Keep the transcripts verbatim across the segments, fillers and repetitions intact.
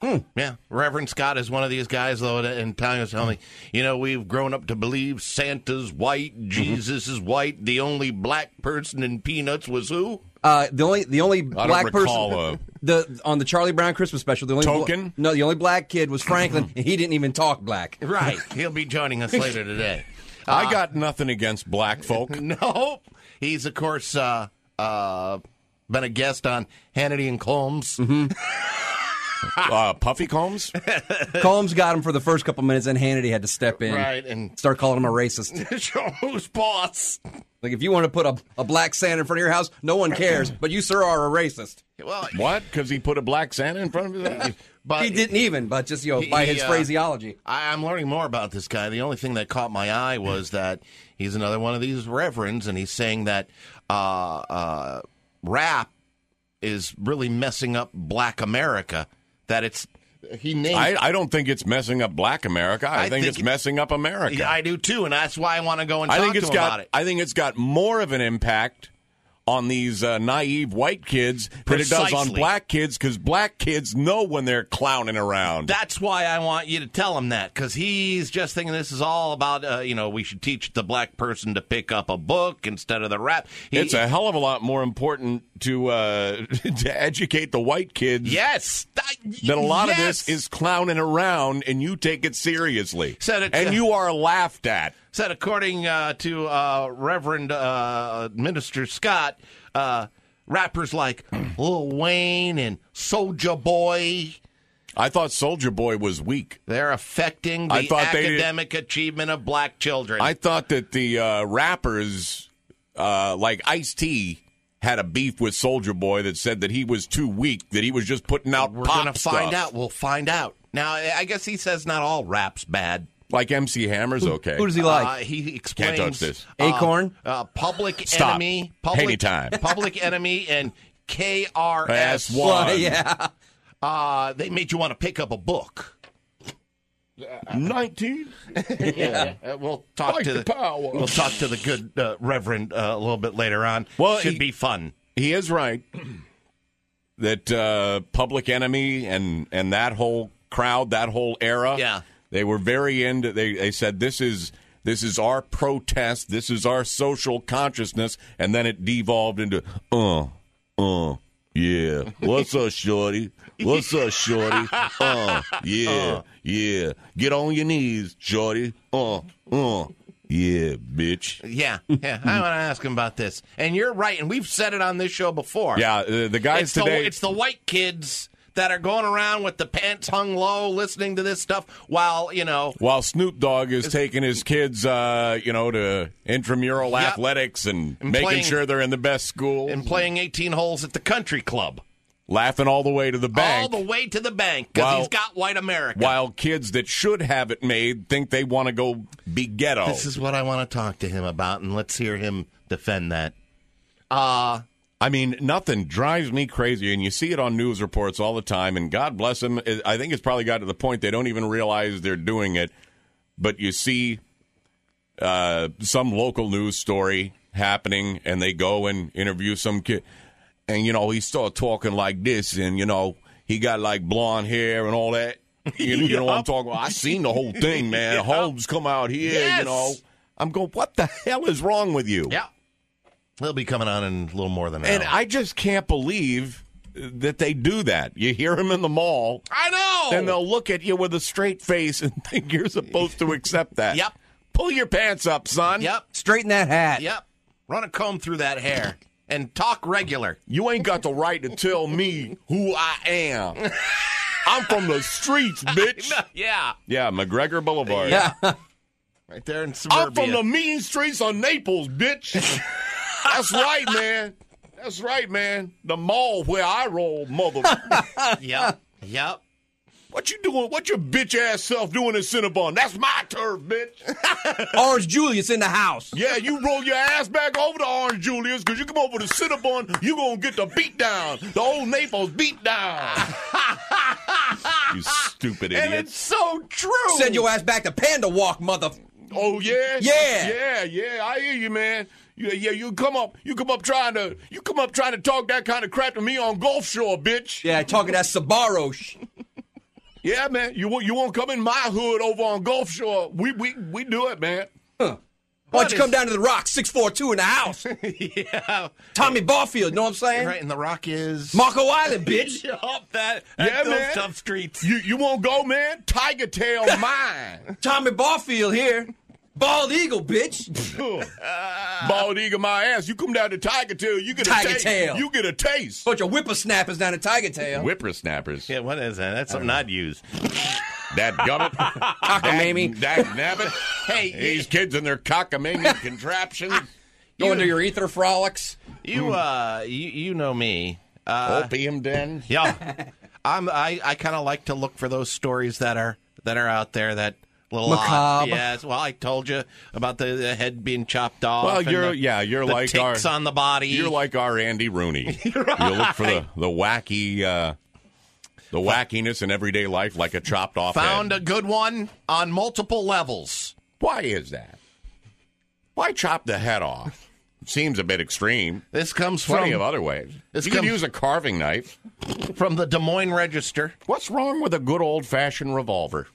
Hmm. Yeah, Reverend Scott is one of these guys, though, and telling us, telling me, you know, we've grown up to believe Santa's white, Jesus is white. The only black person in Peanuts was who? Uh, the only the only I black don't recall, person uh, the on the Charlie Brown Christmas special. The only Token? Bla- no, the only black kid was Franklin. And he didn't even talk black. Right. He'll be joining us later today. I got nothing against black folk. No. He's, of course, uh, uh, been a guest on Hannity and Combs. Mm-hmm. uh, Puffy Combs? Combs got him for the first couple minutes, and Hannity had to step in, Right, and start calling him a racist. show who's boss. Like, if you want to put a, a black Santa in front of your house, no one cares, but you, sir, are a racist. Well, What? Because he put a black Santa in front of his house? but He didn't even, but just, you know, He- by he, his uh, phraseology. I, I'm learning more about this guy. The only thing that caught my eye was that he's another one of these reverends, and he's saying that uh, uh, rap is really messing up black America. That it's he named. I, I don't think it's messing up black America. I, I think, think it's it- messing up America. Yeah, I do too, and that's why I want to go and I talk think it's to him got. about it. I think it's got more of an impact on these uh, naive white kids than it does on Precisely. black kids, because black kids know when they're clowning around. That's why I want you to tell him that, because he's just thinking this is all about, uh, you know, we should teach the black person to pick up a book instead of the rap. He, It's a hell of a lot more important to uh, to educate the white kids. yes, That a lot yes. of this is clowning around, and you take it seriously, Said it- and you are laughed at. Said according uh, to uh, Reverend uh, Minister Scott, uh, rappers like Lil Wayne and Soulja Boy, I thought Soldier Boy was weak. they're affecting I the thought they did- academic achievement of black children. I thought that the uh, rappers, uh, like Ice-T, had a beef with Soldier Boy that said that he was too weak, that he was just putting out We're pop going to find stuff. out. We'll find out. Now, I guess he says not all rap's bad. Like M C Hammer's okay. Who does he like? Uh, he explains. Can't touch this. uh, Acorn? Uh, Public Stop. Enemy. Public, Anytime. Public Enemy and K R S S one. one. Well, yeah. Uh, they made you want to pick up a book. nineteen? Yeah, uh, we'll talk Fight to the the power. We'll talk to the good uh, Reverend uh, a little bit later on. Well, should he- be fun. He is right that uh, Public Enemy and, and that whole crowd, that whole era, Yeah. they were very into. They they said this is this is our protest, this is our social consciousness, and then it devolved into uh uh yeah. What's up, shorty? What's up, shorty? Uh yeah yeah. Get on your knees, shorty. Uh uh. Yeah, bitch. Yeah, yeah. I want to ask him about this. And you're right, and we've said it on this show before. Yeah, uh, the guys it's today. The, it's the white kids that are going around with the pants hung low, listening to this stuff while, you know. While Snoop Dogg is taking his kids, uh, you know, to intramural Yep. athletics and, And making playing- sure they're in the best school, And playing eighteen holes at the country club. laughing all the way to the bank. All the way to the bank, because While- he's got white America. While kids that should have it made think they want to go be ghetto. This is what I want to talk to him about, and let's hear him defend that. Uh, I mean, nothing drives me crazy, and you see it on news reports all the time, and God bless them. I think it's probably got to the point they don't even realize they're doing it, but you see uh, some local news story happening, and they go and interview some kid, and, you know, he start talking like this, and, you know, he got, like, blonde hair and all that. You, you know what I'm talking about? I seen the whole thing, man. Yep. Holmes come out here, Yes. you know. I'm going, what the hell is wrong with you? yeah. He'll be coming on in a little more than an And hour. I just can't believe that they do that. You hear them in the mall, I know! and they'll look at you with a straight face and think you're supposed to accept that. Yep. Pull your pants up, son. Yep. Straighten that hat. Yep. Run a comb through that hair and talk regular. You ain't got the right to tell me who I am. I'm from the streets, bitch. Yeah. Yeah, McGregor Boulevard. Yeah. Right there in suburbia. I'm from the mean streets of Naples, bitch. That's right, man. That's right, man. The mall where I roll, mother. Yep. Yep. What you doing? What your bitch ass self doing in Cinnabon? That's my turf, bitch. Orange Julius in the house. Yeah, you roll your ass back over to Orange Julius, because you come over to Cinnabon, you going to get the beat down. The old Naples beat down. You stupid idiot. And it's so true. Send your ass back to Panda Walk, mother. Oh, yeah? Yeah. Yeah, yeah, I hear you, man. Yeah, yeah, you come up, you come up trying to, you come up trying to talk that kind of crap to me on Gulf Shore, bitch. Yeah, talking that Sabaro. sh- Yeah, man. You won't you won't come in my hood over on Gulf Shore. We we we do it, man. Huh. Why don't you come down to the Rock, six four two in the house? Yeah. Tommy Barfield, you know what I'm saying? Right, and the Rock is Marco Island, bitch. Up that, Yeah, those man. tough streets. You you won't go, man? Tiger Tail mine. Tommy Barfield here. Bald Eagle, bitch. Bald eagle my ass. You come down to Tiger Tail, you get a Tiger taste. Tail. You get a taste. Bunch of whippersnappers down at Tiger Tail. Whippersnappers. Yeah, what is that? That's something I'd use. That gummit. Cockamamie. That nabbit. Hey, These kids and their cockamamie contraptions. Going to your ether frolics. You, uh, you, you know me. Uh, Opium den. yeah, I'm. I, I kind of like to look for those stories that are that are out there that. Little Macabre. odd. Yes. Well, I told you about the, the head being chopped off. Well, and you're the, yeah, you're the like ticks our on the body. You're like our Andy Rooney. You look for the the wacky uh, the wackiness in everyday life, like a chopped off Found head. a good one on multiple levels. Why is that? Why chop the head off? Seems a bit extreme. This comes Plenty from of other ways. This You could comes- use a carving knife. from the Des Moines Register. What's wrong with a good old fashioned revolver?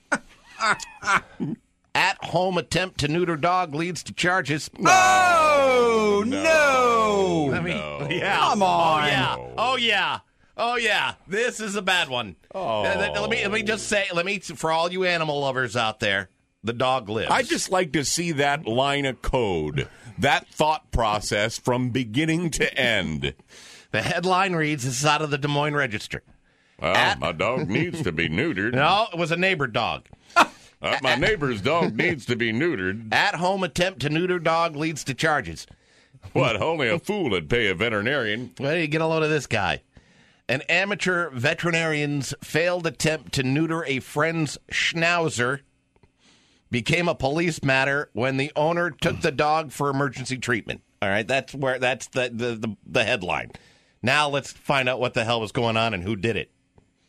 At-home attempt to neuter dog leads to charges. Oh, no. I mean, no. yeah. Come on. Oh, yeah. Oh, yeah. Oh, yeah. This is a bad one. Oh. Uh, let, let me let me just say, let me for all you animal lovers out there, the dog lives. I just like to see that line of code, that thought process from beginning to end. The headline reads, this is out of the Des Moines Register. Well, At- my dog needs to be neutered. No, it was a neighbor dog. Uh, my neighbor's dog needs to be neutered. At-home attempt to neuter dog leads to charges. What, only a fool would pay a veterinarian. Well, you get a load of this guy. An amateur veterinarian's failed attempt to neuter a friend's schnauzer became a police matter when the owner took the dog for emergency treatment. All right, that's where that's the the, the, the headline. Now let's find out what the hell was going on and who did it.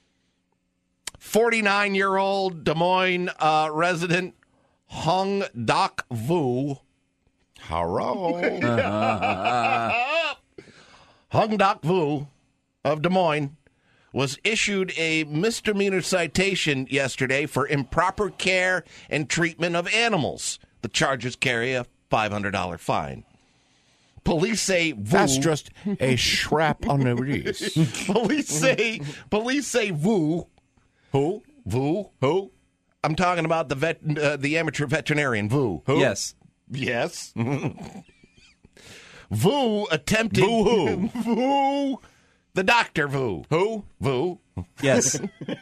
forty-nine-year-old Des Moines uh, resident Hung Dak Vu. Hello. Hung Dak Vu of Des Moines was issued a misdemeanor citation yesterday for improper care and treatment of animals. The charges carry a five hundred dollars fine. Police say Vu, That's just a shrap on the wrist. police say police say Vu. Who? Vu. Who? I'm talking about the vet, uh, the amateur veterinarian Vu. Who? Yes. Yes. Vu attempted. Vu who? Vu. The doctor Vu. Who? Vu. Yes.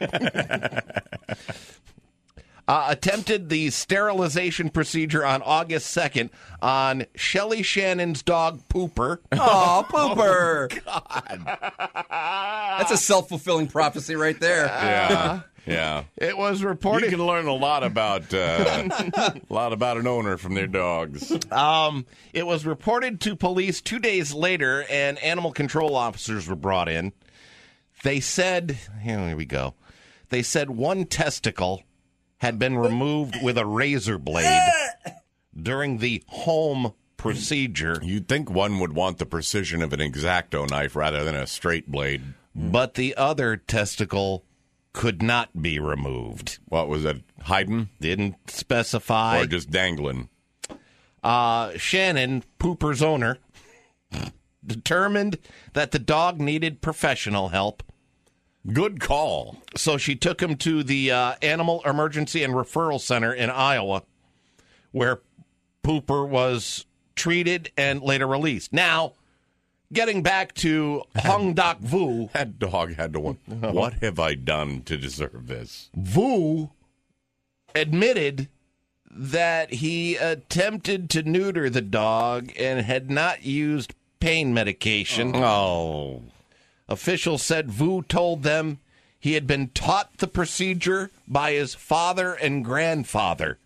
Uh, attempted the sterilization procedure on August second on Shelly Shannon's dog Pooper. Oh, Pooper. That's a self-fulfilling prophecy right there. Yeah. Yeah. It was You reported. can learn a lot about uh, a lot about an owner from their dogs. Um, it was reported to police two days later, and animal control officers were brought in. They said, here we go. They said one testicle had been removed with a razor blade during the home procedure, You'd think one would want the precision of an X-Acto knife rather than a straight blade. but the other testicle could not be removed. What was it? Hiding Didn't specify. or just dangling? Uh, Shannon, Pooper's owner, determined that the dog needed professional help. Good call. So she took him to the uh, Animal Emergency and Referral Center in Iowa, where Pooper was treated and later released. Now, getting back to Hung Dak Vu, That dog had to wonder, what have I done to deserve this? Vu admitted that he attempted to neuter the dog and had not used pain medication. Oh. Officials said Vu told them he had been taught the procedure by his father and grandfather.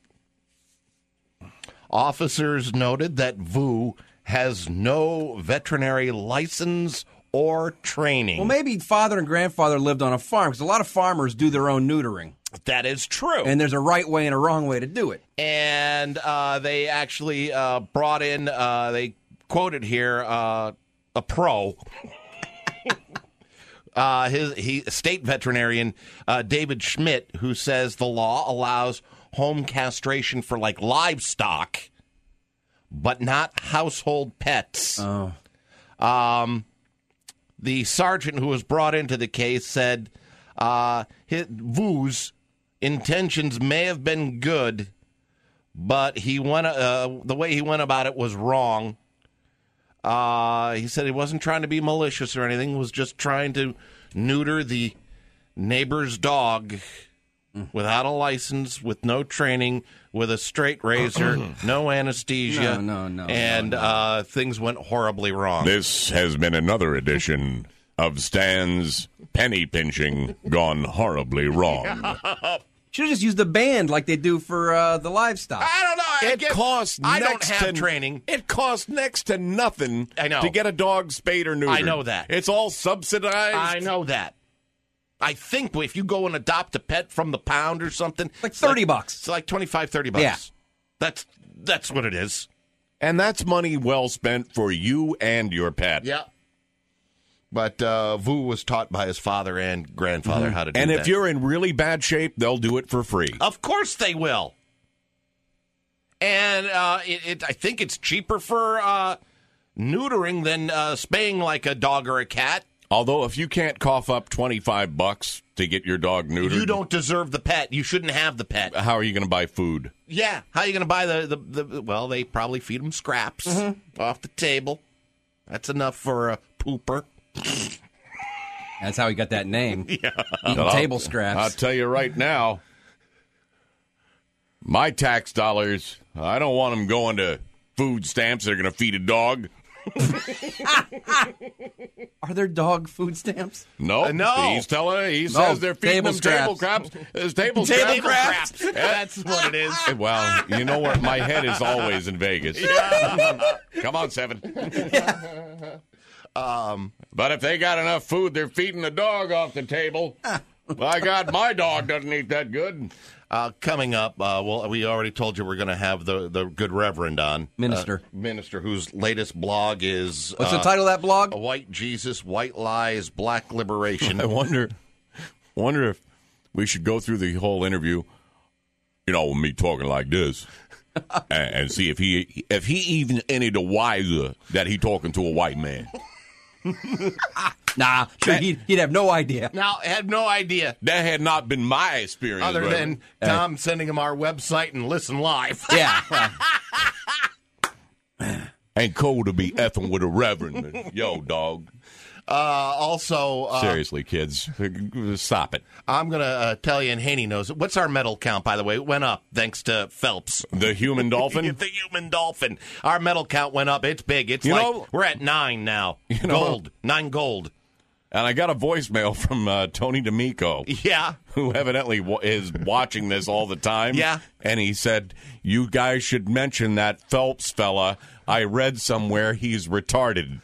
Officers noted that Vu has no veterinary license or training. Well, maybe father and grandfather lived on a farm, because a lot of farmers do their own neutering. That is true. And there's a right way and a wrong way to do it. And uh, they actually uh, brought in, uh, they quoted here, uh, a pro. Uh, his he state veterinarian uh, David Schmidt, who says the law allows home castration for like livestock, but not household pets. Oh. Um, the sergeant who was brought into the case said uh, his, Vu's intentions may have been good, but he went uh, the way he went about it was wrong. Uh, he said he wasn't trying to be malicious or anything. He was just trying to neuter the neighbor's dog without a license, with no training, with a straight razor, no anesthesia. No, no, no, And no, no. Uh, things went horribly wrong. This has been another edition of Stan's penny pinching gone horribly wrong. Should have just used the band like they do for uh, the livestock. I don't know. I It get- costs. I don't next have to, training. It costs next to nothing. I know. To get a dog spayed or neutered. I know that. It's all subsidized. I know that. I think if you go and adopt a pet from the pound or something, Like it's thirty bucks. It's like twenty-five, thirty bucks. Yeah. That's that's what it is. And that's money well spent for you and your pet. Yeah. But uh, Vu was taught by his father and grandfather how to do And that. if you're in really bad shape, they'll do it for free. Of course they will. And uh, it, it, I think it's cheaper for uh, neutering than uh, spaying like a dog or a cat. Although, if you can't cough up twenty-five bucks to get your dog neutered, You don't deserve the pet. You shouldn't have the pet. how are you going to buy food? Yeah. How are you going to buy the, the, the... Well, they probably feed them scraps off the table. That's enough for a pooper. That's how he got that name. Yeah. Eating I'll- table I'll scraps. tell you right now, my tax dollars, I don't want them going to food stamps that are going to feed a dog. Are there dog food stamps? No, Uh, no. He's telling. He No, says they're feeding table them table scraps. scraps. There's table, Table scraps. scraps. That's what it is. Well, you know what? My head is always in Vegas. Come on, Seven. Um, but if they got enough food, they're feeding the dog off the table. My God, my dog doesn't eat that good. Uh, coming up, uh, well, we already told you we're going to have the, the good Reverend on. Minister. Uh, minister, whose latest blog is... What's uh, the title of that blog? A White Jesus, White Lies, Black Liberation. I wonder, wonder if we should go through the whole interview, you know, with me talking like this, and, and see if he if he even any the wiser that he talking to a white man. Nah, sure, he'd, he'd have no idea. Now, I had no idea, That had not been my experience. other Reverend. than Tom sending him our website and listen live. Yeah. well, Ain't cool to be effing with a reverend. Yo, dog. Uh, also, uh, Seriously, kids. Stop it. I'm going to uh, tell you, and Haney knows it. What's our medal count, by the way? It went up thanks to Phelps. The human dolphin? The human dolphin. Our medal count went up. It's big. It's You like know- we're at nine now. You know- gold. Nine gold. And I got a voicemail from uh, Tony D'Amico, Yeah. who evidently w- is watching this all the time. Yeah. And he said, you guys should mention that Phelps fella. I read somewhere he's retarded.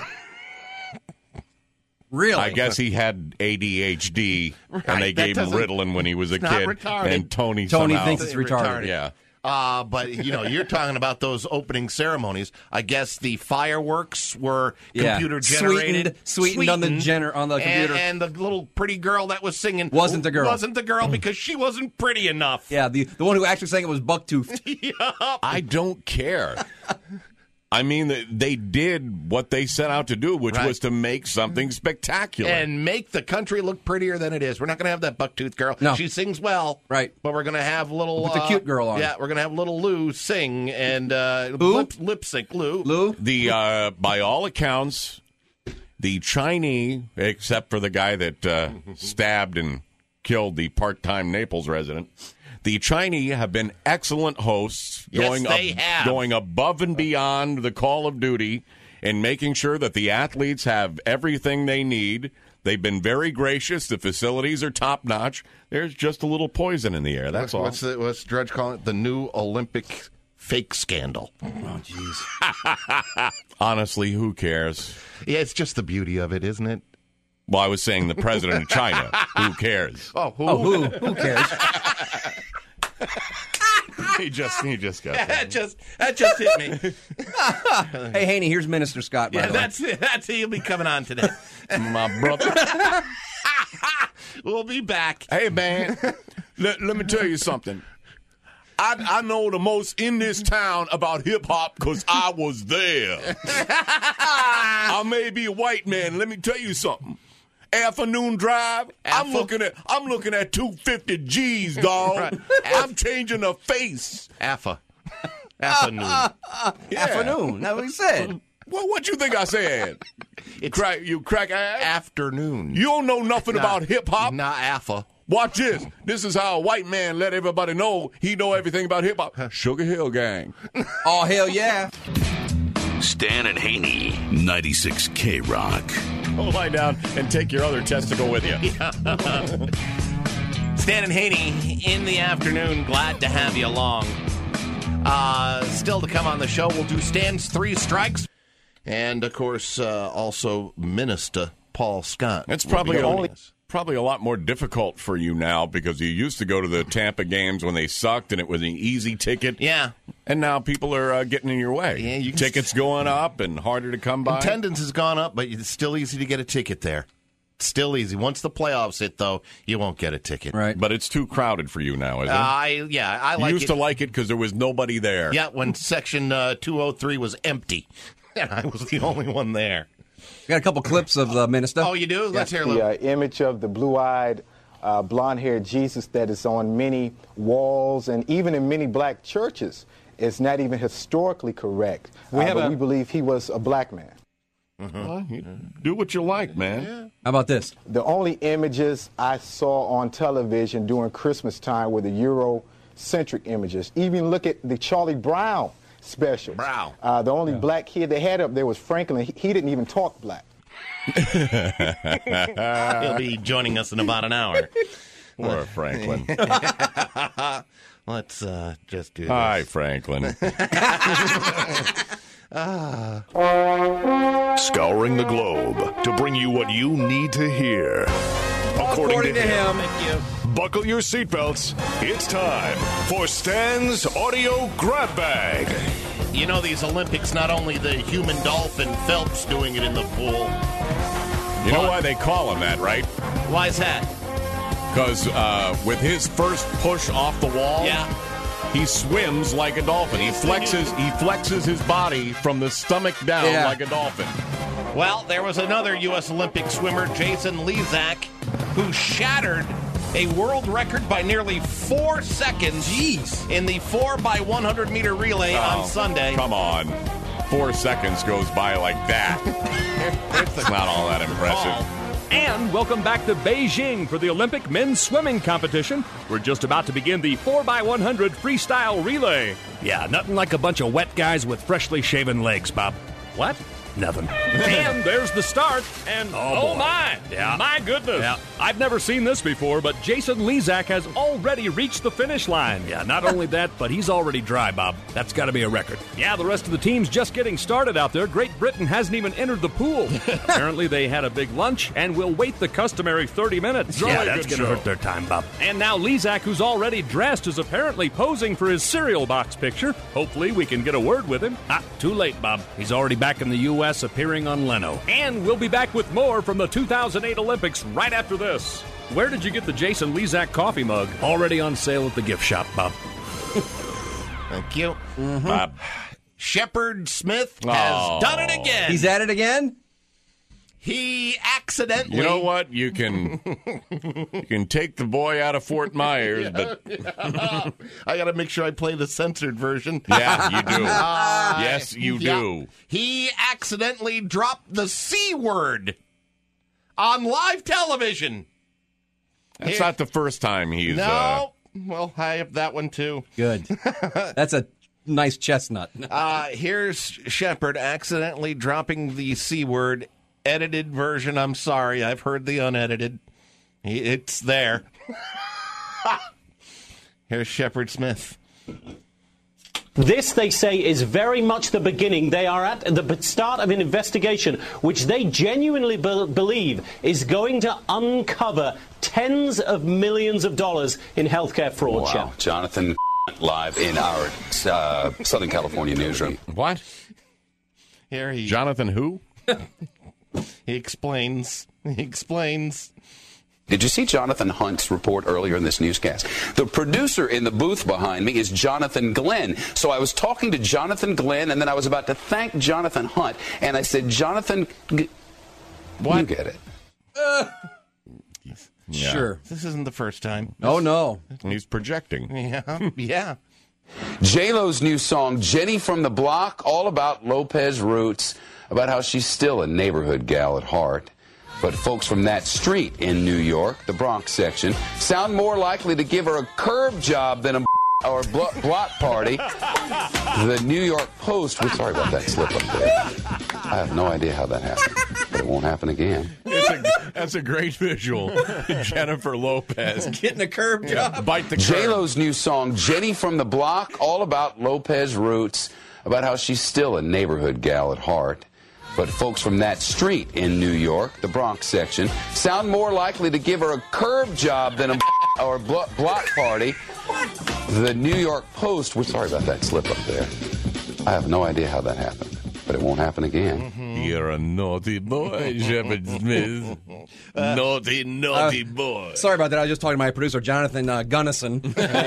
really? I guess he had A D H D, Right, and they that gave him doesn't- Ritalin when he was a it's not kid. retarded. And Tony Tony somehow, thinks it's retarded. Yeah. Uh, but, you know, you're talking about those opening ceremonies. I guess the fireworks were Yeah. computer generated. Sweetened- sweetened on the gener- on the And- computer. And, the little pretty girl that was singing Wasn't the girl. Wasn't the girl because she wasn't pretty enough. Yeah, the, the one who actually sang it was Bucktooth. I don't care. I mean, th- they did what they set out to do, which Right. was to make something spectacular. And make the country look prettier than it is. We're not going to have that bucktooth girl. No. She sings well. Right. But we're going to have little... We'll put the uh, cute girl on. Yeah, we're going to have little Lou sing and uh, Who? lip, lip sync Lou. Lou? the uh, by all accounts, the Chinese, except for the guy that uh, stabbed and killed the part-time Naples resident, the Chinese have been excellent hosts, Yes, going they ab- have. going above and beyond the call of duty and making sure that the athletes have everything they need. They've been very gracious. The facilities are top-notch. There's just a little poison in the air. That's all. What's, the, what's Drudge calling it? The new Olympic fake scandal. Oh, jeez. Honestly, who cares? Yeah, it's just the beauty of it, isn't it? Well, I was saying the president of China. Who cares? Oh, who? Oh, who? Who cares? He just he just got that. that just that just hit me. Hey, Haney, here's Minister Scott, by Yeah, the way. that's it. That's he'll be coming on today. my brother. We'll be back. Hey, man, let, let me tell you something. I, I know the most in this town about hip-hop because I was there. I may be a white man. Let me tell you something. Afternoon drive, Alpha. I'm looking at I'm looking at two fifty G's, dog. Right. I'm changing the face. Alpha. Afternoon. Yeah. Afternoon. That's what he said. Well, what you think I said? It's crack, you crack ass? afternoon. You don't know nothing Nah. about hip-hop? Not alpha. Watch this. This is how a white man let everybody know he know everything about hip-hop. Sugar Hill Gang. Oh, hell yeah. Stan and Haney, ninety-six K Rock. Go lie down and take your other testicle with you. Stan and Haney in the afternoon. Glad to have you along. Uh, still to come on the show, we'll do Stan's Three Strikes. And, of course, uh, also Minister Paul Scott. It's will probably be joining only us. probably a lot more difficult for you now because you used to go to the Tampa games when they sucked and it was an easy ticket. Yeah. And now people are uh, getting in your way. Yeah, you can Tickets going up and harder to come by. Attendance has gone up, but it's still easy to get a ticket there. It's still easy. Once the playoffs hit, though, you won't get a ticket. Right. But it's too crowded for you now, isn't it? I yeah, I like you used it. to like it because there was nobody there. Yeah, when section uh, two oh three was empty, and I was the only one there. Got a couple clips of the minister. Oh, you do? Let's hear a the little. uh, image of the blue-eyed, uh, blonde-haired Jesus that is on many walls and even in many black churches is not even historically correct. We Uh, have but a- we believe he was a black man. Well, you do what you like, man. How about this? The only images I saw on television during Christmas time were the Eurocentric images. Even look at the Charlie Brown specials. Brown. Uh, the only black kid they had up there was Franklin. He, he didn't even talk black. He'll be joining us in about an hour. Poor Franklin. Let's uh, just do this. Hi, Franklin. Scouring the globe to bring you what you need to hear. According, According to him. buckle your seatbelts. It's time for Stan's Audio Grab Bag. You know, these Olympics, not only the human dolphin Phelps doing it in the pool. You know why they call him that, right? Why is that? Because uh, with his first push off the wall, Yeah. he swims like a dolphin. He flexes he flexes his body from the stomach down Yeah. like a dolphin. Well, there was another U S Olympic swimmer, Jason Lezak, who shattered a world record by nearly four seconds Jeez. in the four by one hundred meter relay Oh, on Sunday. Come on. Four seconds goes by like that. It's not all that impressive. And welcome back to Beijing for the Olympic men's swimming competition. We're just about to begin the four by one hundred freestyle relay. Yeah, nothing like a bunch of wet guys with freshly shaven legs, Bob. What? Nothing. And there's the start, and oh, boy. my, Yeah. my goodness. Yeah. I've never seen this before, but Jason Lezak has already reached the finish line. Yeah, not only that, but he's already dry, Bob. That's got to be a record. Yeah, the rest of the team's just getting started out there. Great Britain hasn't even entered the pool. Apparently, they had a big lunch and will wait the customary thirty minutes. Jolly yeah, that's good going to show. hurt their time, Bob. And now Lezak, who's already dressed, is apparently posing for his cereal box picture. Hopefully, we can get a word with him. Ah, too late, Bob. He's already back in the U S appearing on Leno. And we'll be back with more from the two thousand eight Olympics right after this. Where did you get the Jason Lezak coffee mug? Already on sale at the gift shop, Bob. Thank you. Bob. Shepard Smith has Oh. done it again. He's at it again? he accidentally. You know what? You can you can take the boy out of Fort Myers, but I got to make sure I play the censored version. yeah, you do. Yes, you Yeah. do. He accidentally dropped the C word on live television. That's Here- not the first time he's. No. Uh, Well, I have that one too. Good. That's a nice chestnut. Uh, here's Shepard accidentally dropping the C word. Edited version. I'm sorry. I've heard the unedited. He- It's there. Here's Shepard Smith. This, they say, is very much the beginning. They are at the start of an investigation which they genuinely be- believe is going to uncover tens of millions of dollars in healthcare fraud. Wow. Shep. Jonathan live in our uh, Southern California newsroom. what? Here he. Jonathan who? He explains. He explains. Did you see Jonathan Hunt's report earlier in this newscast? The producer in the booth behind me is Jonathan Glenn. So I was talking to Jonathan Glenn, and then I was about to thank Jonathan Hunt, and I said, Jonathan, G- What? you get it. Uh, Yeah. Sure. This isn't the first time. Oh, no. He's projecting. Yeah. Yeah. J-Lo's new song, Jenny from the Block, all about Lopez roots, about how she's still a neighborhood gal at heart. But folks from that street in New York, the Bronx section, sound more likely to give her a curb job than a or blo- block party. The New York Post, we're sorry about that slip up there. I have no idea how that happened, but it won't happen again. It's a, that's a great visual. Jennifer Lopez. Getting a curb job. Bite the curb. J-Lo's new song, Jenny from the Block, all about Lopez roots, about how she's still a neighborhood gal at heart. But folks from that street in New York, the Bronx section, sound more likely to give her a curb job than a or blo- block party. The New York Post, we're sorry about that slip up there. I have no idea how that happened, but it won't happen again. Mm-hmm. You're a naughty boy, Shepard Smith. Uh, naughty, naughty uh, boy. Sorry about that. I was just talking to my producer, Jonathan uh, Gunnison.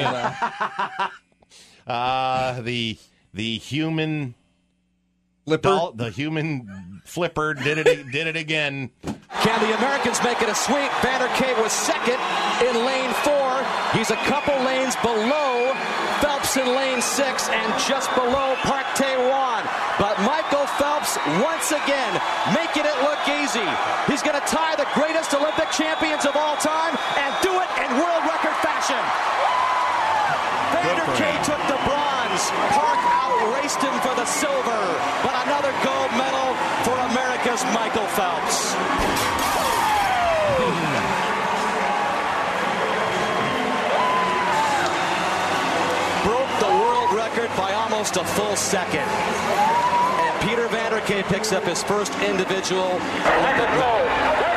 uh, the the human flipper, doll, the human flipper did it did it again. Can the Americans make it a sweep? Vander Kay was second in lane four. He's a couple lanes below Phelps in lane six and just below Park Tae-Wan. But Michael Phelps, once again, making it look easy. He's going to tie the greatest Olympic champions of all time and do it in world record fashion. Vander Kay took the bronze. Park outraced him for the silver. But another gold medal for America's Michael Phelps. Broke the world record by almost a full second. And Peter Vander Kay picks up his first individual Olympic gold.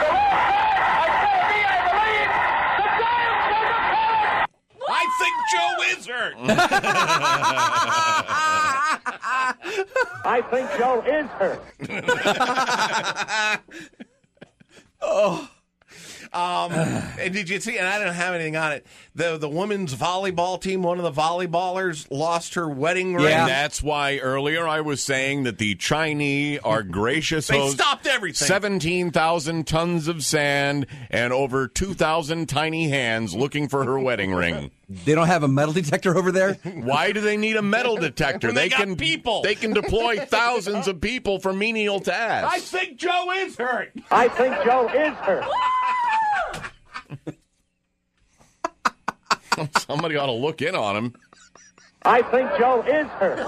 I think Joe is hurt. I think Joe is hurt. Oh. Um, and did you see, and I don't have anything on it, the the women's volleyball team, one of the volleyballers lost her wedding ring. Yeah, that's why earlier I was saying that the Chinese are gracious They hosts. stopped everything. seventeen thousand tons of sand and over two thousand tiny hands looking for her wedding ring. They don't have a metal detector over there? Why do they need a metal detector? When they got can people. They can deploy thousands of people for menial tasks. I think Joe is hurt. I think Joe is hurt. Somebody ought to look in on him. I think Joe is hurt.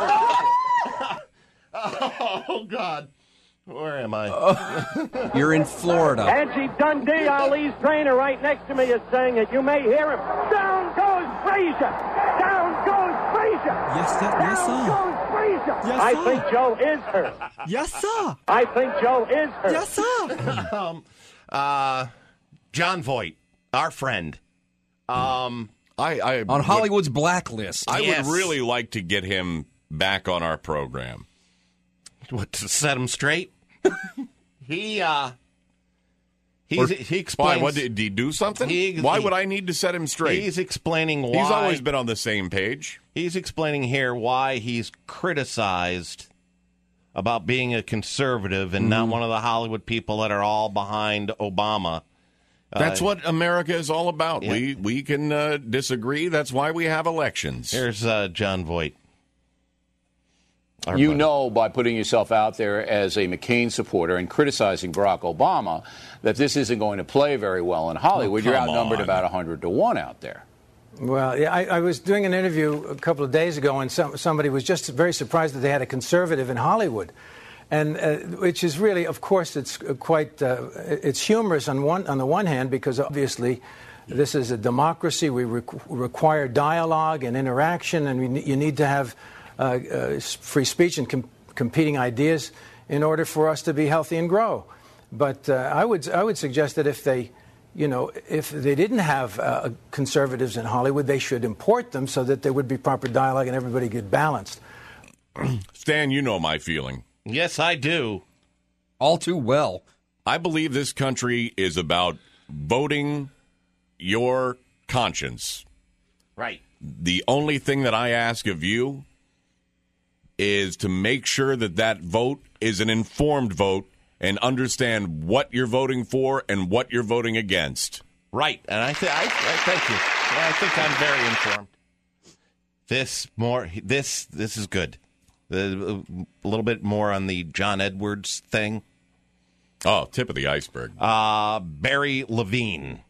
Oh, God. Where am I? You're in Florida. Angie Dundee, Ali's trainer, right next to me is saying it. You may hear him. Down goes Frazier. Down goes Frazier. Yes, sir. Down Yes, sir. goes Frazier. Yes, I sir. think Joe is hurt. Yes, sir. I think Joe is hurt. Yes, sir. um, uh, John Voight, our friend. Um, I, I on Hollywood's blacklist. I Yes. would really like to get him back on our program. What, to set him straight? he, uh, he's, Or- he explains. Why? What, did he do something? He- why he- would I need to set him straight? He's explaining why. He's always been on the same page. He's explaining here why he's criticized about being a conservative and not one of the Hollywood people that are all behind Obama. That's Uh, what America is all about. yeah. We we can uh, disagree. That's why we have elections. Here's uh, John Voight. Our You buddy. know by putting yourself out there as a McCain supporter and criticizing Barack Obama that this isn't going to play very well in Hollywood. Oh, You're come outnumbered on. about one hundred to one out there. Well, yeah, I, I was doing an interview a couple of days ago, and some, somebody was just very surprised that they had a conservative in Hollywood, and uh, which is really, of course, it's quite uh, it's humorous on one on the one hand because obviously this is a democracy. We re- require dialogue and interaction, and we, ne- you need to have uh, uh, free speech and com- competing ideas in order for us to be healthy and grow. But uh, I would I would suggest that if they You know, if they didn't have uh, conservatives in Hollywood, they should import them so that there would be proper dialogue and everybody get balanced. Stan, you know my feeling. Yes, I do. All too well. I believe this country is about voting your conscience. Right. The only thing that I ask of you is to make sure that that vote is an informed vote and understand what you're voting for and what you're voting against. Right. And I, th- I, I thank you. I think I'm very informed. This more. This this is good. Uh, a little bit more on the John Edwards thing. Oh, tip of the iceberg. Uh, Barry Levine,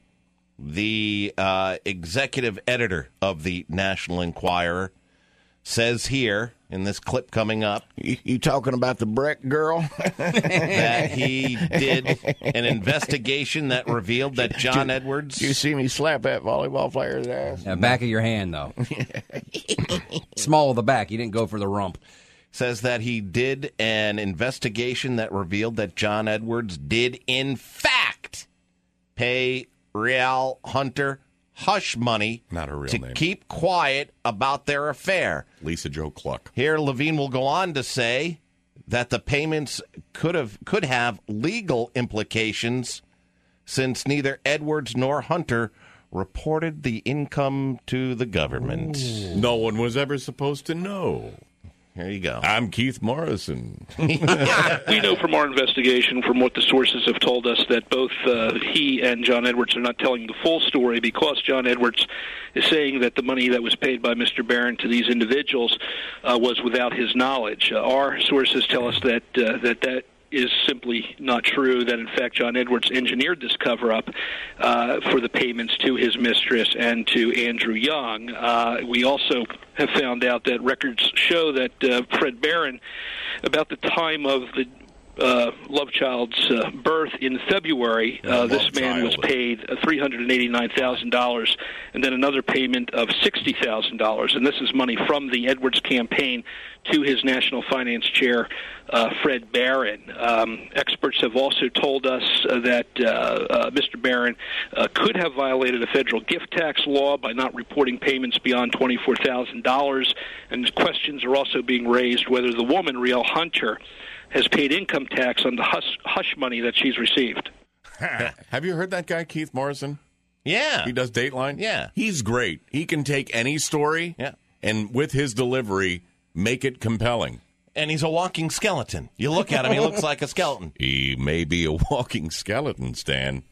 the uh, executive editor of the National Enquirer, says here in this clip coming up, you, you talking about the Breck girl? that he did an investigation that revealed that John Did- Edwards. Did you see me slap that volleyball player's ass? Yeah, back of your hand, though. Small of the back. You didn't go for the rump. Says that he did an investigation that revealed that John Edwards did, in fact, pay Rial Hunter hush money Not her real to name. keep quiet about their affair. Lisa Jo Cluck. Here, Levine will go on to say that the payments could have could have legal implications since neither Edwards nor Hunter reported the income to the government. No one was ever supposed to know. Here you go. I'm Keith Morrison. We know from our investigation, from what the sources have told us, that both uh, he and John Edwards are not telling the full story because John Edwards is saying that the money that was paid by Mister Barron to these individuals uh, was without his knowledge. Uh, our sources tell us that uh, that that is simply not true, that in fact John Edwards engineered this cover-up uh, for the payments to his mistress and to Andrew Young. Uh, we also have found out that records show that uh, Fred Barron, about the time of the uh, love child's uh, birth in February, uh, this man was paid uh, three hundred eighty-nine thousand dollars and then another payment of sixty thousand dollars. And this is money from the Edwards campaign to his national finance chair, uh, Fred Barron. Um, experts have also told us uh, that uh, uh, Mister Barron uh, could have violated a federal gift tax law by not reporting payments beyond twenty-four thousand dollars. And questions are also being raised whether the woman, Rial Hunter, has paid income tax on the hush, hush money that she's received. Have you heard that guy, Keith Morrison? Yeah. He does Dateline? Yeah. He's great. He can take any story yeah. and with his delivery, make it compelling. And he's a walking skeleton. You look at him, he looks like a skeleton. He may be a walking skeleton, Stan.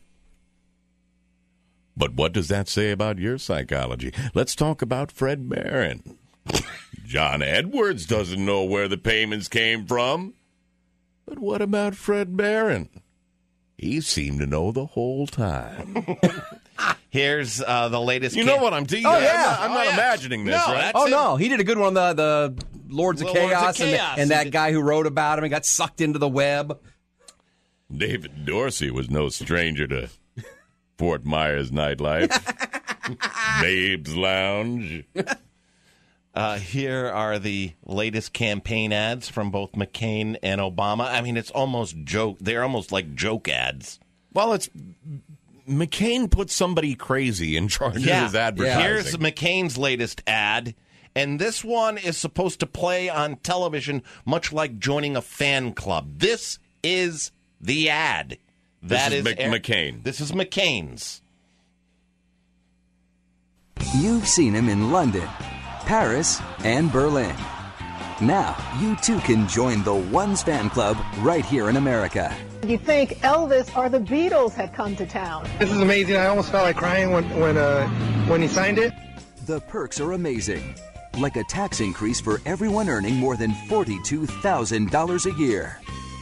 But what does that say about your psychology? Let's talk about Fred Barron. John Edwards doesn't know where the payments came from. But what about Fred Barron? He seemed to know the whole time. Here's uh, the latest. You camp- know what I'm teasing? Oh, yeah. I'm not, I'm Oh, not yeah. imagining this, No, right? Oh, no. He did a good one on the, the Lords, of The Lords of Chaos, and, the- Chaos. and He that did- guy who wrote about him and got sucked into the web. David Dorsey was no stranger to Fort Myers nightlife. Babes Lounge. Uh, here are the latest campaign ads from both McCain and Obama. I mean, it's almost joke. They're almost like joke ads. Well, it's McCain put somebody crazy in charge of his advertising. Here's McCain's latest ad, and this one is supposed to play on television much like joining a fan club. This is the ad. That This is is Mc- air- McCain. This is McCain's. You've seen him in London, Paris, and Berlin. Now, you too can join the Ones fan club right here in America. You'd think Elvis or the Beatles had come to town. This is amazing. I almost felt like crying when when uh, when he signed it. The perks are amazing, like a tax increase for everyone earning more than forty-two thousand dollars a year.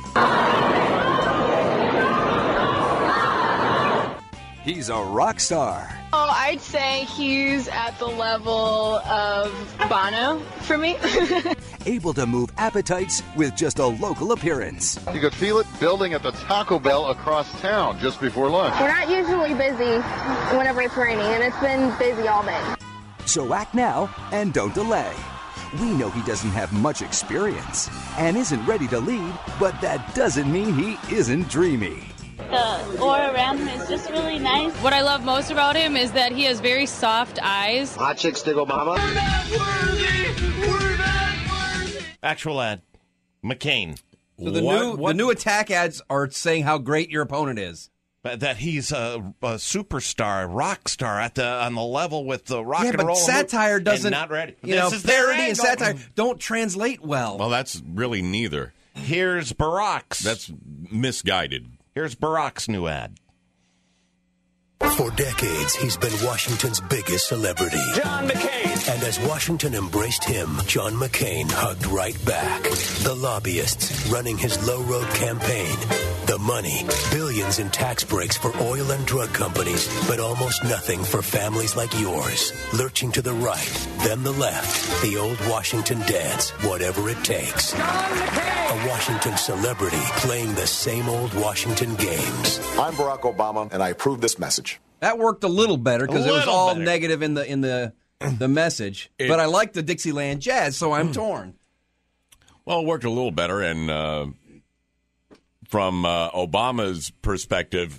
He's a rock star. Oh, I'd say he's at the level of Bono for me. Able to move appetites with just a local appearance. You could feel it building at the Taco Bell across town just before lunch. We're not usually busy whenever it's raining, and it's been busy all day. So act now and don't delay. We know he doesn't have much experience and isn't ready to lead, but that doesn't mean he isn't dreamy. The aura around him is just really nice. What I love most about him is that he has very soft eyes. Hot chicks dig Obama. Actual ad. McCain. So the What- new what- the new attack ads are saying how great your opponent is. But that he's a, a superstar, rock star at the on the level with the rock yeah, and but roll. satire and doesn't. not ready. You This know, is their parody and angle. satire don't translate well. Well, that's really neither. Here's Barack's. That's misguided. Here's Barack's new ad. For decades, he's been Washington's biggest celebrity. John McCain. And as Washington embraced him, John McCain hugged right back. The lobbyists running his low road campaign. The money, billions in tax breaks for oil and drug companies, but almost nothing for families like yours. Lurching to the right, then the left. The old Washington dance, whatever it takes. A Washington celebrity playing the same old Washington games. I'm Barack Obama, and I approve this message. That worked a little better because A it was little all better. negative in the in the the message. It- but I like the Dixieland Jazz, so I'm torn. Well, it worked a little better, and uh, from uh, Obama's perspective,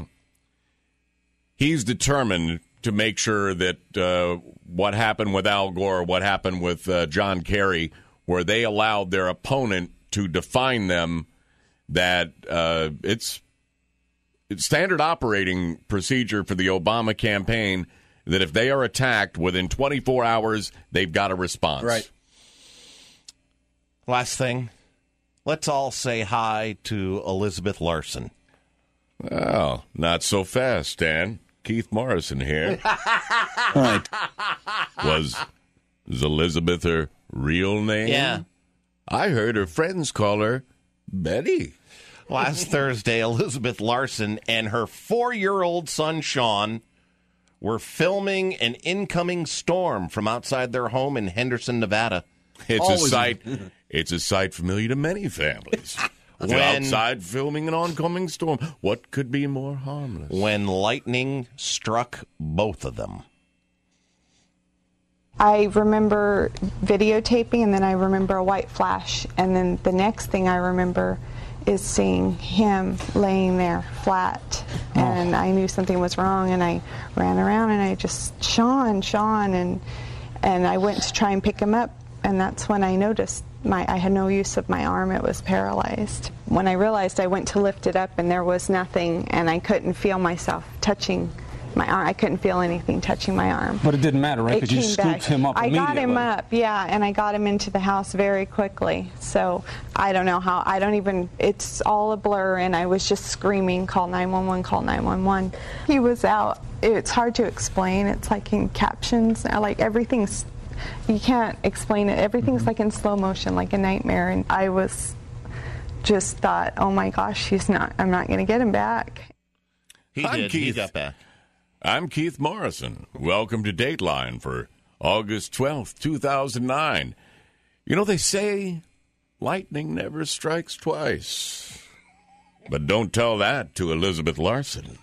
he's determined to make sure that uh, what happened with Al Gore, what happened with uh, John Kerry, where they allowed their opponent to define them, that uh, it's, it's standard operating procedure for the Obama campaign that if they are attacked within twenty-four hours, they've got a response. Right. Last thing, let's all say hi to Elizabeth Larson. Oh, not so fast, Dan. Keith Morrison here. Right. Was, was Elizabeth her real name? Yeah. I heard her friends call her Betty. Last Thursday, Elizabeth Larson and her four-year-old son, Sean, were filming an incoming storm from outside their home in Henderson, Nevada. It's Always- a sight. It's a sight familiar to many families. When- outside filming an oncoming storm, what could be more harmless? When lightning struck both of them. I remember videotaping, and then I remember a white flash, and then the next thing I remember is seeing him laying there flat, and I knew something was wrong, and I ran around and I just, Sean, Sean, and and I went to try and pick him up, and that's when I noticed my I had no use of my arm; it was paralyzed. When I realized, I went to lift it up, and there was nothing, and I couldn't feel myself touching my arm. I couldn't feel anything touching my arm. But it didn't matter, right? It Because you came scooped back. him up I got him immediately. up, yeah, and I got him into the house very quickly. So I don't know how, I don't even, it's all a blur, and I was just screaming, call nine one one, call nine one one. He was out. It's hard to explain. It's like in captions, like everything's, you can't explain it. Everything's like in slow motion, like a nightmare, and I was just thought, oh my gosh, he's not, I'm not going to get him back. He I'm did. He Keith. got back. I'm Keith Morrison. Welcome to Dateline for August twelfth, two thousand nine. You know, they say lightning never strikes twice. But don't tell that to Elizabeth Larson.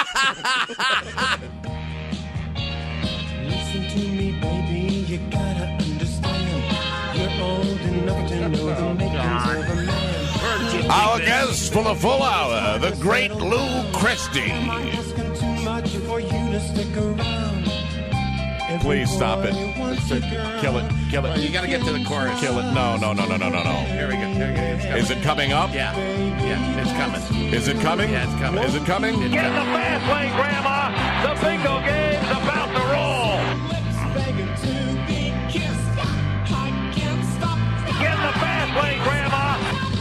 Listen to me, baby, you gotta understand. You're old enough to know the makings of a man. Our guest for the full hour, the great Lou Christie. Asking too much for you to stick around. Every Please stop boy it. wants a girl. Kill it. Kill it. You got to get to the chorus. Kill it. No, no, no, no, no, no, no. Here we go. Here we go. It's coming. Is it coming up? Yeah. Yeah, it's coming. Is it coming? Yeah, it's coming. Is it coming? It's Get in the coming. fast lane, Grandma. The bingo game's about to roll. Get in the fast lane, Grandma.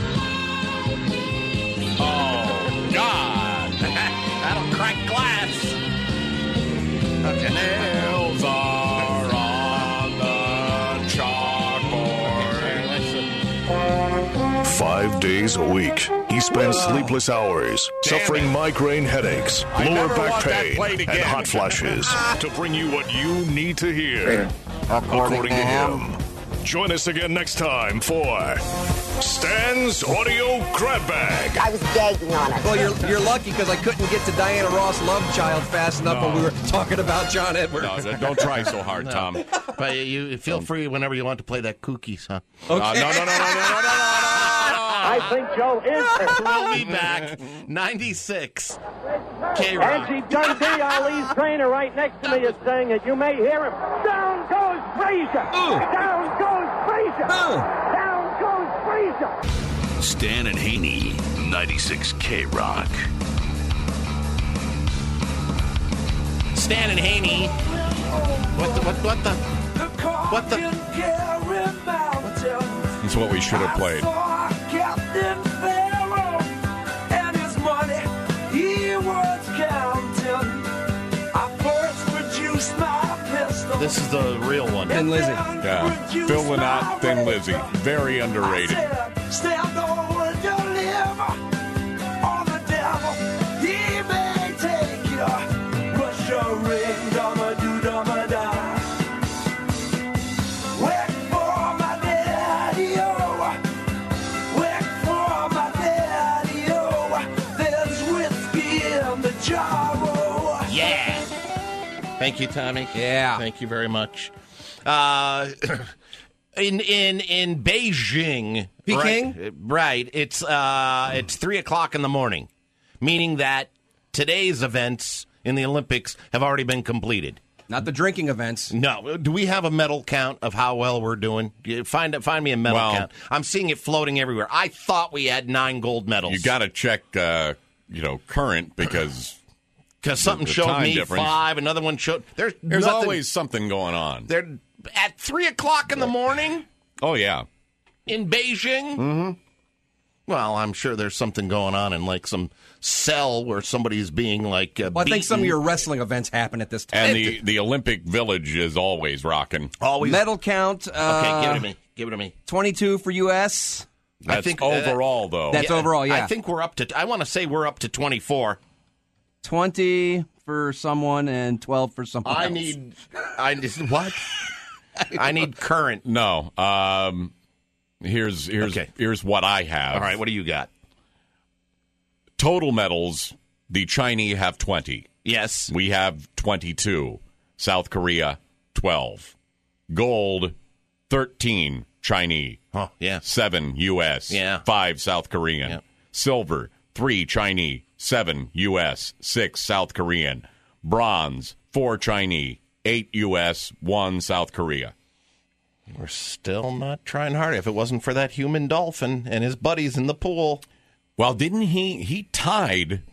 Oh, God. That'll crack glass. Okay. Nails are on the chalkboard. Five days a week, he spends sleepless hours, suffering migraine headaches, I lower never back want that pain, played and again. hot flashes to bring you what you need to hear. According to him. Join us again next time for Stan's Audio Grab Bag. I was gagging on it. Well, you're you're lucky because I couldn't get to Diana Ross Love Child fast enough No. when we were talking about John Edwards. No, don't try so hard, Tom. But you feel free whenever you want to play that kooky song. Uh, no, no, no, no, no, no, no, no. I think Joe is. We'll be back. ninety-six. K-Rock. Angie Dundee, Ali's trainer, right next to me is saying it. You may hear him. Down goes Frazier. Down goes Frazier. Down goes Frazier. Stan and Haney, ninety-six K Rock. Stan and Haney. What the, what, what the, what the? That's what we should have played. Captain Pharaoh and his money he was counting. I first produced my pistol. This is the real one. Thin Lizzy. Yeah. Phil Lynott, Thin Lizzy. Very underrated. Stand over, deliver on the devil. He may take you, but your ring, dumma do dumma die. Wait for my daddy, oh. Wait for my daddy, oh. There's whiskey in the jar, oh. Yeah. Thank you, Tommy. Yeah. Thank you very much. Uh, in in in Beijing, Peking? right? Right. It's uh, it's three o'clock in the morning, meaning that today's events in the Olympics have already been completed. Not the drinking events. No. Do we have a medal count of how well we're doing? Find find me a medal Well- count. I'm seeing it floating everywhere. I thought we had nine gold medals. You got to check, uh, you know, current because because something the- the showed time me difference. five, another one showed there's There's nothing- always something going on. They're at three o'clock in the morning Oh, yeah. in Beijing. Mm-hmm. Well, I'm sure there's something going on in like some cell where somebody's being like. Uh, Well, I think some of beaten. your wrestling events happen at this time. And the, the Olympic Village is always rocking. always Medal count. Uh, Okay, give it to me. Give it to me. twenty-two for U S That's I think, uh, overall, though. That's overall, yeah. I think we're up to. I want to say we're up to twenty-four. twenty for someone and twelve for someone I else. need. I need what? I need current. No. Um, here's here's Okay. here's what I have. All right, what do you got? Total medals, the Chinese have twenty. Yes. We have twenty-two. South Korea, twelve. Gold, thirteen Chinese. Oh, yeah. seven U S. Yeah. five South Korean. Yeah. Silver, three Chinese. seven U S. six South Korean. Bronze, four Chinese. eight U S. one South Korea. We're still not trying hard. If it wasn't for that human dolphin and his buddies in the pool. Well, didn't he? He tied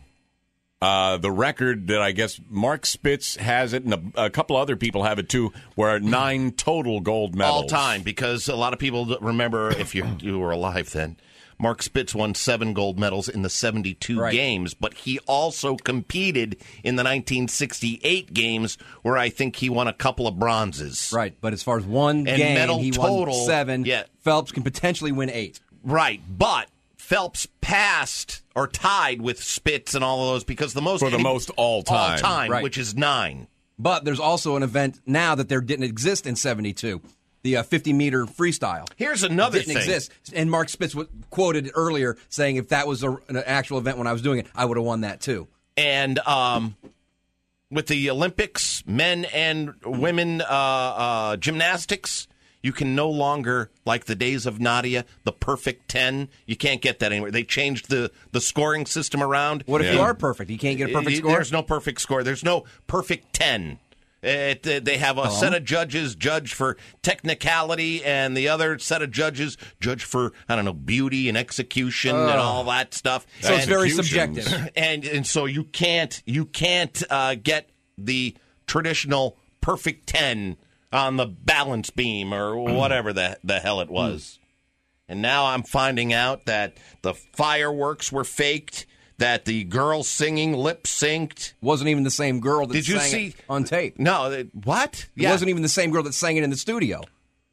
uh, the record that I guess Mark Spitz has it, and a, a couple other people have it too, where nine total gold medals. All time, because a lot of people don't remember, if you you were alive then, Mark Spitz won seven gold medals in the seventy-two Right. games, but he also competed in the nineteen sixty-eight games, where I think he won a couple of bronzes. Right, but as far as one And game, medal he total, won seven. yeah. Phelps can potentially win eight. Right, but Phelps passed or tied with Spitz and all of those because the most For the most all-time. all-time, Right. which is nine. But there's also an event now that there didn't exist in seventy-two. The uh, fifty-meter freestyle. Here's another didn't thing. exist. And Mark Spitz w- quoted earlier saying if that was a, an actual event when I was doing it, I would have won that too. And um, with the Olympics, men and women uh, uh, gymnastics, you can no longer, like the days of Nadia, the perfect ten. You can't get that anymore. They changed the, the scoring system around. What if Yeah. you are perfect? You can't get a perfect Uh, score? There's no perfect score. There's no perfect ten. It, uh, they have a Oh. set of judges judge for technicality, and the other set of judges judge for, I don't know, beauty and execution and Ugh. all that stuff. So it's And- very Executions. subjective. and and so you can't you can't uh, get the traditional perfect ten on the balance beam or whatever the the hell it was. And now I'm finding out that the fireworks were faked, that the girl singing lip synced. Wasn't even the same girl that Did you sang see it on tape. No, it- what? It wasn't even the same girl that sang it in the studio.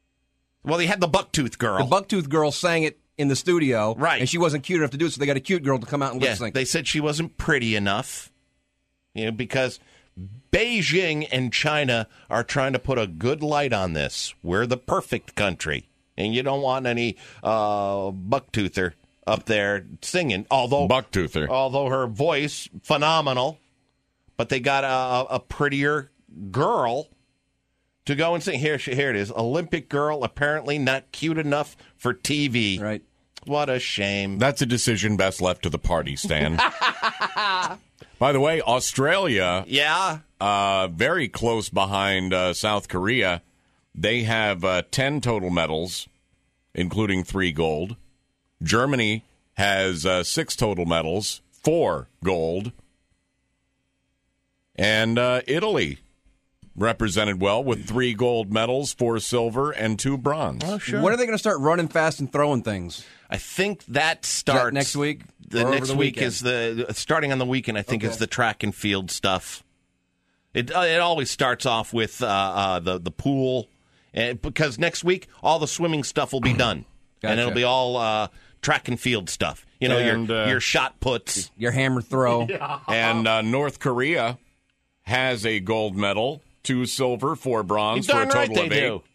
Well, they had the bucktooth girl. The bucktooth girl sang it in the studio, Right. And she wasn't cute enough to do it, so they got a cute girl to come out and lip Yeah, sync. they said she wasn't pretty enough. You know, because Beijing and China are trying to put a good light on this. We're the perfect country, and you don't want any uh, bucktoother up there singing. Although Bucktoother. although her voice phenomenal, but they got a, a prettier girl to go and sing. Here, she, here it is. Olympic girl, apparently not cute enough for T V. Right. What a shame. That's a decision best left to the party, Stan. By the way, Australia, Yeah. uh, very close behind uh, South Korea. They have uh, ten total medals, including three gold. Germany has uh, six total medals, four gold. And uh, Italy represented well with three gold medals, four silver, and two bronze. Oh, sure. When are they going to start running fast and throwing things? I think that starts that next week. The or next over the week weekend? is the starting on the weekend. I think Okay. is the track and field stuff. It uh, it always starts off with uh, uh, the the pool, and because next week all the swimming stuff will be done, Gotcha. and it'll be all uh, track and field stuff. You know, And, your uh, your shot puts, your hammer throw, And uh, North Korea has a gold medal, two silver, four bronze, You're for a darn right total of they eight. do.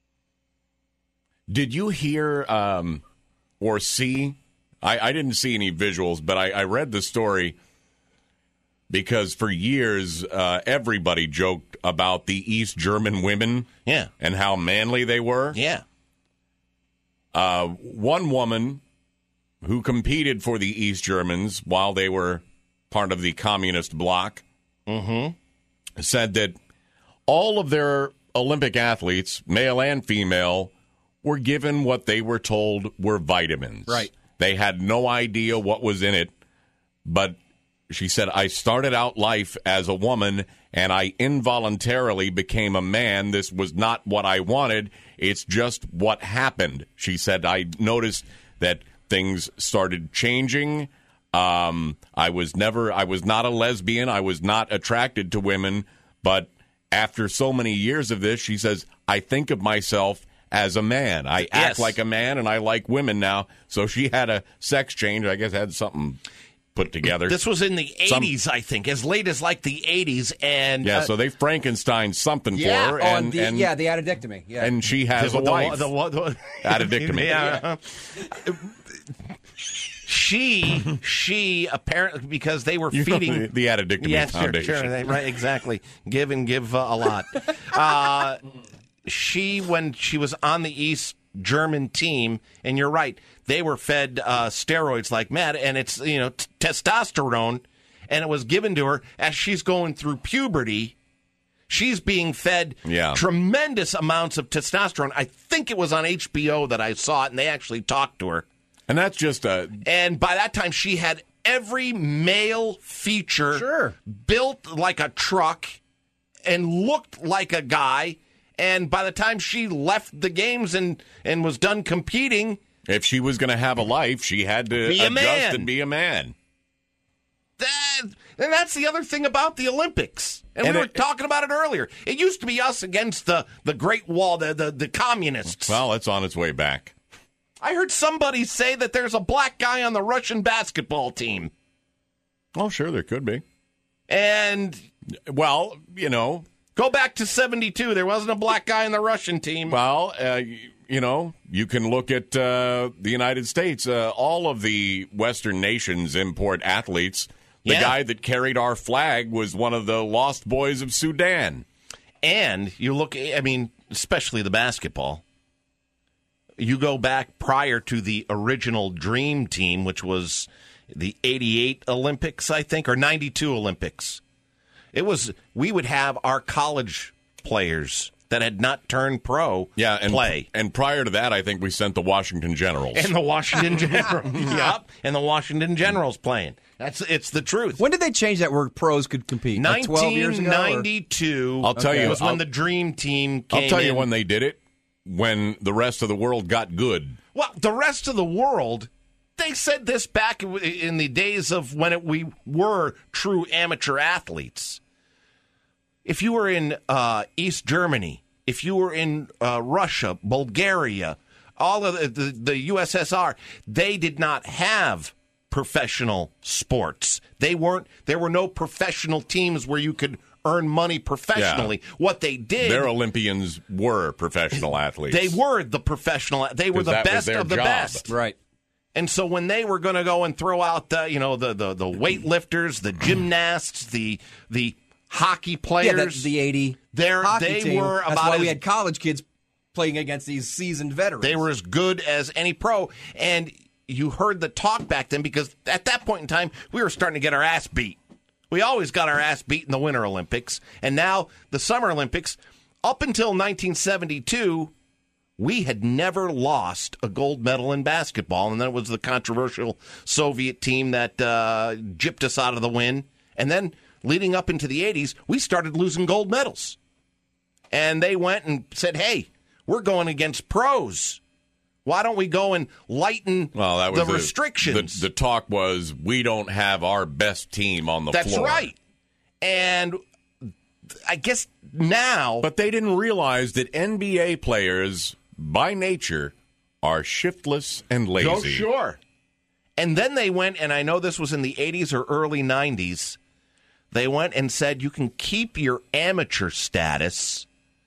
Did you hear um, or see? I, I didn't see any visuals, but I, I read the story because for years uh, everybody joked about the East German women, yeah, and how manly they were. Yeah. Uh, one woman who competed for the East Germans while they were part of the communist bloc Mm-hmm. said that all of their Olympic athletes, male and female, were given what they were told were vitamins. Right. They had no idea what was in it, but she said, I started out life as a woman, and I involuntarily became a man. This was not what I wanted. It's just what happened. She said, I noticed that things started changing. Um, I was never, I was not a lesbian. I was not attracted to women. But after so many years of this, she says, I think of myself as a man. I Yes. act like a man, and I like women now. So she had a sex change. I guess had something put together. This was in the Some- eighties, I think, as late as like the eighties, and Yeah, uh, so they Frankenstein something Yeah. for her, Oh, and, and the, and, yeah, the addictomy. Yeah. and she has the, a the- wife. the- the- the- Addictomy. Yeah. She, she apparently, because they were You know, feeding the- the Addictomy yeah, sure, Foundation. sure, they- right, exactly. Give and give uh, a lot. Uh, she, when she was on the East German team, and you're right, they were fed uh, steroids like mad, and it's you know t- testosterone, and it was given to her as she's going through puberty. She's being fed Yeah. tremendous amounts of testosterone. I think it was on H B O that I saw it, and they actually talked to her. And that's just a. And by that time, she had every male feature Sure. built like a truck and looked like a guy. And by the time she left the games and, and was done competing, If she was going to have a life, she had to Be a adjust man. and be a man. that, and that's the other thing about the Olympics. And, And we were it- talking about it earlier. It used to be us against the, the Great Wall, the, the, the communists. Well, it's on its way back. I heard somebody say that there's a black guy on the Russian basketball team. Oh, sure, there could be. And Well, you know, go back to seventy-two. There wasn't a black guy on the Russian team. well, uh, y- you know, you can look at uh, the United States. Uh, all of the Western nations import athletes. The Yeah. guy that carried our flag was one of the lost boys of Sudan. And you look, I mean, especially the basketball. You go back prior to the original Dream Team, which was the eighty-eight Olympics, I think, or ninety-two Olympics. It was, we would have our college players that had not turned pro Yeah, and play. and prior to that, I think we sent the Washington Generals. And the Washington Generals. Yep. And the Washington Generals playing. That's It's the truth. When did they change that where pros could compete? Like twelve years ago? or- nineteen ninety-two I'll tell you, was when I'll- the Dream Team came I'll tell you in. when they did it. When the rest of the world got good. Well, the rest of the world, they said this back in the days of when it, we were true amateur athletes. If you were in uh, East Germany, if you were in uh, Russia, Bulgaria, all of the, the, the U S S R, they did not have professional sports. They weren't. There were no professional teams where you could earn money professionally. Yeah. What they did, Their Olympians were professional athletes. they were the professional. They were 'Cause the that was best their of the job. best. Right. And so when they were going to go and throw out the, you know, the the, the weightlifters, the gymnasts, the the hockey Yeah, players, the, the eighty. they're- hockey they team. were That's about why as- we had college kids playing against these seasoned veterans. they were as good as any pro. And you heard the talk back then because at that point in time we were starting to get our ass beat. We always got our ass beat in the Winter Olympics, and now the Summer Olympics. Up until nineteen seventy-two, we had never lost a gold medal in basketball, and then it was the controversial Soviet team that uh, gypped us out of the win. And then leading up into the eighties, we started losing gold medals. And they went and said, hey, we're going against pros. Why don't we go and lighten well, that was the restrictions? The, the talk was, we don't have our best team on the That's floor. That's right. And I guess now... But they didn't realize that N B A players, by nature, are shiftless and lazy. Oh, sure. And then they went, and I know this was in the eighties or early nineties, they went and said you can keep your amateur status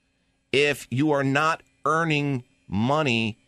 if you are not earning money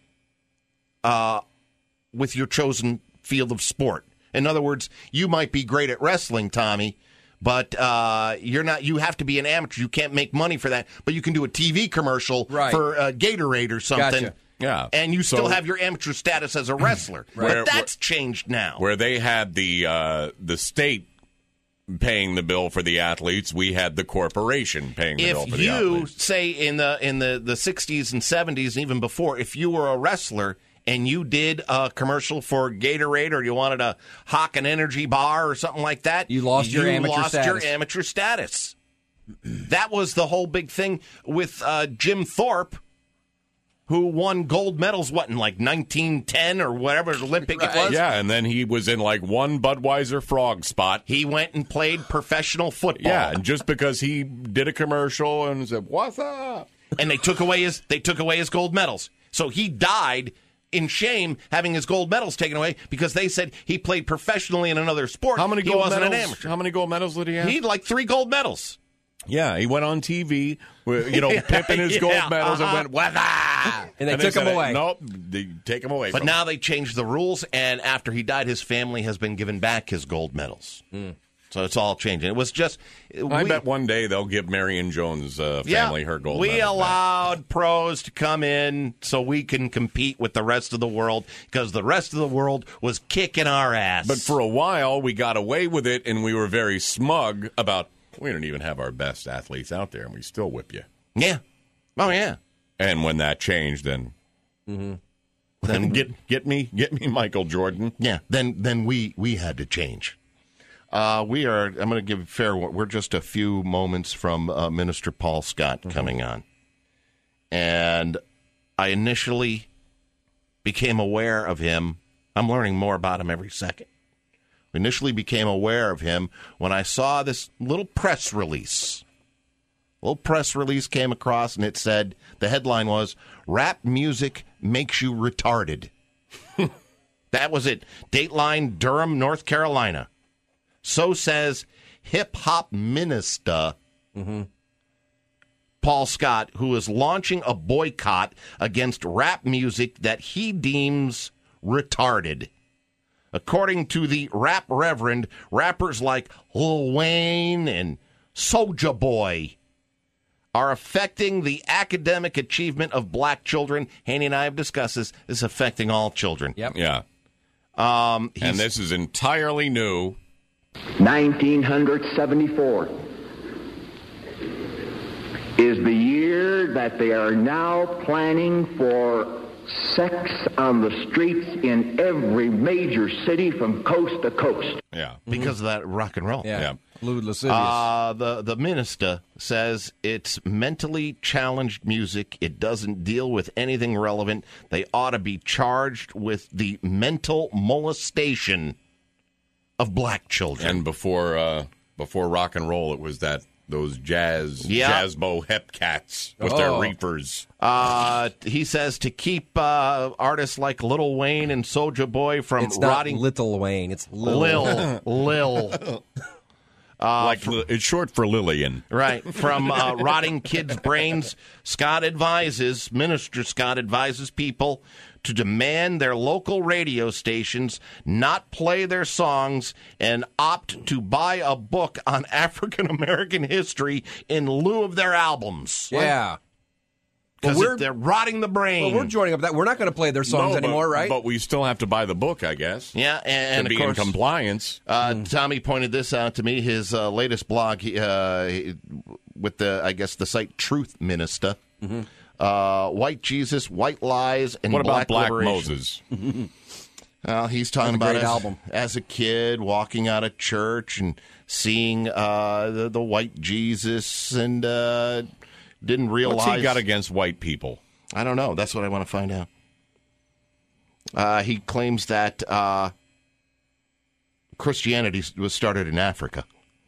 uh, with your chosen field of sport. In other words, you might be great at wrestling, Tommy, but uh, you're not. You have to be an amateur. You can't make money for that, but you can do a T V commercial right. for uh, Gatorade or something. Gotcha. Yeah, and you still so, have your amateur status as a wrestler. right. But where, that's changed now. Where they had the uh, the state paying the bill for the athletes, we had the corporation paying the if bill for the you, athletes. say in the in the, the sixties and seventies, and even before, if you were a wrestler and you did a commercial for Gatorade or you wanted to hawk an energy bar or something like that, you lost you your amateur lost status. your amateur status. That was the whole big thing with uh, Jim Thorpe, who won gold medals, what, in like nineteen ten or whatever Olympic right. it was? Yeah, and then he was in like one Budweiser frog spot. He went and played professional football. Yeah, and just because he did a commercial and said, "What's up?" and they took away his they took away his gold medals. So he died in shame having his gold medals taken away because they said he played professionally in another sport. How many he gold wasn't medals? an amateur. How many gold medals did he have? He had like three gold medals. Yeah, he went on T V, you know, pimping his yeah, gold medals uh-huh. and went, "What's up?" And they and took they him said, away. Nope, they take him away. But from now him. they changed the rules, and after he died, his family has been given back his gold medals. Mm. So it's all changing. It was just... I we, bet one day they'll give Marion Jones' uh, family yeah, her gold we medals allowed back. pros to come in so we can compete with the rest of the world because the rest of the world was kicking our ass. But for a while, we got away with it, and we were very smug about, we don't even have our best athletes out there, and we still whip you. Yeah. Oh, yeah. And when that changed, then... Mm-hmm. Then get get me get me Michael Jordan. Yeah, then then we, we had to change. Uh, we are, I'm going to give fair, we're just a few moments from uh, Minister Paul Scott mm-hmm. coming on. And I initially became aware of him. I'm learning more about him every second. Initially became aware of him when I saw this little press release. A little press release came across, and it said, the headline was, "Rap music makes you retarded." That was it. Dateline, Durham, North Carolina. So says hip-hop minister mm-hmm. Paul Scott, who is launching a boycott against rap music that he deems retarded. According to the rap reverend, rappers like Lil Wayne and Soulja Boy are affecting the academic achievement of black children. Haney and I have discussed this. This is affecting all children. Yep. Yeah. Um, and this is entirely new. nineteen seventy-four is the year that they are now planning for sex on the streets in every major city from coast to coast. Yeah. Because mm-hmm. of that rock and roll. Yeah. yeah. Lewd lascivious. Uh, the, the minister says it's mentally challenged music. It doesn't deal with anything relevant. They ought to be charged with the mental molestation of black children. And before uh, before rock and roll, it was that those jazz yep. jazzbo hep cats with oh. their reefers. Uh, he says to keep uh, artists like Lil Wayne and Soulja Boy from it's not rotting. Little Wayne, it's Lil. Lil. Lil. Uh, like for, it's short for Lillian. Right. From uh, rotting kids' brains, Scott advises, Minister Scott advises people to demand their local radio stations not play their songs and opt to buy a book on African American history in lieu of their albums. Yeah. Because well, they're rotting the brain. Well, we're joining up that. We're not going to play their songs no, anymore, but, right? But we still have to buy the book, I guess. Yeah, and, and to be of course, in compliance. Uh, mm. Tommy pointed this out to me. His uh, latest blog uh, with the, I guess, the site Truth Minister. Mm-hmm. uh, white Jesus, white lies, and what black about Black liberation. Moses? Well, he's talking That's a about great as, album. as a kid walking out of church and seeing uh, the, the white Jesus and uh, didn't realize. What's he got against white people? I don't know. That's what I want to find out. Uh, he claims that uh, Christianity was started in Africa.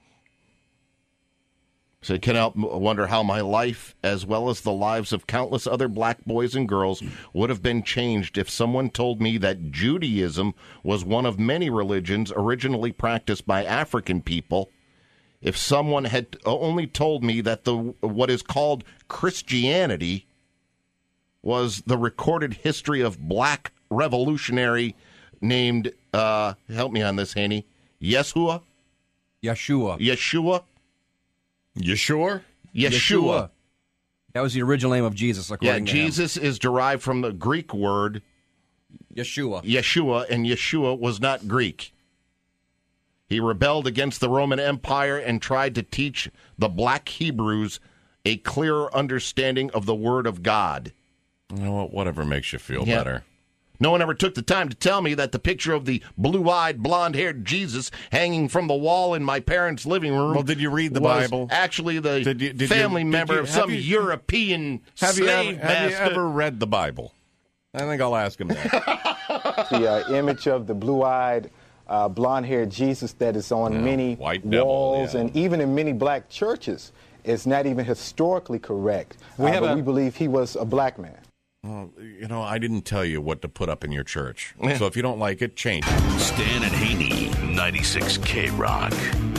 So you cannot wonder how my life, as well as the lives of countless other black boys and girls, would have been changed if someone told me that Judaism was one of many religions originally practiced by African people. If someone had only told me that the what is called Christianity was the recorded history of black revolutionary named, uh, help me on this, Haney, Yeshua? Yeshua. Yeshua? You sure? Yeshua. That was the original name of Jesus, Yeah, according to him. Jesus is derived from the Greek word Yeshua. Yeshua, and Yeshua was not Greek. He rebelled against the Roman Empire and tried to teach the black Hebrews a clearer understanding of the Word of God. You know what? Whatever makes you feel Yeah. better. No one ever took the time to tell me that the picture of the blue-eyed, blonde-haired Jesus hanging from the wall in my parents' living room. Well, did you read the was Bible? Actually, the Did you- did family you- did member you- of have some you- European Have you, slave ever, have you master. ever read the Bible? I think I'll ask him that. The uh, image of the blue-eyed, uh, blonde-haired Jesus that is on Yeah, many white devil, walls yeah. and even in many black churches is not even historically correct. We Uh, have but a- we believe he was a black man. Well, you know, I didn't tell you what to put up in your church. So if you don't like it, change it. Stan and Haney, ninety-six K Rock.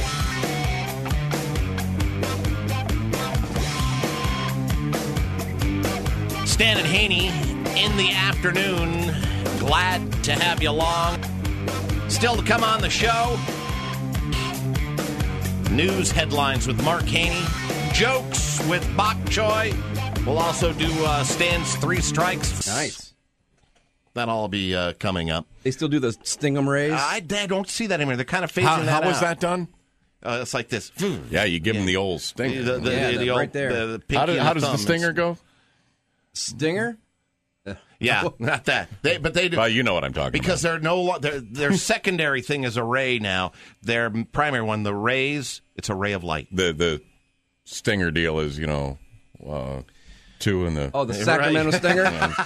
Stan and Haney in the afternoon. Glad to have you along. Still to come on the show. News headlines with Mark Haney. Jokes with Bok Choy. We'll also do uh, Stan's Three Strikes. Nice. That'll all be uh, coming up. They still do the Sting'em Rays? I, I don't see that anymore. They're kind of phasing How, that how was out. that done? Uh, it's like this. Yeah, you give him the old stinger. The, the, Yeah, the, the that old, right there. The, the pinky how do- and how the does the thumb. stinger go? Stinger? Yeah, not that. They, but they do. Well, you know what I'm talking Because about. they're no lo- their their secondary thing is a ray now. Their primary one, the rays, it's a ray of light. The the stinger deal is, you know, uh, two in the... Oh, the Sacramento Stinger?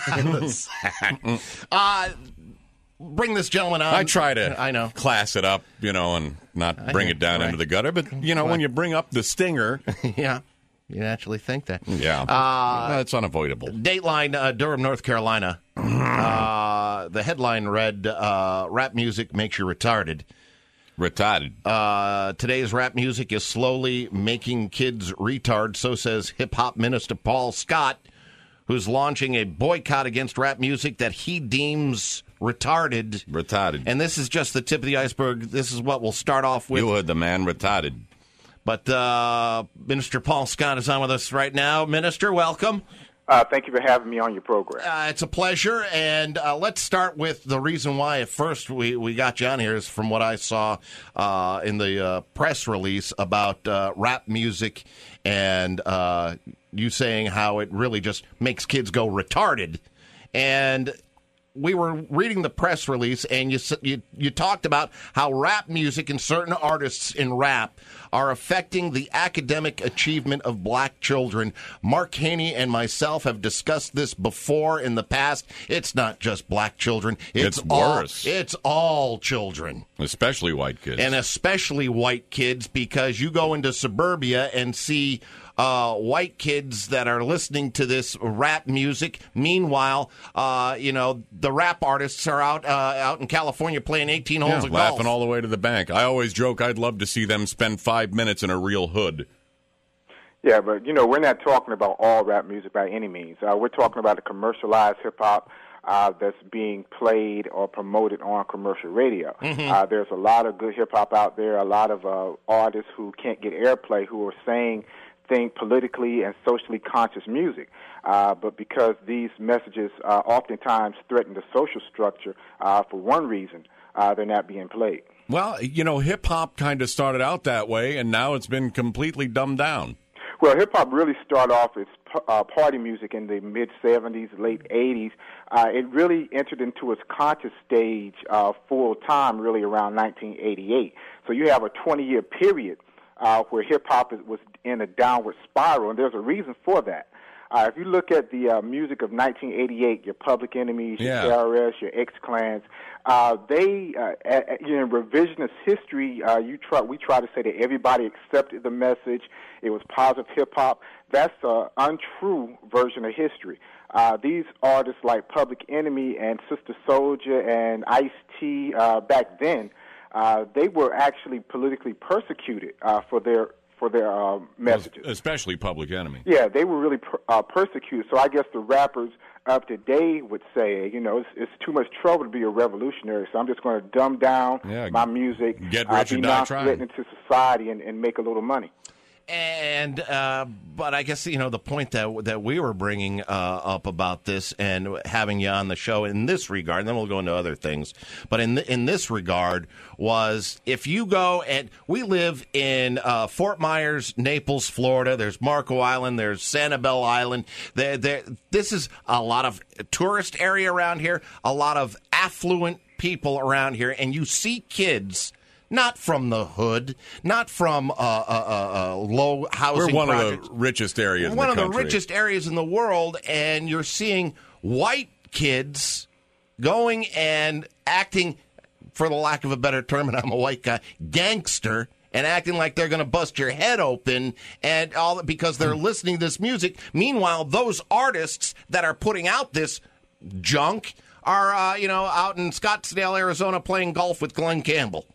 uh, bring this gentleman on. I try to I know. class it up, you know, and not I bring know, it down right. into the gutter. But, you know, when you bring up the stinger... Yeah, you naturally think that. Yeah, Uh, that's unavoidable. Dateline, uh, Durham, North Carolina. uh, the headline read, uh, rap music makes you retarded. Retarded. Uh, today's rap music is slowly making kids retard, so says hip-hop minister Paul Scott, who's launching a boycott against rap music that he deems retarded. Retarded. And this is just the tip of the iceberg. This is what we'll start off with. You heard the man, retarded. But uh, Minister Paul Scott is on with us right now. Minister, welcome. Uh, thank you for having me on your program. Uh, it's a pleasure, and uh, let's start with the reason why at first we, we got you on here is from what I saw uh, in the uh, press release about uh, rap music and uh, you saying how it really just makes kids go retarded. And we were reading the press release, and you, you you talked about how rap music and certain artists in rap are affecting the academic achievement of black children. Mark Haney and myself have discussed this before in the past. It's not just black children. It's, It's all, worse. It's all children. Especially white kids. And especially white kids, because you go into suburbia and see uh, white kids that are listening to this rap music. Meanwhile, uh, you know, the rap artists are out uh, out in California playing eighteen holes Yeah, of laughing golf. all the way to the bank. I always joke I'd love to see them spend five minutes in a real hood. Yeah, but, you know, we're not talking about all rap music by any means. Uh, we're talking about the commercialized hip-hop uh, that's being played or promoted on commercial radio. Mhm. Uh, there's a lot of good hip-hop out there, a lot of uh, artists who can't get airplay who are saying things politically and socially conscious music. Uh, but because these messages uh, oftentimes threaten the social structure uh, for one reason, uh, they're not being played. Well, you know, hip-hop kind of started out that way, and now it's been completely dumbed down. Well, hip-hop really started off as uh, party music in the mid-seventies, late eighties. Uh, it really entered into its conscious stage uh, full-time really around nineteen eighty-eight. So you have a twenty-year period uh, where hip-hop is, was in a downward spiral, and there's a reason for that. Uh, if you look at the uh, music of nineteen eighty-eight, your Public Enemies, your Yeah. K R S, your X-Clans, uh, they, uh, a- a- you know, revisionist history, uh, you try, we try to say that everybody accepted the message. It was positive hip-hop. That's an untrue version of history. Uh, these artists like Public Enemy and Sister Soldier and Ice-T uh, back then, uh, they were actually politically persecuted uh, for their for their uh, messages. Especially Public Enemy. Yeah, they were really per, uh, persecuted. So I guess the rappers of today would say, you know, it's, it's too much trouble to be a revolutionary, so I'm just going to dumb down Yeah, my music, get uh, rich be or die trying. non-threatening to society, and, and make a little money. And uh, but I guess you know the point that that we were bringing uh, up about this and having you on the show in this regard, and then we'll go into other things. But in th- in this regard was if you go and we live in uh, Fort Myers, Naples, Florida. There's Marco Island. There's Sanibel Island. There, there. This is a lot of tourist area around here. A lot of affluent people around here, and you see kids. Not from the hood, not from uh, uh, uh, uh, low housing We're one projects. of the richest areas in One the of the country. richest areas in the world, and you're seeing white kids going and acting, for the lack of a better term, and I'm a white guy, gangster, and acting like they're going to bust your head open, and all because they're listening to this music. Meanwhile, those artists that are putting out this junk are, uh, you know, out in Scottsdale, Arizona, playing golf with Glenn Campbell.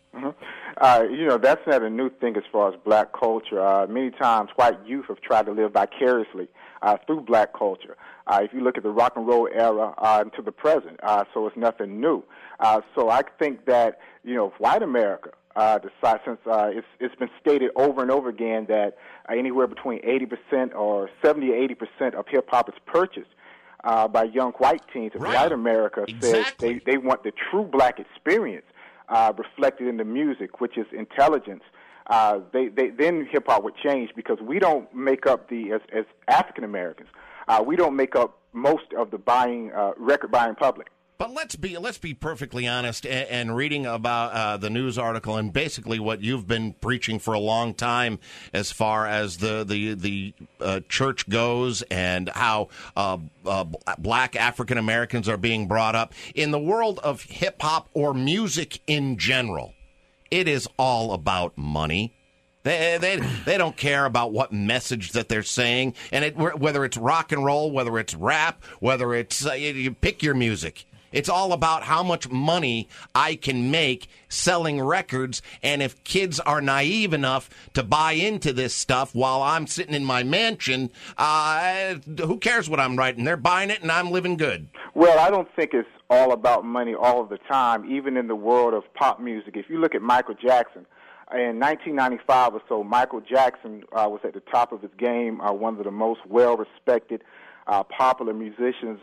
Uh, you know, that's not a new thing as far as black culture. Uh, many times white youth have tried to live vicariously uh, through black culture. Uh, if you look at the rock and roll era uh, to the present, uh, so it's nothing new. Uh, so I think that, you know, if white America uh, decides, since uh, it's, it's been stated over and over again that uh, anywhere between eighty percent or seventy to eighty percent of hip-hop is purchased uh, by young white teens, if Right. white America Exactly. says they, they want the true black experience, Uh, reflected in the music, which is intelligence, uh, they, they, then hip-hop would change because we don't make up the, as, as African Americans, uh, we don't make up most of the buying, uh, record-buying public. But let's be let's be perfectly honest, and, and reading about uh, the news article and basically what you've been preaching for a long time, as far as the the the uh, church goes, and how uh, uh, black African Americans are being brought up in the world of hip hop or music in general. It is all about money. They, they they don't care about what message that they're saying, and it, whether it's rock and roll, whether it's rap, whether it's uh, you, you pick your music. It's all about how much money I can make selling records, and if kids are naive enough to buy into this stuff while I'm sitting in my mansion, uh, who cares what I'm writing? They're buying it, and I'm living good. Well, I don't think it's all about money all of the time, even in the world of pop music. If you look at Michael Jackson, in nineteen ninety-five or so, Michael Jackson uh, was at the top of his game, uh, one of the most well-respected, uh, popular musicians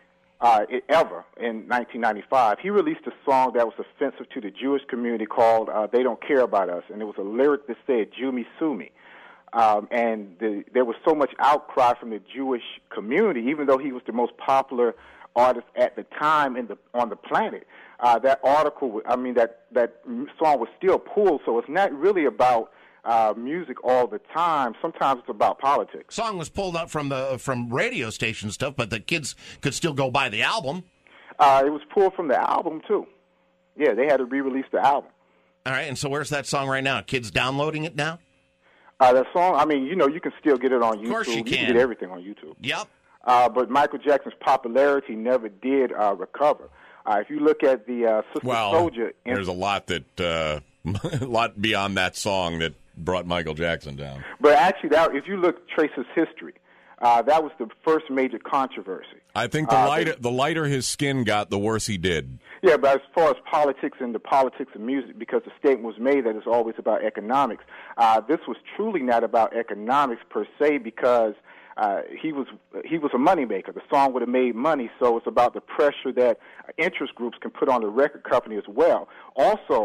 Uh, ever in nineteen ninety-five. He released a song that was offensive to the Jewish community called uh, They Don't Care About Us, and it was a lyric that said, "Jew me, sue me." Um, and the, there was so much outcry from the Jewish community, even though he was the most popular artist at the time in the, on the planet. Uh, that article, I mean, that, that song was still pulled, so it's not really about Uh, music all the time. Sometimes it's about politics. Song was pulled up from the from radio station stuff, but the kids could still go buy the album. Uh, it was pulled from the album, too. Yeah, they had to re-release the album. All right, and so where's that song right now? Kids downloading it now? Uh, that song, I mean, you know, you can still get it on YouTube. Of course you can. You can get everything on YouTube. Yep. Uh, but Michael Jackson's popularity never did uh, recover. Uh, if you look at the uh, Sister Well, Soldier... In- there's a lot that, uh, a lot beyond that song that brought Michael Jackson down. But actually, that, if you look, trace his history, uh, that was the first major controversy. I think the Uh, lighter but- the lighter his skin got, the worse he did. Yeah, but as far as politics and the politics of music, because the statement was made that it's always about economics, uh, this was truly not about economics per se, because uh, he was he was a moneymaker. The song would have made money, so it's about the pressure that interest groups can put on the record company as well. Also,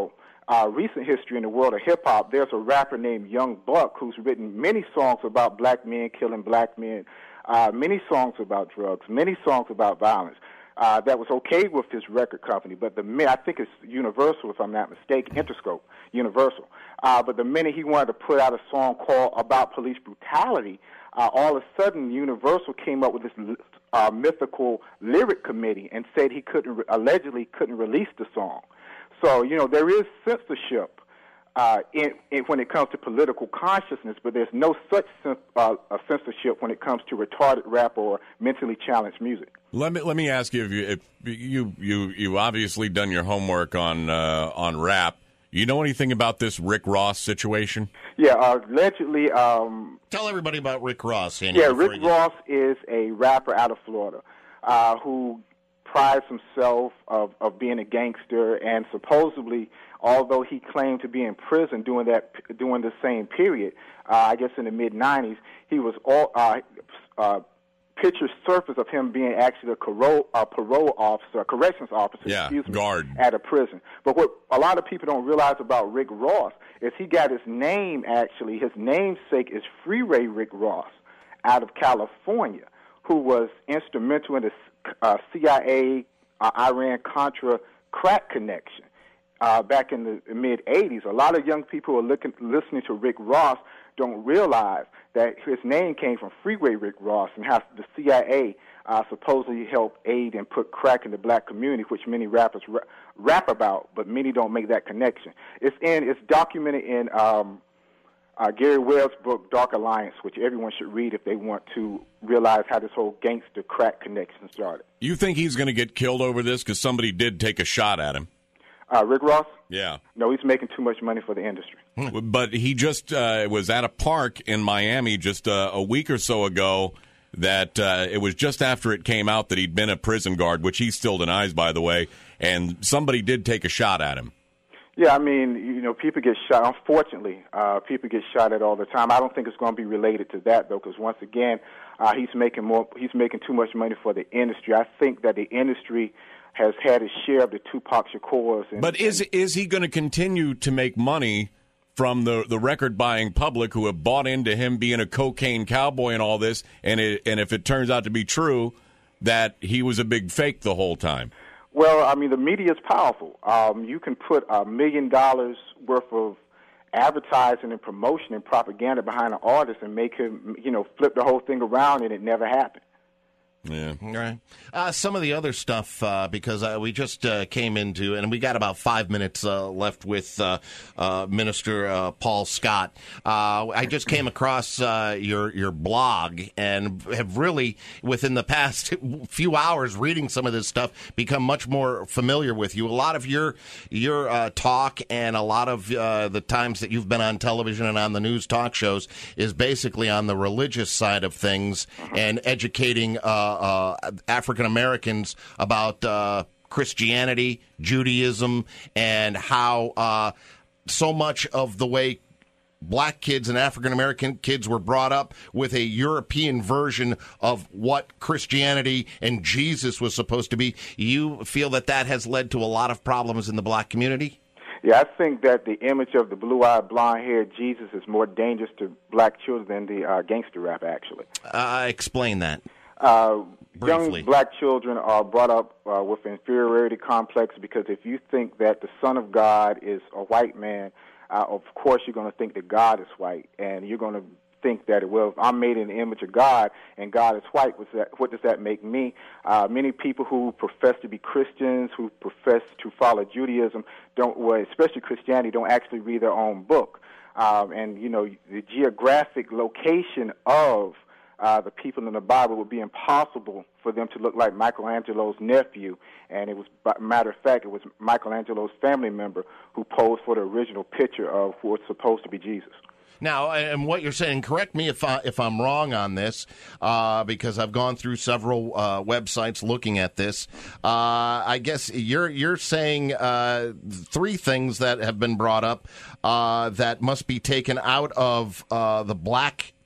uh, recent history in the world of hip-hop, there's a rapper named Young Buck who's written many songs about black men killing black men, uh, many songs about drugs, many songs about violence. Uh, that was okay with his record company, but the minute, I think it's Universal, if I'm not mistaken, Interscope, Universal. Uh, but the minute he wanted to put out a song called About Police Brutality, uh, all of a sudden Universal came up with this uh, mythical lyric committee and said he couldn't, allegedly couldn't release the song. So, you know, there is censorship uh, in, in, when it comes to political consciousness, but there's no such uh, a censorship when it comes to retarded rap or mentally challenged music. Let me let me ask you if you if you you you obviously done your homework on uh, on rap. You know anything about this Rick Ross situation? Yeah, uh, allegedly. Um, Tell everybody about Rick Ross. Andy, yeah, Rick you... Ross is a rapper out of Florida uh, who prides himself of, of being a gangster, and supposedly, although he claimed to be in prison during that during the same period, uh, I guess in the mid nineties, he was all uh, uh, pictures surface of him being actually a parole, uh, parole officer, a corrections officer, yeah, excuse me, guard at a prison. But what a lot of people don't realize about Rick Ross is he got his name, actually, his namesake is Freeway Rick Ross out of California, who was instrumental in the uh, C I A, uh, Iran-Contra crack connection uh, back in the mid-eighties. A lot of young people who are looking, listening to Rick Ross don't realize that his name came from Freeway Rick Ross and how the C I A uh, supposedly helped aid and put crack in the black community, which many rappers ra- rap about, but many don't make that connection. It's in, it's documented in um, uh, Gary Webb's book, Dark Alliance, which everyone should read if they want to realize how this whole gangster crack connection started. You think he's going to get killed over this because somebody did take a shot at him? Uh, Rick Ross? Yeah. No, he's making too much money for the industry. But he just uh, was at a park in Miami just uh, a week or so ago that uh, it was just after it came out that he'd been a prison guard, which he still denies, by the way, and somebody did take a shot at him. Yeah, I mean, you know, people get shot. Unfortunately, uh, people get shot at all the time. I don't think it's going to be related to that, though, because once again, uh, he's making more. He's making too much money for the industry. I think that the industry has had his share of the Tupac Shakurs. And, but is is he going to continue to make money from the, the record-buying public who have bought into him being a cocaine cowboy and all this, and it, and if it turns out to be true that he was a big fake the whole time? Well, I mean, the media is powerful. Um, you can put a million dollars worth of advertising and promotion and propaganda behind an artist and make him, you know, flip the whole thing around, and it never happened. Yeah. Right. Uh, some of the other stuff, uh, because uh, we just uh, came into, and we got about five minutes uh, left with uh, uh, Minister uh, Paul Scott. Uh, I just came across uh, your your blog and have really, within the past few hours, reading some of this stuff, become much more familiar with you. A lot of your your uh, talk and a lot of uh, the times that you've been on television and on the news talk shows is basically on the religious side of things and educating uh, Uh, African Americans about uh, Christianity, Judaism, and how uh, so much of the way black kids and African American kids were brought up with a European version of what Christianity and Jesus was supposed to be. You feel that that has led to a lot of problems in the black community? Yeah, I think that the image of the blue-eyed, blonde-haired Jesus is more dangerous to black children than the uh, gangster rap, actually. Uh, explain that. Uh, Briefly. Young black children are brought up uh, with inferiority complex because if you think that the Son of God is a white man, uh, of course you're going to think that God is white, and you're going to think that, well, if I'm made in the image of God and God is white, what's that, what does that make me? Uh, many people who profess to be Christians, who profess to follow Judaism, don't, well, especially Christianity, don't actually read their own book. Um, and, you know, the geographic location of Uh, the people in the Bible would be impossible for them to look like Michelangelo's nephew. And it was, matter of fact, it was Michelangelo's family member who posed for the original picture of who was supposed to be Jesus. Now, and what you're saying, correct me if, I, if I'm wrong on this, uh, because I've gone through several uh, websites looking at this. Uh, I guess you're you're saying uh, three things that have been brought up uh, that must be taken out of uh, the black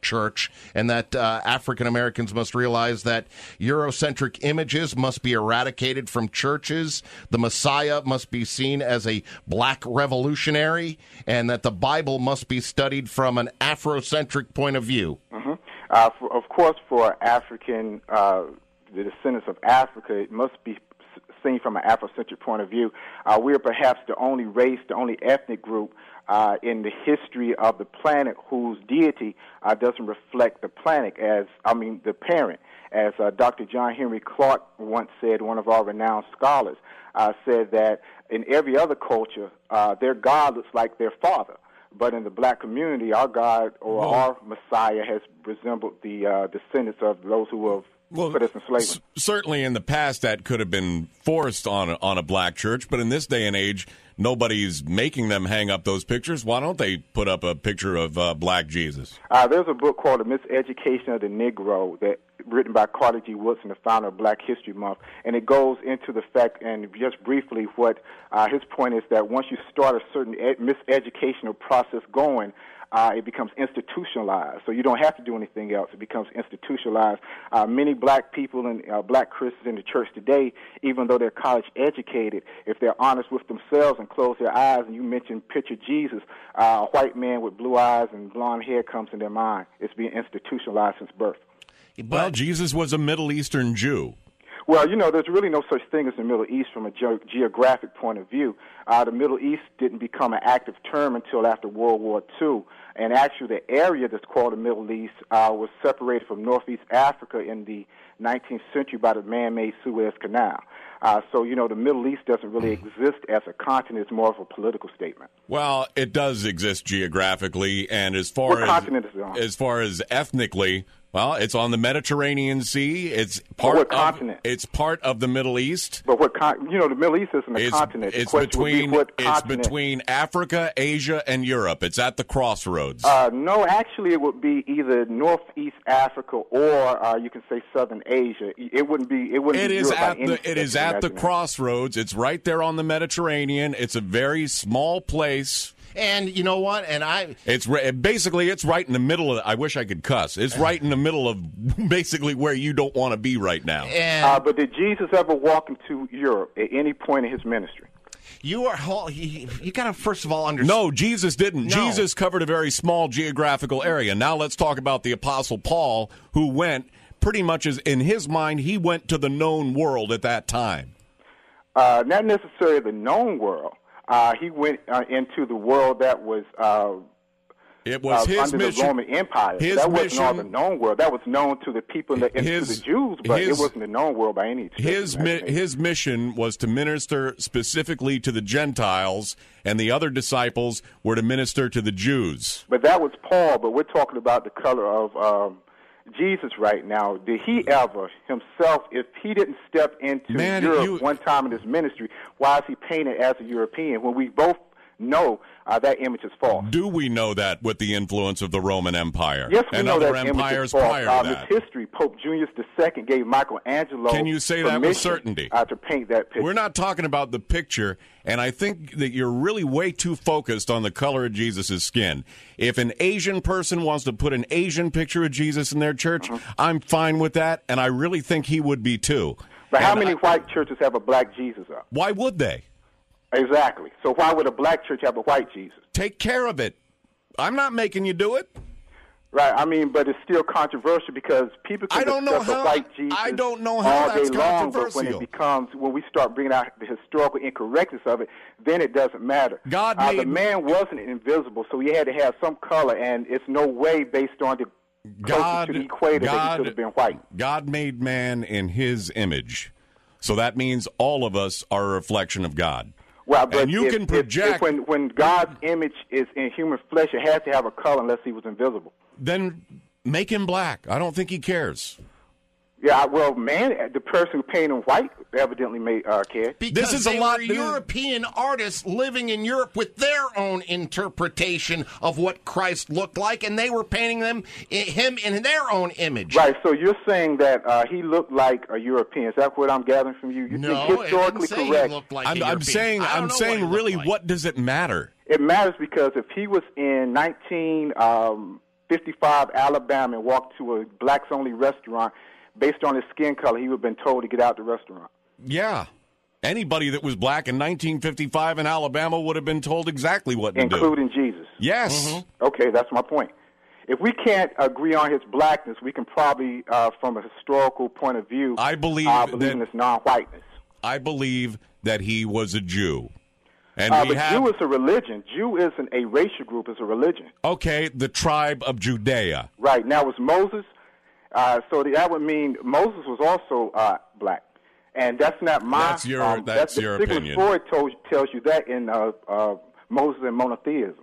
church, and that uh, African Americans must realize that Eurocentric images must be eradicated from churches. The Messiah must be seen as a black revolutionary, and that the Bible must be studied from an Afrocentric point of view. Mm-hmm. Uh, for, of course, for African, uh, the descendants of Africa, it must be seen from an Afrocentric point of view. Uh, we are perhaps the only race, the only ethnic group uh, in the history of the planet whose deity uh, doesn't reflect the planet as, I mean, the parent. As uh, Doctor John Henry Clark once said, one of our renowned scholars, uh, said that in every other culture, uh, their God looks like their father. But in the black community, our God or well, our Messiah has resembled the uh, descendants of those who have well, put us in slavery. C- certainly in the past that could have been forced on a, on a black church, but in this day and age, nobody's making them hang up those pictures. Why don't they put up a picture of uh, black Jesus? Uh, there's a book called The Miseducation of the Negro that written by Carter G. Woodson, the founder of Black History Month, and it goes into the fact, and just briefly, what uh, his point is that once you start a certain ed- miseducational process going, uh, it becomes institutionalized. So you don't have to do anything else. It becomes institutionalized. Uh, many black people and uh, black Christians in the church today, even though they're college educated, if they're honest with themselves and close their eyes, and you mention picture Jesus, uh, a white man with blue eyes and blonde hair comes in their mind. It's being institutionalized since birth. Well, Jesus was a Middle Eastern Jew. Well, you know, there's really no such thing as the Middle East from a ge- geographic point of view. Uh, the Middle East didn't become an active term until after World War Two. And actually, the area that's called the Middle East uh, was separated from Northeast Africa in the nineteenth century by the man-made Suez Canal. Uh, so, you know, the Middle East doesn't really exist as a continent. It's more of a political statement. Well, it does exist geographically, and as far what as continent is it on? As far as ethnically, well, it's on the Mediterranean Sea. It's part what of continent? It's part of the Middle East. But what con- you know, the Middle East isn't a it's, continent. It's be between what it's continent? between Africa, Asia, and Europe. It's at the crossroads. Uh, no, actually, it would be either Northeast Africa or uh, you can say Southern Asia. It wouldn't be. It wouldn't. It be is Europe by at any the. stretch It is of at the imagination. crossroads. It's right there on the Mediterranean. It's a very small place. And you know what? And I, it's re- basically it's right in the middle of. I wish I could cuss. It's right in the middle of basically where you don't want to be right now. And uh, but did Jesus ever walk into Europe at any point in his ministry? You are you, you got to first of all understand. No, Jesus didn't. No. Jesus covered a very small geographical area. Now let's talk about the Apostle Paul, who went pretty much as in his mind he went to the known world at that time. Uh, not necessarily the known world. Uh, he went uh, into the world that was uh, it was uh, his under mission, the Roman Empire. His that mission, wasn't all the known world. That was known to the people, that, and his, to the Jews, but his, it wasn't the known world by any stretch. His mi- his mission was to minister specifically to the Gentiles, and the other disciples were to minister to the Jews. But that was Paul. But we're talking about the color of um, Jesus right now. Did he ever himself, if he didn't step into Man, Europe you, one time in his ministry, why is he painted as a European when we both know uh, that image is false? Do we know that with the influence of the Roman Empire? Yes, we and know other that empires image is false. prior Um, to that? It's history. Pope Julius the Second gave Michelangelo Can you say that with certainty? Uh, to paint that picture. We're not talking about the picture, and I think that you're really way too focused on the color of Jesus' skin. If an Asian person wants to put an Asian picture of Jesus in their church, mm-hmm. I'm fine with that, and I really think he would be too. But and how many I, white churches have a black Jesus up? Why would they? Exactly. So why would a black church have a white Jesus? Take care of it. I'm not making you do it. Right. I mean, but it's still controversial because people can I don't know discuss how, a white Jesus I don't know how all that's day long, controversial. but when it becomes, when we start bringing out the historical incorrectness of it, then it doesn't matter. God uh, made the man wasn't invisible, so he had to have some color, and it's no way based on the God, to the equator God, that he should have been white. God made man in his image, so that means all of us are a reflection of God. Well, but and you if, can if, project if when when God's image is in human flesh, it has to have a color unless he was invisible. Then make him black. I don't think he cares. Yeah, well, man, the person who painted him white evidently made uh, care. Because this is they a lot were new. European artists living in Europe with their own interpretation of what Christ looked like, and they were painting them him in their own image. Right. So you're saying that uh, he looked like a European. Is that what I'm gathering from you? You no, think historically it didn't say correct? He looked like I'm, a I'm European. saying, I don't I'm know saying, what really, like. what does it matter? It matters because if he was in nineteen fifty-five, Alabama, and walked to a blacks-only restaurant, based on his skin color, he would have been told to get out the restaurant. Yeah. Anybody that was black in nineteen fifty-five in Alabama would have been told exactly what to do. Including Jesus. Yes. Mm-hmm. Okay, that's my point. If we can't agree on his blackness, we can probably, uh, from a historical point of view, I believe, uh, believe that, in his non-whiteness. I believe that he was a Jew. And uh, we but have, Jew is a religion. Jew isn't a racial group, it's a religion. Okay, the tribe of Judea. Right. Now, was Moses, uh, so that would mean Moses was also uh, black. And that's not my... That's your, um, that's your Sigmund opinion. Freud told, tells you that in uh, uh, Moses and Monotheism.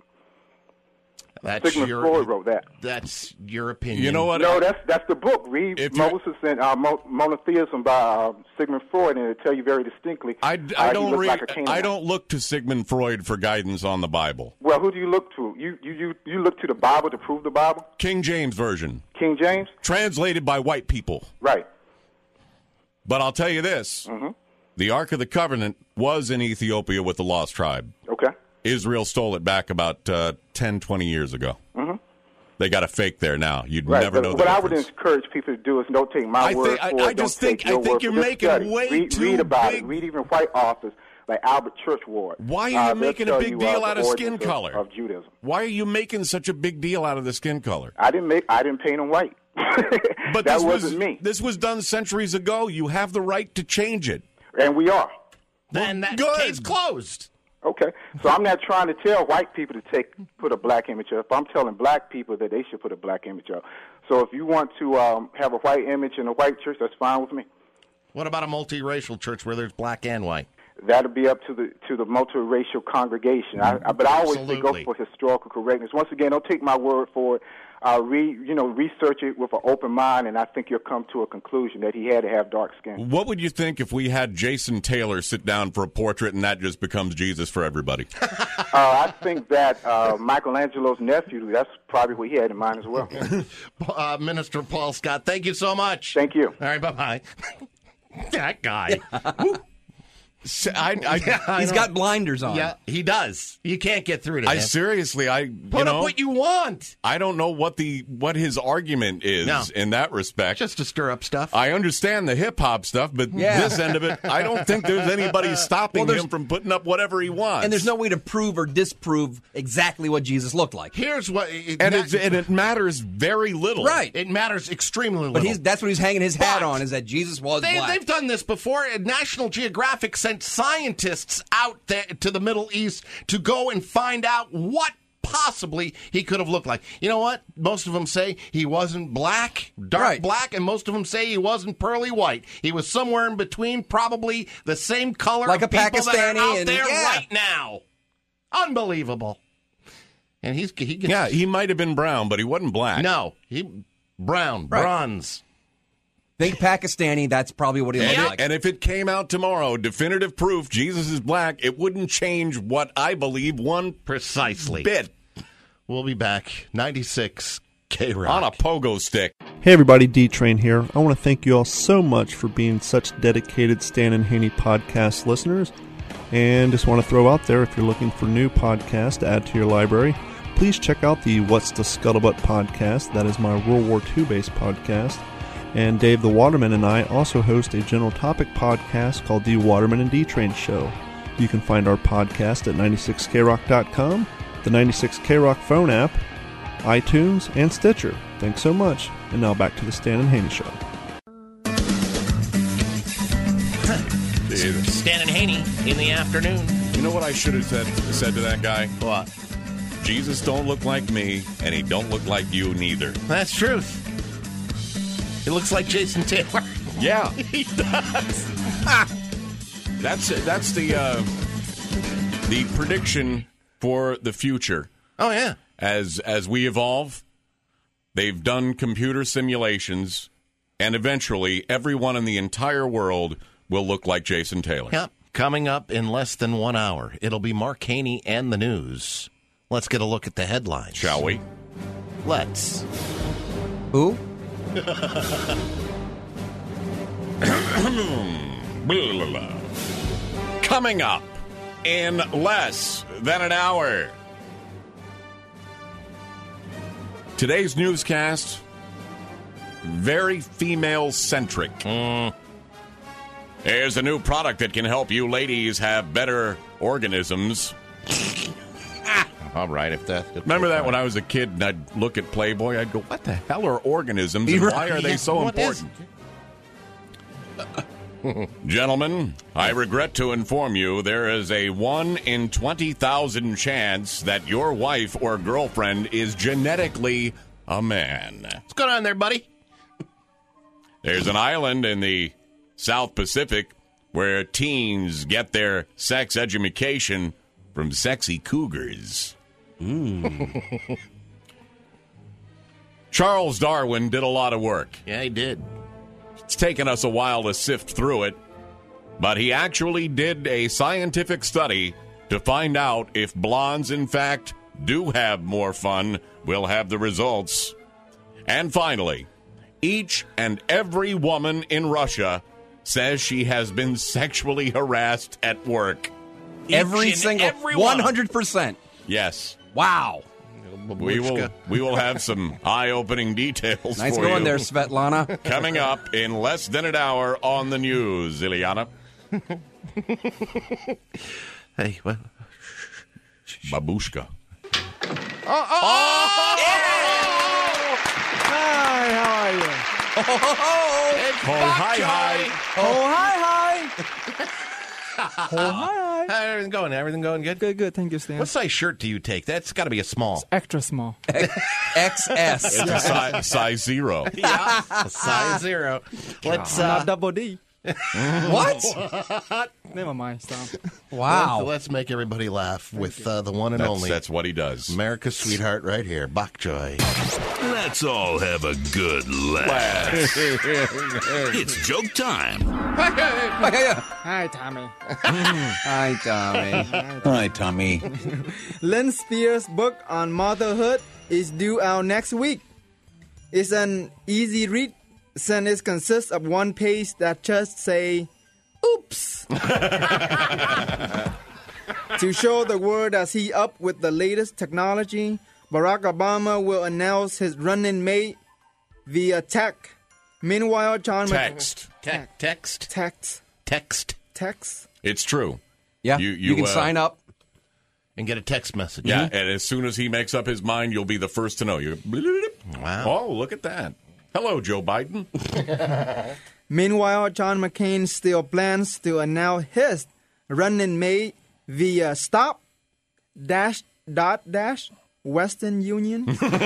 That's Sigmund your, Freud wrote that. That's your opinion. You know what? No, that's that's the book. Read Moses and uh, Mo- Monotheism by uh, Sigmund Freud, and it'll tell you very distinctly. I, uh, I he don't looked read. like a Canaanite. I don't look to Sigmund Freud for guidance on the Bible. Well, who do you look to? You you you you look to the Bible to prove the Bible. King James Version. King James. Translated by white people. Right. But I'll tell you this: mm-hmm. the Ark of the Covenant was in Ethiopia with the Lost Tribe. Okay. Israel stole it back about uh, ten, twenty years ago. Mm-hmm. They got a fake there now. You'd right. never but, know the What difference. I would encourage people to do is don't take my I word think, for I, it. I just don't think take your I think word you're for it. Just making study. way read, too read about big. it. Read even white authors like Albert Churchward. Why are you uh, making a big deal out of skin color? Of, of Judaism. Why are you making such a big deal out of the skin color? I didn't make. I didn't paint them white. But that this wasn't was, me. This was done centuries ago. You have the right to change it. And we are. Then that Good. case closed. Okay, so I'm not trying to tell white people to take put a black image up. I'm telling black people that they should put a black image up. So if you want to um, have a white image in a white church, that's fine with me. What about a multiracial church where there's black and white? That'll be up to the to the multiracial congregation. I, I, but I always say go Absolutely. for historical correctness. Once again, don't take my word for it. Uh, read, you know, research it with an open mind, and I think you'll come to a conclusion that he had to have dark skin. What would you think if we had Jason Taylor sit down for a portrait and that just becomes Jesus for everybody? uh, I think that uh, Michelangelo's nephew, that's probably what he had in mind as well. uh, Minister Paul Scott, thank you so much. Thank you. All right, bye-bye. That guy. I, I, Yeah, I He's know. got blinders on. Yeah, he does. You can't get through to I him. seriously, I Put you know, up what you want. I don't know what the what his argument is No. in that respect. Just to stir up stuff. I understand the hip hop stuff, but Yeah. this end of it, I don't think there's anybody stopping Well, there's- him from putting up whatever he wants. And there's no way to prove or disprove exactly what Jesus looked like. Here's what... It, and, ma- it's, and it matters very little. Right. It matters extremely little. But he's, that's what he's hanging his hat But on, is that Jesus was They, black. they've done this before. National Geographic sent scientists out there to the Middle East to go and find out what possibly he could have looked like. You know what? Most of them say he wasn't black, dark Right. black, and most of them say he wasn't pearly white. He was somewhere in between, probably the same color Like of a people that are Pakistani out and- there yeah. right now. Unbelievable. And he's he gets, Yeah, he might have been brown, but he wasn't black. no, he brown, Right. bronze. Think Pakistani, that's probably what he looked And, like. and if it came out tomorrow, definitive proof Jesus is black, it wouldn't change what I believe one Precisely. bit. We'll be back. ninety-six K-Rock. On a pogo stick. Hey everybody, D-Train here. I want to thank you all so much for being such dedicated Stan and Haney podcast listeners. And just want to throw out there, if you're looking for new podcasts to add to your library, please check out the What's the Scuttlebutt podcast. That is my World War Two based podcast. And Dave the Waterman and I also host a general topic podcast called The Waterman and D-Train Show. You can find our podcast at ninety-six K rock dot com, the ninety-six K Rock phone app, iTunes, and Stitcher. Thanks so much. And now back to the Stan and Haney Show. Stan and Haney in the afternoon. You know what I should have said, said to that guy? What? Jesus don't look like me, and he don't look like you neither. That's truth. He looks like Jason Taylor. Yeah. He does. That's that's the uh, the prediction for the future. Oh, yeah. As as we evolve, they've done computer simulations, and eventually everyone in the entire world will look like Jason Taylor. Yep. Coming up in less than one hour, it'll be Mark Haney and the news. Let's get a look at the headlines. Shall we? Let's. Who? Coming up in less than an hour. Today's newscast, very female-centric. Mm. There's a new product that can help you ladies have better organisms. All right, if that... If Remember that when I was a kid and I'd look at Playboy, I'd go, what the hell are organisms and why are they so What is- important? Gentlemen, I regret to inform you there is a one in twenty thousand chance that your wife or girlfriend is genetically a man. What's going on there, buddy? There's an island in the South Pacific where teens get their sex education from sexy cougars. Mm. Charles Darwin did a lot of work. Yeah, he did. It's taken us a while to sift through it, but he actually did a scientific study to find out if blondes, in fact, do have more fun. We'll have the results. And finally, each and every woman in Russia says she has been sexually harassed at work. Every Each and single every one hundred percent. Yes. Wow. We will we will have some eye-opening details Nice for going you. there, Svetlana. Coming up in less than an hour on the news, Ileana. Hey, what? Babushka. Oh, oh, oh, yeah! Hi, how are you? Oh, oh, oh. Oh, hi, hi. Oh, hi, hi. Oh, hi, hi. How everything going? Everything going good? Good, good. Thank you, Stan. What size shirt do you take? That's got to be a small. Extra small. X S. It's a size, size zero. Yeah, a size zero. Let's. Not Uh, double D. What? Never mind. Stop. Wow. Let's, let's make everybody laugh with uh, the one and That's, only that's what he does. America's sweetheart right here, Bok Choy. Let's all have a good laugh. It's joke time. Hi, Tommy. Hi, Tommy. Hi, Tommy. Lynn Spears' book on motherhood is due out next week. It's an easy read since it consists of one page that just say, oops. To show the world that he up with the latest technology, Barack Obama will announce his running mate via tech. Meanwhile, John Text. Te- text. Text. Text. Text. It's true. Yeah, You- you, you, can uh, sign up. And get a text message. Yeah, and as soon as he makes up his mind, you'll be the first to know. You. Wow. Oh, look at that. Hello, Joe Biden. Meanwhile, John McCain still plans to announce his running mate via stop dash dot dash Western Union.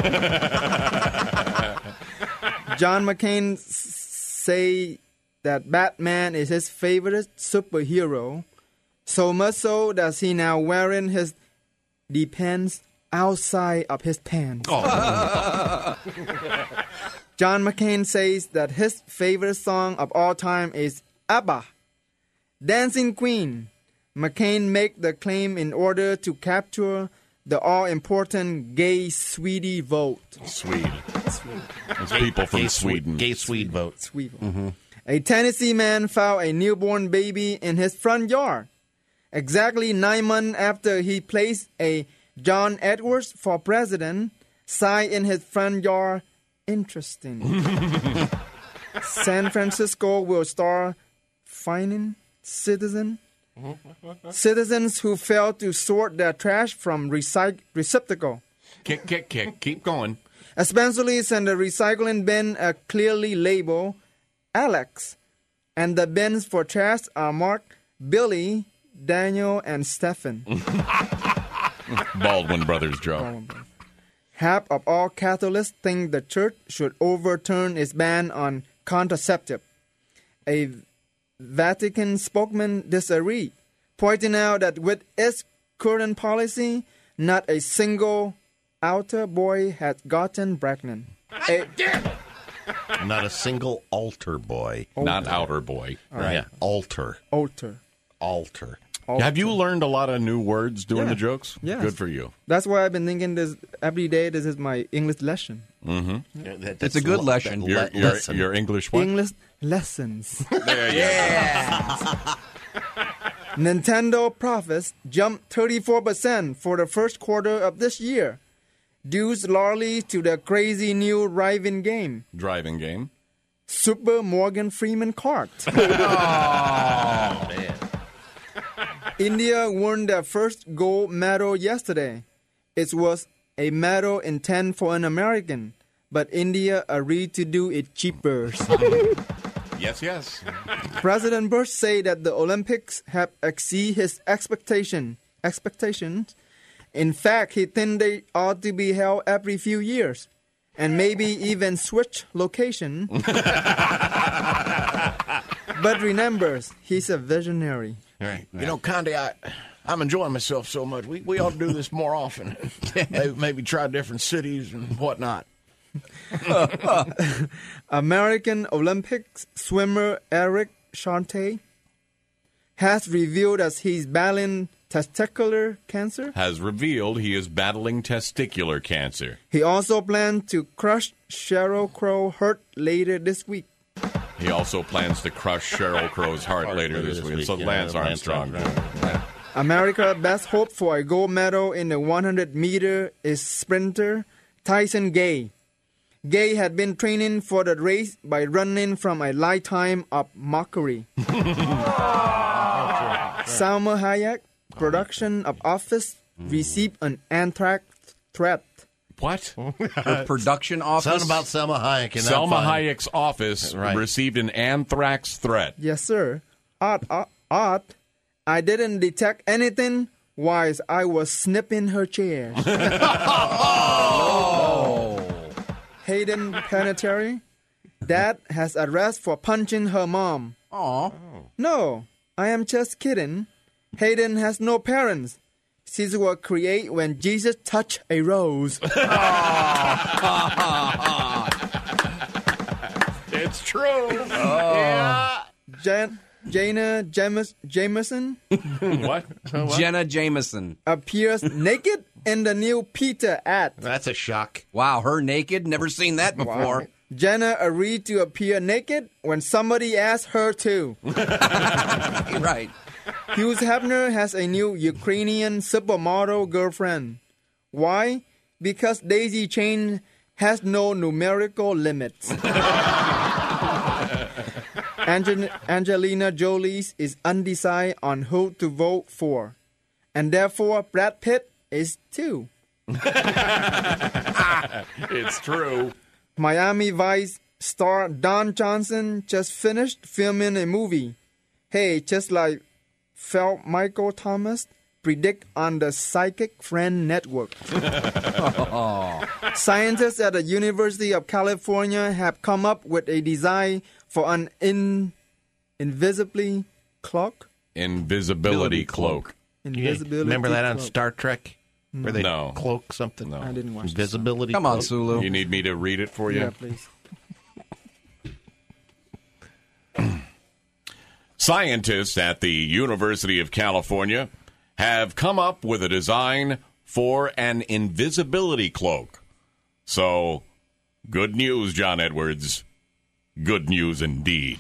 John McCain s- say that Batman is his favorite superhero, so much so that he now wearing his depends outside of his pants. Oh. John McCain says that his favorite song of all time is ABBA, Dancing Queen. McCain make the claim in order to capture the all-important gay Swede vote. Swede. It's people from gay Sweden. Gay Swede vote. Swede vote. Mm-hmm. A Tennessee man found a newborn baby in his front yard. Exactly nine months after he placed a John Edwards for president sign in his front yard. Interesting. San Francisco will start fining citizen citizens who fail to sort their trash from recyc- receptacle. Kick, kick, kick. Keep going. Especially since the recycling bin are clearly labeled Alex, and the bins for trash are marked Billy, Daniel, and Stephen. Baldwin Brothers joke. Half of all Catholics think the church should overturn its ban on contraceptive. A Vatican spokesman disagreed, pointing out that with its current policy, not a single altar boy has gotten pregnant. A- Not a single altar boy. Not outer boy. Right. Yeah. Altar. Altar. Altar. Have you learned a lot of new words doing Yeah. the jokes? Yes. Good for you. That's why I've been thinking this every day. This is my English lesson. Mm-hmm. Yeah, that- It's a that's good le- lesson. that Your, le- your, lesson. your English what? English lessons. There you Yeah. Nintendo profits jumped thirty-four percent for the first quarter of this year. due largely to the crazy new driving game, Driving game. Super Morgan Freeman Kart. Oh, man. India won their first gold medal yesterday. It was a medal intended for an American, but India agreed to do it cheaper. Yes, yes. President Bush said that the Olympics have exceeded his expectation, expectations. In fact, he thinks they ought to be held every few years, and maybe even switch location. But remembers, he's a visionary. Right. You know, Condi, I, I'm enjoying myself so much. We we ought to do this more often. maybe, maybe try different cities and whatnot. American Olympics swimmer Eric Chante has revealed that he's battling testicular cancer. Has revealed he is battling testicular cancer. He also plans to crush Sheryl Crow's heart later this week. He also plans to crush Sheryl Crow's heart, Heart later later this this week. week, So yeah, Lance Lance Armstrong. Armstrong. America's best hope for a gold medal in the one hundred meter is sprinter Tyson Gay. Gay had been training for the race by running from a lifetime of mockery. Salma Hayek, production of Office, received an anthrax threat. What? Her production office? Something about Selma Hayek. In Selma that file. Hayek's office Right. received an anthrax threat. Yes, sir. Odd, odd, odd. I didn't detect anything whilst I was snipping her chair. Oh. Hayden Panettiere, dad has arrested for punching her mom. Aw. No, I am just kidding. Hayden has no parents. She will create when Jesus touched a rose. It's true. Yeah. Jan- Jana James- Jameson What? Jenna Jameson. appears naked in the new Peter ad. That's a shock. Wow, her naked? Never seen that before. Jenna agreed to appear naked when somebody asked her to. Right. Hugh Hefner has a new Ukrainian supermodel girlfriend. Why? Because Daisy Chain has no numerical limits. Angel- Angelina Jolie is undecided on who to vote for, and therefore Brad Pitt is too. It's true. Miami Vice star Don Johnson just finished filming a movie. Hey, just like felt Michael Thomas predict on the Psychic Friend Network. Scientists at the University of California have come up with a design for an in, invisibly cloak. Invisibility cloak. Invisibility Remember that on cloak. Star Trek? Where they No. cloak something? No. I didn't watch Invisibility Come on, cloak. Sulu. You need me to read it for you? Yeah, please. Scientists at the University of California have come up with a design for an invisibility cloak. So, good news, John Edwards. Good news indeed.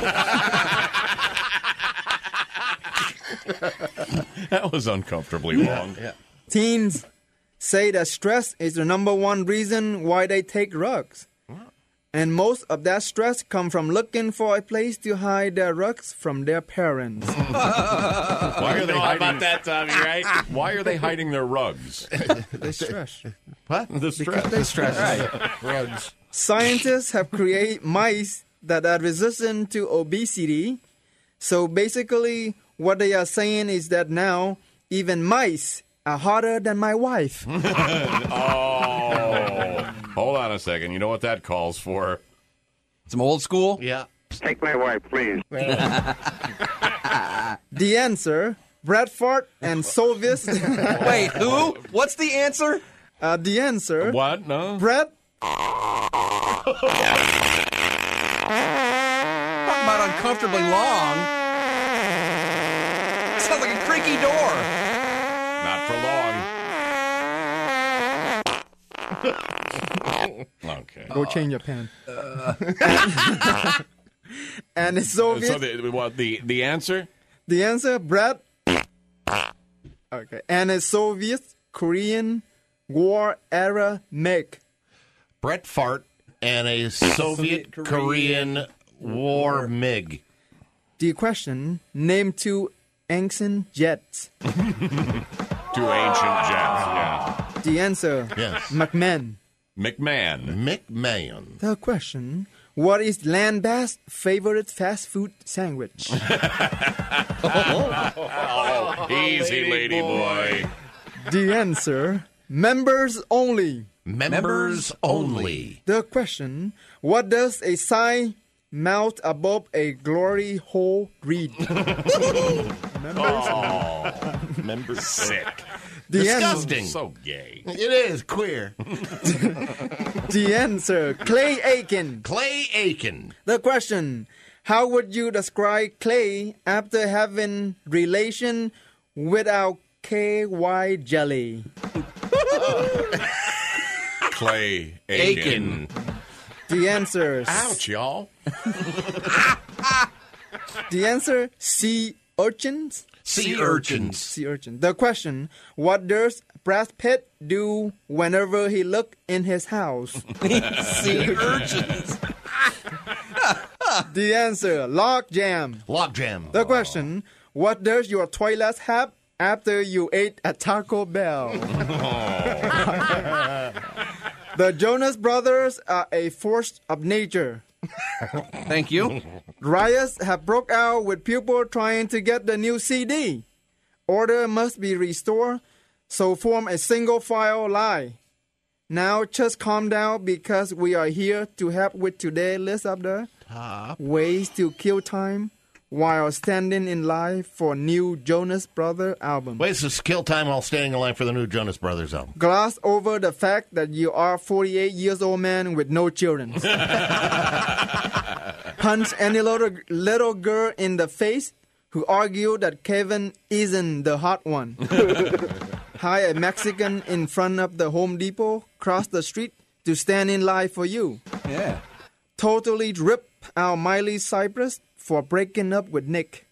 That was uncomfortably long. Yeah. Teens say that stress is the number one reason why they take drugs. And most of that stress comes from looking for a place to hide their drugs from their parents. Why are they How hiding about that, Tommy, right? Why are they hiding their rugs? They stress. What? The stress. They stress. Rugs. Scientists have created mice that are resistant to obesity. So basically, what they are saying is that now even mice are hotter than my wife. Oh. Hold on a second. You know what that calls for? Some old school? Yeah. Take my wife, please. The answer, Bradford and Soviets. Wait, who? What's the answer? Uh, the answer, What? No? Brad. Talking about uncomfortably long. Sounds like a creaky door. Not for long. Okay. Go change your pen. And the Soviets. So the, what, the, the answer? The answer, Brad. Okay. And the Soviets, Korean, war era MiG? Brett Fart and a Soviet Korean War MiG. The question, name two ancient jets. Two ancient jets, yeah. The answer, yes. McMahon. McMahon. McMahon. The question, what is Landbath's favorite fast food sandwich? oh, easy, lady boy. The answer, members only. Members only. The question, what does a sign mouth above a glory hole read? Members oh, members sick. The Disgusting. Answer, so gay. It is queer. The answer, Clay Aiken. Clay Aiken. The question, how would you describe Clay after having relation without K Y jelly? Clay Aiken. Aiken. The answer. Ouch, y'all. The answer, sea urchins. Sea urchins. Sea urchin. The question, what does Brad Pitt do whenever he look in his house? Sea urchins. The answer, log jam. Log jam. The question, what does your toilet have after you ate at Taco Bell? The Jonas Brothers are a force of nature. Thank you. Riots have broke out with people trying to get the new C D. Order must be restored, so form a single file lie. Now just calm down because we are here to help with today's list of the top ways to kill time while standing in line for new Jonas Brothers album. Ways to kill time while standing in line for the new Jonas Brothers album. Gloss over the fact that you are forty-eight years old man with no children. Punch any little, little girl in the face who argue that Kevin isn't the hot one. Hire a Mexican in front of the Home Depot, cross the street to stand in line for you. Yeah. Totally rip out Miley Cyrus for breaking up with Nick.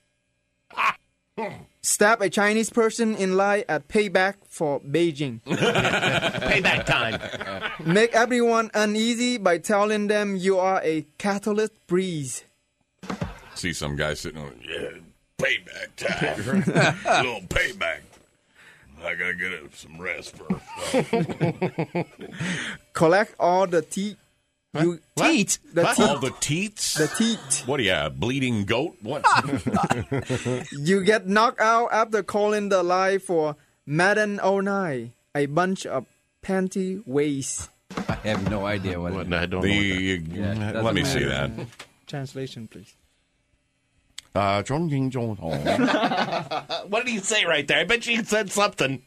Stab a Chinese person in line at Payback for Beijing. Payback time. Make everyone uneasy by telling them you are a Catholic breeze. See some guy sitting on, yeah, payback time. A little payback. I gotta get some rest first. Collect all the teeth. You teeth? The What? teeth. All the teats? The teeth. What are you, a bleeding goat? What? You get knocked out after calling the line for Madden oh nine, a bunch of panty waist. I have no idea what, What? it I don't The, know. Yeah, it doesn't let me see matter. that. Translation, please. Uh, What did he say right there? I bet you said something.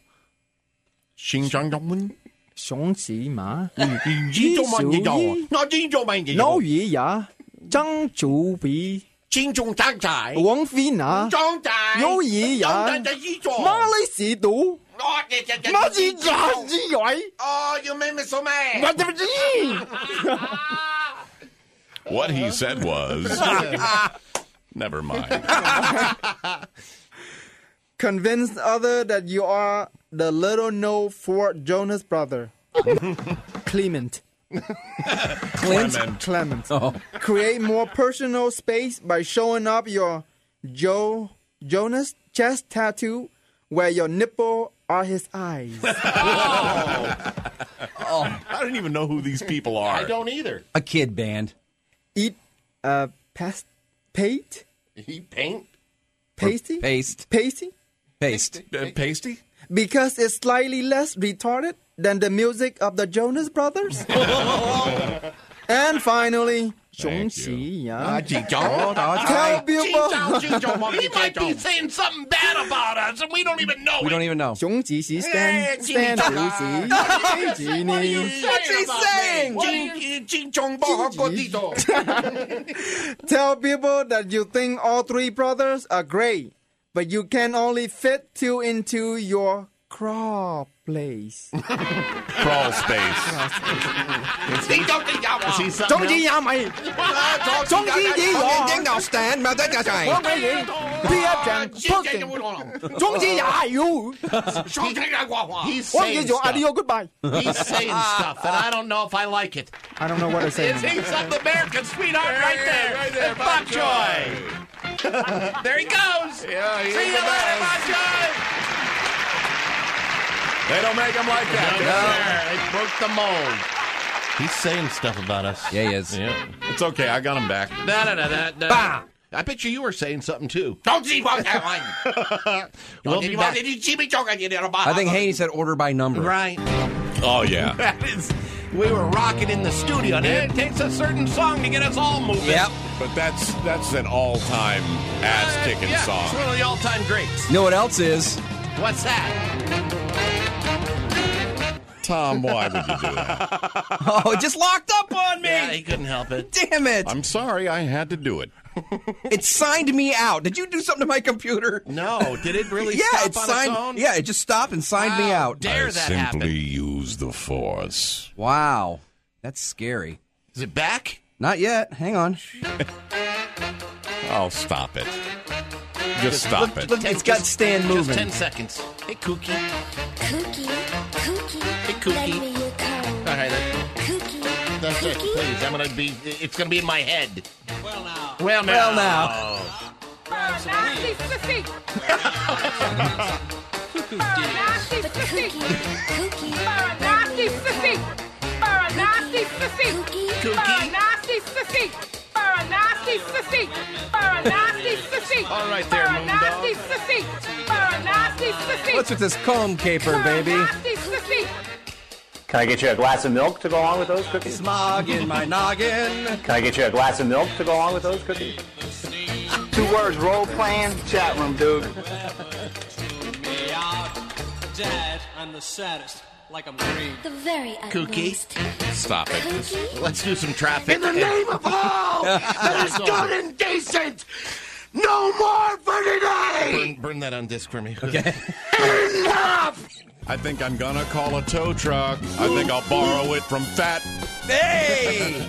熊起马， 金钟万人有，我金钟万人有。 老爷呀，张祖比， 金钟张仔， 王菲娜， 张仔， 老爷呀， 张仔衣着， 马来西度， 哦，这这这， 马子牙之外， Oh, you made me so mad. 我怎么知？ What he said was, never mind. Convince other that you are the little no for Jonas brother. Clement. Clement. Clement. Oh. Create more personal space by showing up your Joe Jonas chest tattoo where your nipple are his eyes. Oh. Oh, I don't even know who these people are. I don't either. A kid band. Eat uh past paste? He paint? Pasty? Paste. Pasty? Paste. Uh, pasty? Because it's slightly less retarded than the music of the Jonas Brothers. And finally, 雄起呀. Tell people. He might be saying something bad about us, and we don't even know We it. don't even know. 雄起是 stand stand 主席，飞机呢 What's he saying? Jing- Jing Chong Bo Ho Dito. Tell people that you think all three brothers are great, but you can only fit two into your Crawl place. Crawl space. Is he something 中指 else? 也咪，中指指我。 有 stand 咪得就係。 我嘅嘢，P F 長 pudding， 中指也要。 He's 我 saying 叫做 stuff. adios goodbye。 He's saying stuff, and I don't know if I like it. I don't know what I'm saying. It's he's South American sweetheart right there. right there, Bok Bok Choy. There he goes. Yeah, he See is you the later, best. Bok Choy. They don't make them like that. No, do sir. It broke the mold. He's saying stuff about us. Yeah, he is. Yeah. It's okay. I got him back. Da, da, da, da, da. Bah! I bet you you were saying something too. Don't see what I We'll be back. I think Haney said order by number. Right. Oh, yeah. That is, we were rocking in the studio, and it takes a certain song to get us all moving. Yep. But that's that's an all-time ass-kicking Yeah, it's song. one of the all-time greats. You know what else is? What's that? Tom, why would you do that? Oh, it just locked up on me. Yeah, he couldn't help it. Damn it. I'm sorry. I had to do it. It signed me out. Did you do something to my computer? No. Did it really Yeah, stop it on signed. its own? Yeah, it just stopped and signed me How out. dare I that simply happen? use the force. Wow. That's scary. Is it back? Not yet. Hang on. Oh, stop it. Just stop look, it. Look, it's got Stan moving. Just ten seconds. Hey, Kookie. Cookie, Cookie, Hey, Kookie. lend me your coat. All right, then. Cookie, That's it. Cookie. Please, I'm gonna be. It's gonna be in my head. Well, now. Well, now. Well, now. Nasty sissy. But Cookie, Cookie, Nasty sissy. Nasty sissy. Cookie, Nasty sissy. Nasty sissy. Nasty sissy. All right there, Nasty Moondog. sissy. Nasty sissy. What's with this comb caper, baby? Nasty sissy. Can I get you a glass of milk to go along with those cookies? Smog in my noggin. Can I get you a glass of milk to go along with those cookies? Two words, role playing, chat room, dude. Dad, I'm the saddest. Like I'm green. the very Kookie. utmost. Stop it. Cookie, Let's do some traffic. In the name of all that is good and decent, no more for today. Burn, burn that on disc for me. Okay. Enough. I think I'm gonna call a tow truck. I think I'll borrow it from Fat. Hey!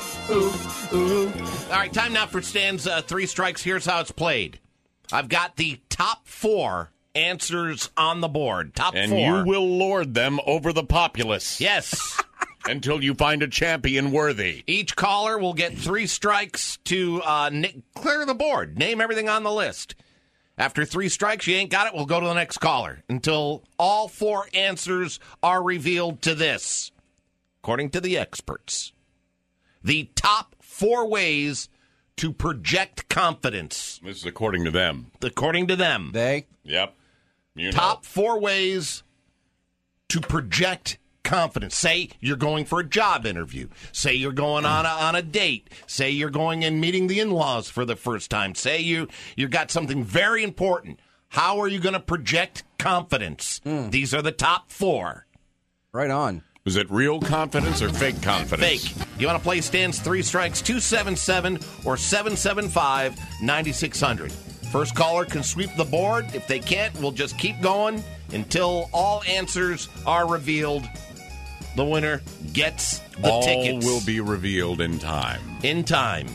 All right, time now for Stan's uh, three strikes. Here's how it's played. I've got the top four answers on the board. Top And four. you will lord them over the populace. Yes. Until you find a champion worthy. Each caller will get three strikes to uh, ni- clear the board. Name everything on the list. After three strikes, you ain't got it, we'll go to the next caller until all four answers are revealed to this. According to the experts, the top four ways to project confidence. This is according to them. According to them. They? Yep. You know. Top four ways to project confidence. Say you're going for a job interview. Say you're going on a, on a date. Say you're going and meeting the in-laws for the first time. Say you you got something very important. How are you going to project confidence? Mm. These are the top four. Right on. Is it real confidence or fake confidence? Fake. You want to play Stan's Three Strikes, two seven seven or seven seven five, nine six zero zero. First caller can sweep the board. If they can't, we'll just keep going until all answers are revealed. The winner gets the All tickets. will be revealed in time. In time.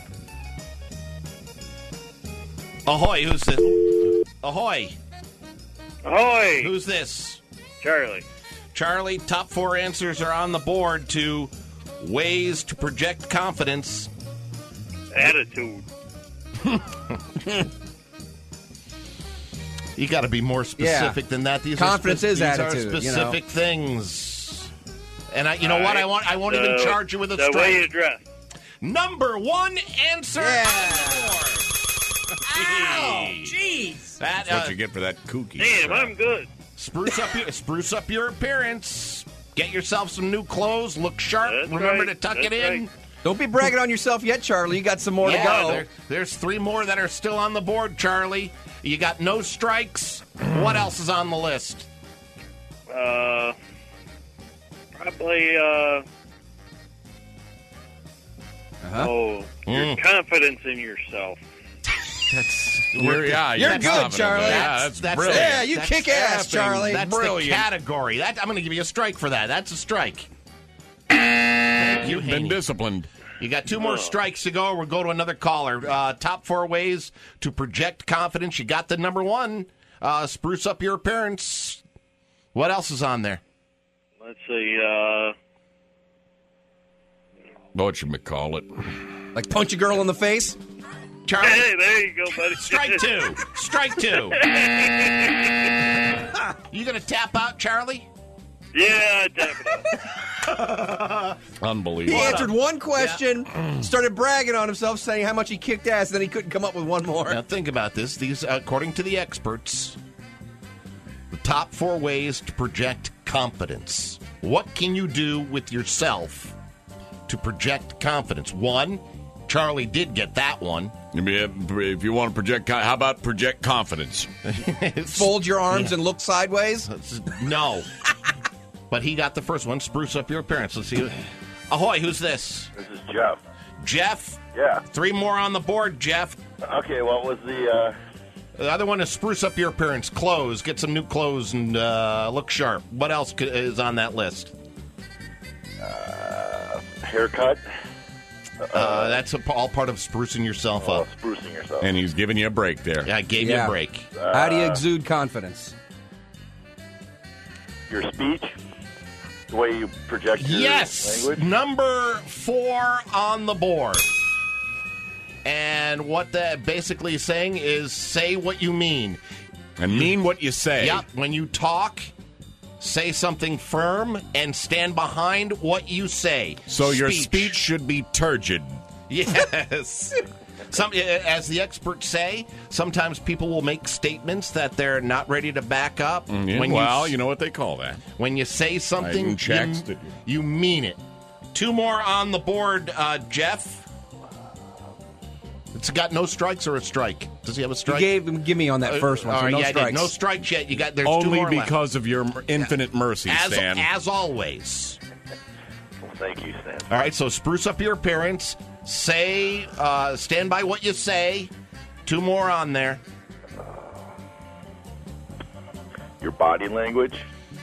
Ahoy, who's this? Ahoy. Ahoy. Who's this? Charlie. Charlie, top four answers are on the board to ways to project confidence. Attitude. You got to be more specific Yeah. than that. These Confidence are is these attitude, are you know. specific things. And I, you know All what? right. I want. I won't The- even charge you with a the strike. way you dress. Number one answer. Ow! Jeez. That, That's what uh, you get for that kooky. Damn, I'm good. Spruce up your spruce up your appearance. Get yourself some new clothes. Look sharp. That's Remember right. to tuck That's it in. right. Don't be bragging on yourself yet, Charlie. You got some more Yeah, to go. there- there's three more that are still on the board, Charlie. You got no strikes. What else is on the list? Uh, probably, uh, Uh-huh. oh, your Mm. confidence in yourself. That's You're, yeah, You're you're good, confident. Charlie. Yeah, that's, That's- brilliant. Yeah, you That's kick ass, effing- Charlie. That's Brilliant. the category. That I'm going to give you a strike for that. That's a strike. You've been Haney. disciplined. You got two more strikes to go. We'll go to another caller. Uh, top four ways to project confidence. You got the number one. Uh, spruce up your appearance. What else is on there? Let's see. Uh, What should we call it? Like punch a girl in the face? Charlie? hey, there you go, buddy. Strike two. Strike two. You going to tap out, Charlie? Yeah, definitely. Unbelievable. He answered one question, started bragging on himself, saying how much he kicked ass, and then he couldn't come up with one more. Now think about this. These, according to the experts, the top four ways to project confidence. What can you do with yourself to project confidence? One, Charlie did get that one. If you want to project, how about project confidence? Fold your arms and look sideways? No. But he got the first one. Spruce up your appearance. Let's see. Ahoy, who's this? This is Jeff. Jeff? Yeah. Three more on the board, Jeff. Okay, what was the... Uh... The other one is spruce up your appearance. Clothes. Get some new clothes and uh, look sharp. What else could, is on that list? Uh, haircut. Uh, that's a, all part of sprucing yourself Oh, up. sprucing yourself. And he's giving you a break there. Yeah, I gave you Yeah. a break. How do you exude confidence? Your speech. The way you project your Yes! language. Number four on the board. And what that basically is saying is say what you mean. And mean what you say. Yep. When you talk, say something firm and stand behind what you say. So your speech should be turgid. Yes. Some, as the experts say, sometimes people will make statements that they're not ready to back up. Mm, When well, you, you know what they call that. when you say I something, even checked you, it. you mean it. Two more on the board, uh, Jeff. It's got no strikes or a strike. Does he have a You strike? gave him, give me on that Uh, first one, all so right, no yeah, I did. strikes. No strikes yet. You got there's two Only more left. because of your infinite mercy, As, Stan. as always. Well, thank you, Stan. All right, so spruce up your appearance. Say, uh, stand by what you say. Two more on there. Your body language.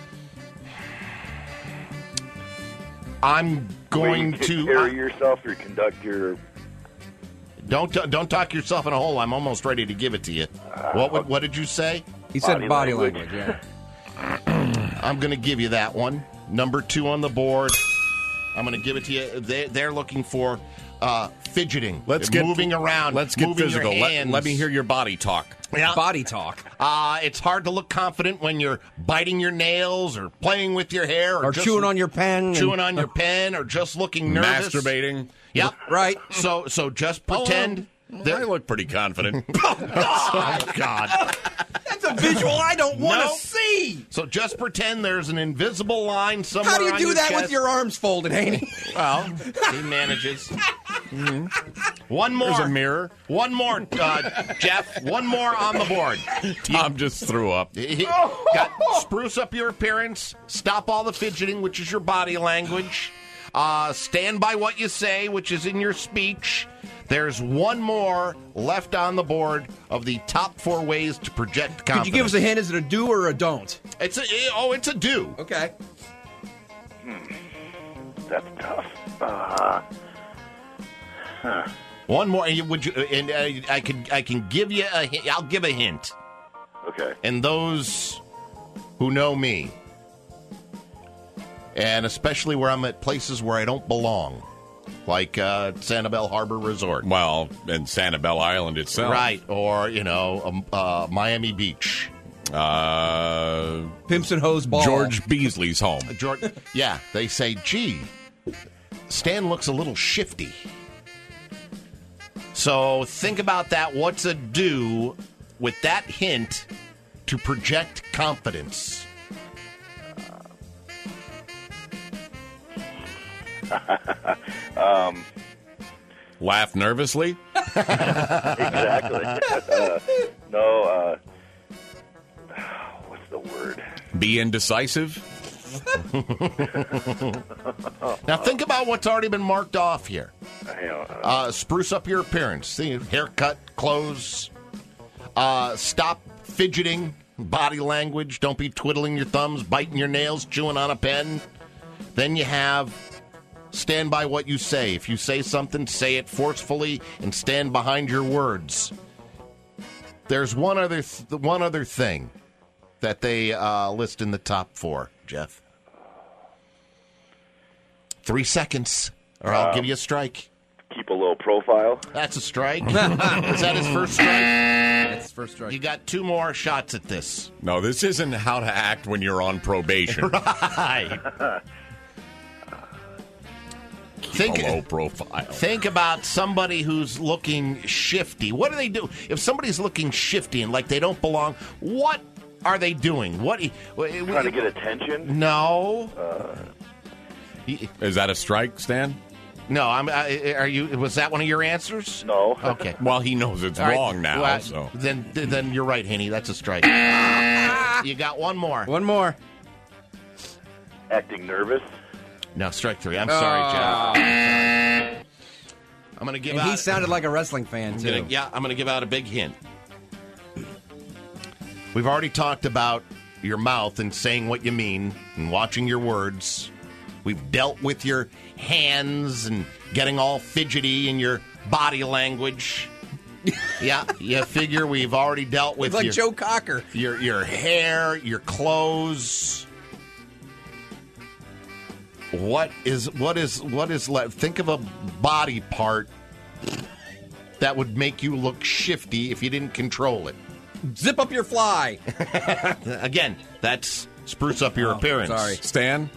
I'm going the way you to carry yourself or conduct your. don't don't talk yourself in a hole. I'm almost ready to give it to you. What would, what did you say? He said Body body language. language, yeah. I'm going to give you that one. Number two on the board. I'm going to give it to you. They, they're looking for uh, fidgeting. Let's They're get moving around. Let's get moving your physical. Let, hands. let me hear your body talk. Yeah. Body talk. Uh, it's hard to look confident when you're biting your nails or playing with your hair or, Or just chewing on your pen. and- chewing on your pen or just looking nervous. Masturbating. Yep. Right. So so just pretend. I look pretty confident. Oh God. That's a visual I don't want to No. see. So just pretend there's an invisible line somewhere. How do you on do your that chest. with your arms folded, Haney? Well, he manages. Mhm. One more. There's a mirror. One more, uh, Jeff. One more on the board. Tom just threw up. Got spruce up your appearance. Stop all the fidgeting, which is your body language. Uh, stand by what you say, which is in your speech. There's one more left on the board of the top four ways to project confidence. Could you give us a hint? Is it a do or a don't? It's a oh, it's a do. Okay. That's tough. Uh, huh. One more. and you- Would you? And uh, I could. I can give you a. hint. I'll give a hint. Okay. And those who know me, and especially where I'm at places where I don't belong, like uh, Sanibel Harbor Resort. Well, and Sanibel Island itself. Right, or, you know, um, uh, Miami Beach. Uh, Pimps and Hose Ball. George Beasley's home. George, yeah, they say, gee, Stan looks a little shifty. So think about that. What's a do with that hint to project confidence? um, Laugh nervously? exactly. Uh, no, uh, what's the word? Be indecisive? Now think about what's already been marked off here. I don't know. Uh, spruce up your appearance. See, haircut, clothes. Uh, stop fidgeting, body language. Don't be twiddling your thumbs, biting your nails, chewing on a pen. Then you have stand by what you say. If you say something, say it forcefully and stand behind your words. There's one other th- one other thing that they uh, list in the top four, Jeff. Three seconds, or I'll Um, give you a strike. Keep a low profile. That's a strike. Is that his first strike? That's his first strike. You got two more shots at this. No, this isn't how to act when you're on probation. Right. Think, a low profile. Think about somebody who's looking shifty. What do they do? If somebody's looking shifty and like they don't belong, what are they doing? What Trying to get attention? No. Uh, Is that a strike, Stan? No, I'm. I, are you? Was that one of your answers? No. Okay. Well, he knows it's All right. wrong now. Well, so then, then you're right, Haney. That's a strike. You got one more. One more. acting nervous. No, strike three. I'm sorry, Jeff. I'm going to give and out. he sounded like a wrestling fan, I'm too. gonna, yeah, I'm going to give out a big hint. We've already talked about your mouth and saying what you mean and watching your words. We've dealt with your hands and getting all fidgety in your body language. Yeah, you figure we've already dealt with It's like your, Joe Cocker. your your hair, your clothes. What is what is what is left? Think of a body part that would make you look shifty if you didn't control it. Zip up your fly. Again, that's spruce up your Oh, appearance. sorry. Stan,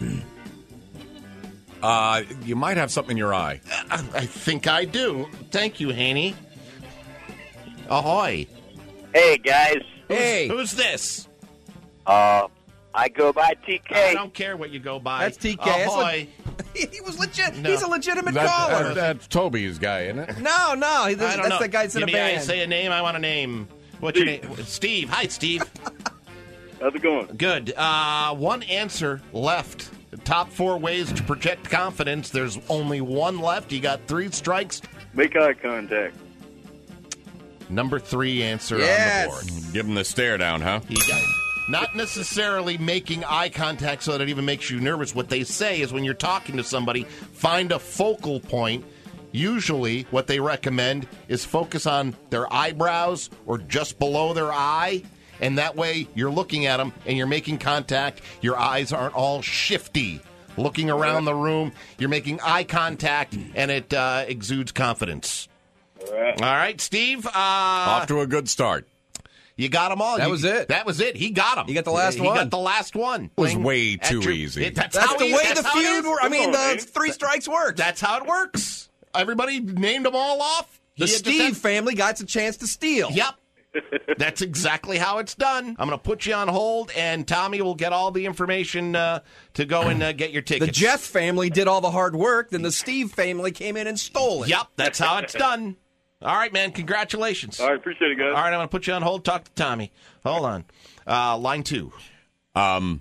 uh, you might have something in your eye. I, I think I do. Thank you, Haney. Ahoy. Hey, guys. Hey. Who's this? Uh, I go by T K. I don't care what you go by. That's T K. That's Ahoy. he was legit. No. He's a legitimate That- caller. that- that's Toby's guy, isn't it? no, no. He, I that's don't know. the guy that's in Give a me a- band. Say a name. I want a name. What's your name? Steve. Hi, Steve. How's it going? Good. Uh, one answer left. The top four ways to project confidence. There's only one left. You got three strikes. Make eye contact. Number three answer Yes. on the board. Give him the stare down, huh? You got not necessarily making eye contact so that it even makes you nervous. What they say is when you're talking to somebody, find a focal point. Usually what they recommend is focus on their eyebrows or just below their eye. And that way you're looking at them and you're making contact. Your eyes aren't all shifty. Looking around the room, you're making eye contact, and it uh, exudes confidence. All right. All right, Steve. Uh, Off to a good start. You got them all. That You- was it. That was it. He got him. He got the last he one. He got the last one. It was Playing way at too your- easy. It- that's That's how the he- way that's the how it feud. is. Wor- I mean, Come on, the man. three strikes worked. That's how it works. Everybody named them all off. The He had to Steve say- family got a chance to steal. Yep. That's exactly how it's done. I'm going to put you on hold, and Tommy will get all the information uh, to go and uh, get your The tickets. Jeff family did all the hard work, then the Steve family came in and stole it. Yep, that's how it's done. All right, man. Congratulations. All right, appreciate it, guys. All right, I'm going to put you on hold. Talk to Tommy. Hold on. Uh, line two. Um,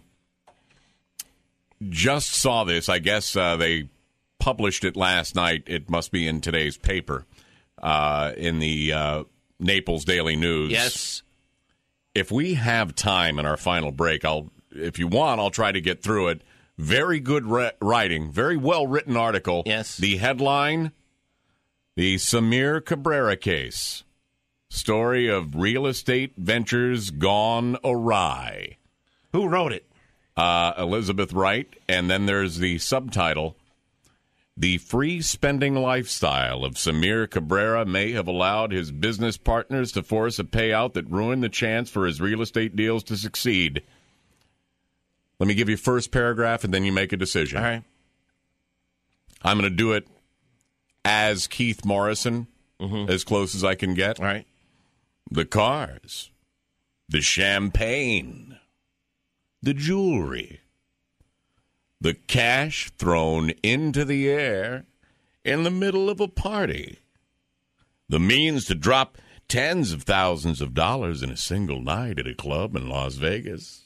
just saw this. I guess uh, they published it last night. It must be in today's paper, uh, in the uh, Naples Daily News. Yes. If we have time in our final break, I'll, if you want, I'll try to get through it. Very good re- writing, very well written article. Yes. The headline: The Samir Cabrera Case. Story of real estate ventures gone awry. Who wrote it? Uh, Elizabeth Wright. And then there's the subtitle: The free spending lifestyle of Samir Cabrera may have allowed his business partners to force a payout that ruined the chance for his real estate deals to succeed. Let me give you first paragraph, and then you make a decision. All right. I'm going to do it as Keith Morrison, Mm-hmm. as close as I can get. All right. The cars, the champagne, the jewelry, the cash thrown into the air in the middle of a party, the means to drop tens of thousands of dollars in a single night at a club in Las Vegas.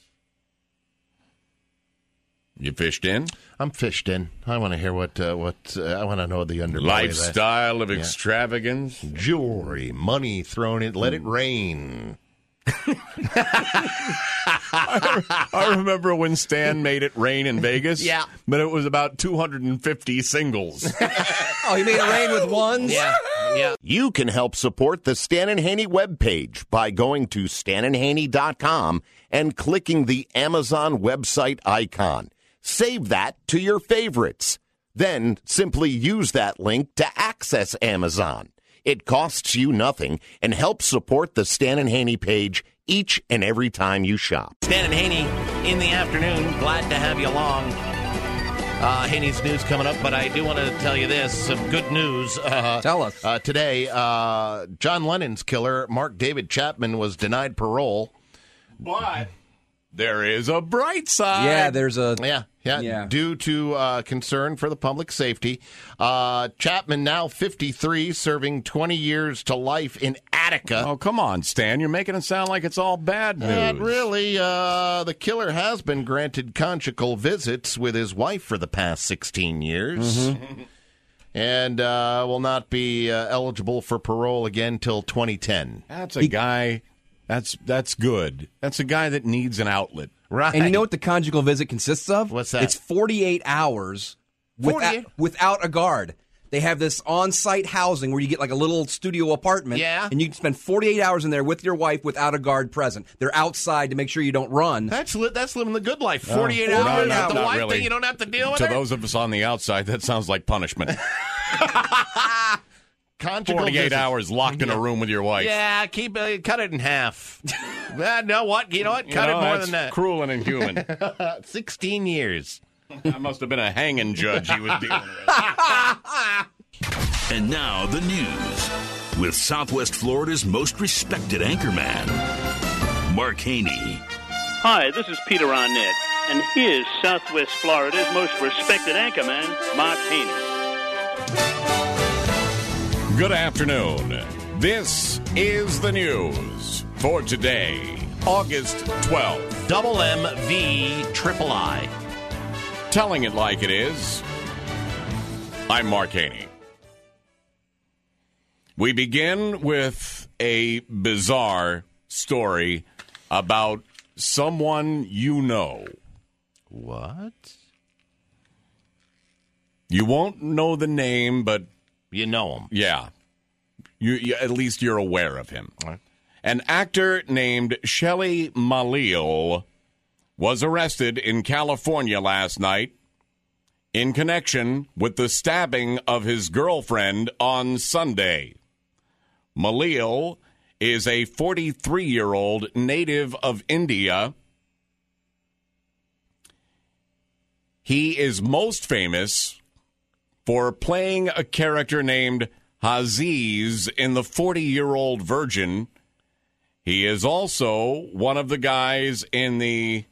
You fished in? I'm fished in. I want to hear what uh, what uh, I want to know the underbelly Lifestyle of Yeah. extravagance. of that. Jewelry, money thrown in. Let it rain. I, I remember when Stan made it rain in Vegas. Yeah. But it was about two hundred fifty singles. Oh, he made it rain with ones? Yeah. Yeah. You can help support the Stan and Haney webpage by going to stan and haney dot com and clicking the Amazon website icon. Save that to your favorites. Then simply use that link to access Amazon. It costs you nothing and helps support the Stan and Haney page each and every time you shop. Stan and Haney in the afternoon. Glad to have you along. Uh, Haney's news coming up, but I do want to tell you this. Some good news. Uh, Tell us. Uh, today, uh, John Lennon's killer, Mark David Chapman, was denied parole. But there is a bright side. Yeah, there's a... Yeah, yeah. Yeah. Due to uh, concern for the public safety. Uh, Chapman, now fifty-three, serving twenty years to life in Attica. Oh, come on, Stan. You're making it sound like it's all bad news. Not really. Uh, the killer has been granted conjugal visits with his wife for the past sixteen years. Mm-hmm. And uh, will not be uh, eligible for parole again till twenty ten. That's a he, guy... That's that's good. That's a guy that needs an outlet. Right. And you know what the conjugal visit consists of? What's that? It's forty-eight hours without, without a guard. They have this on-site housing where you get like a little studio apartment. Yeah. And you can spend forty-eight hours in there with your wife without a guard present. They're outside to make sure you don't run. That's li- that's living the good life. forty-eight Oh, hours no, with the not wife really. thing, you don't have to deal with To it. those of us on the outside, that sounds like punishment. Conjugal forty-eight visits. hours locked in a room with your wife. Yeah, keep uh, cut it in half. uh, no, what? You know what? You Cut know, it more that's than that. cruel and inhuman. sixteen years. That must have been a hanging judge he was dealing with. And now the news with Southwest Florida's most respected anchorman, Mark Haney. Hi, this is Peter Arnett, and here's Southwest Florida's most respected anchorman, Mark Haney. Good afternoon. This is the news for today, August twelfth. Double M V Triple I. Telling it like it is, I'm Mark Haney. We begin with a bizarre story about someone you know. What? You won't know the name, but... You know him. Yeah. You, you, at least you're aware of him. Right. An actor named Shelley Malil was arrested in California last night in connection with the stabbing of his girlfriend on Sunday. Malil is a forty-three-year-old native of India. He is most famous for playing a character named Aziz in The forty-Year-Old Virgin. He is also one of the guys in the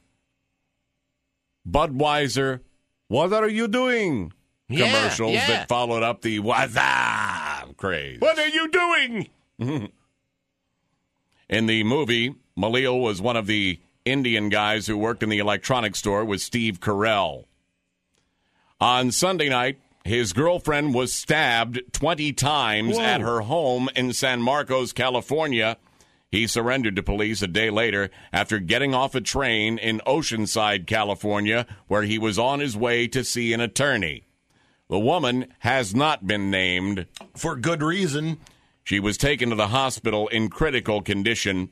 Budweiser, "What are you doing?" Yeah, commercials yeah. that followed up the Wazam craze. What are you doing? In the movie, Malil was one of the Indian guys who worked in the electronics store with Steve Carell. On Sunday night, his girlfriend was stabbed twenty times Whoa. at her home in San Marcos, California. He surrendered to police a day later after getting off a train in Oceanside, California, where he was on his way to see an attorney. The woman has not been named. For good reason. She was taken to the hospital in critical condition.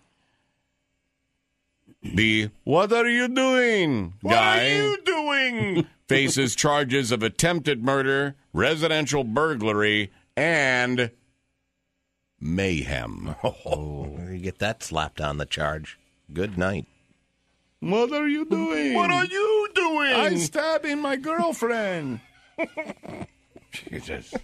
The "What are you doing?" What guy are you doing? faces charges of attempted murder, residential burglary, and mayhem. Oh, you get that slapped on the charge. Good night. What are you doing? What are you doing? I'm stabbing my girlfriend. Jesus.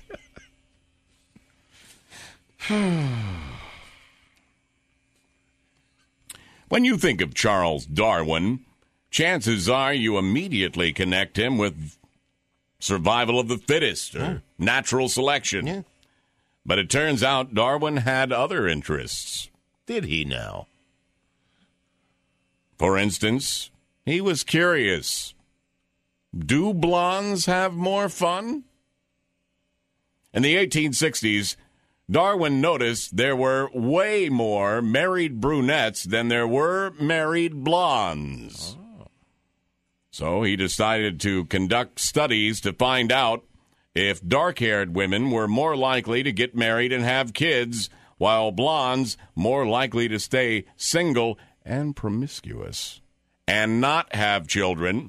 When you think of Charles Darwin, chances are you immediately connect him with survival of the fittest or Yeah. natural selection. Yeah. But it turns out Darwin had other interests. Did he now? For instance, he was curious. Do blondes have more fun? In the eighteen sixties, Darwin noticed there were way more married brunettes than there were married blondes. Oh. So he decided to conduct studies to find out if dark-haired women were more likely to get married and have kids, while blondes more likely to stay single and promiscuous and not have children.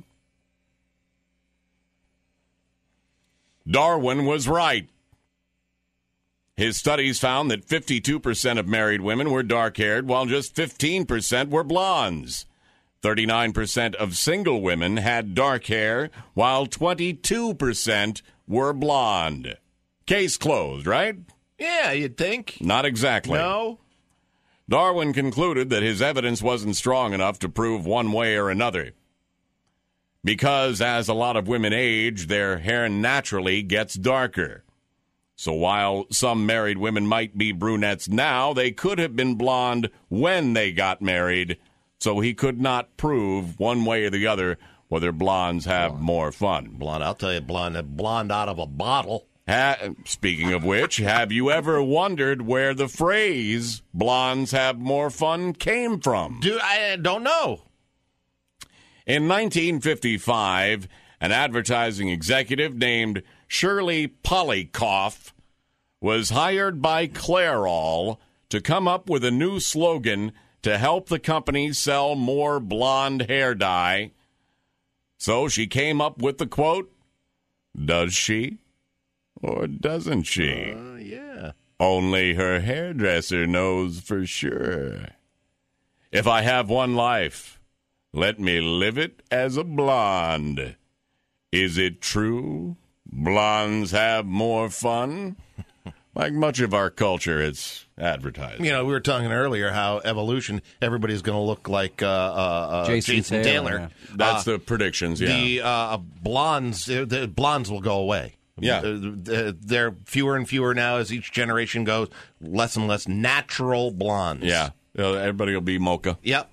Darwin was right. His studies found that fifty-two percent of married women were dark-haired, while just fifteen percent were blondes. thirty-nine percent of single women had dark hair, while twenty-two percent were blonde. Case closed, right? Yeah, you'd think. Not exactly. No. Darwin concluded that his evidence wasn't strong enough to prove one way or another. Because as a lot of women age, their hair naturally gets darker. So while some married women might be brunettes now, they could have been blonde when they got married. So he could not prove one way or the other whether blondes have blonde. more fun. Blonde, I'll tell you, blonde, blonde out of a bottle. Ha- Speaking of which, have you ever wondered where the phrase blondes have more fun came from? Dude, I don't know. In nineteen fifty-five, an advertising executive named Shirley Polikoff was hired by Clairol to come up with a new slogan to help the company sell more blonde hair dye. So she came up with the quote, "Does she or doesn't she? Uh, yeah. Only her hairdresser knows for sure. If I have one life, let me live it as a blonde. Is it true blondes have more fun?" Like much of our culture, it's advertised. You know, we were talking earlier how evolution, everybody's going to look like uh, uh, Jason, Jason Taylor. Taylor. Yeah. That's uh, the predictions, yeah. The uh, blondes, the blondes will go away. Yeah. Uh, they're fewer and fewer now as each generation goes, less and less natural blondes. Yeah. Uh, everybody will be mocha. Yep.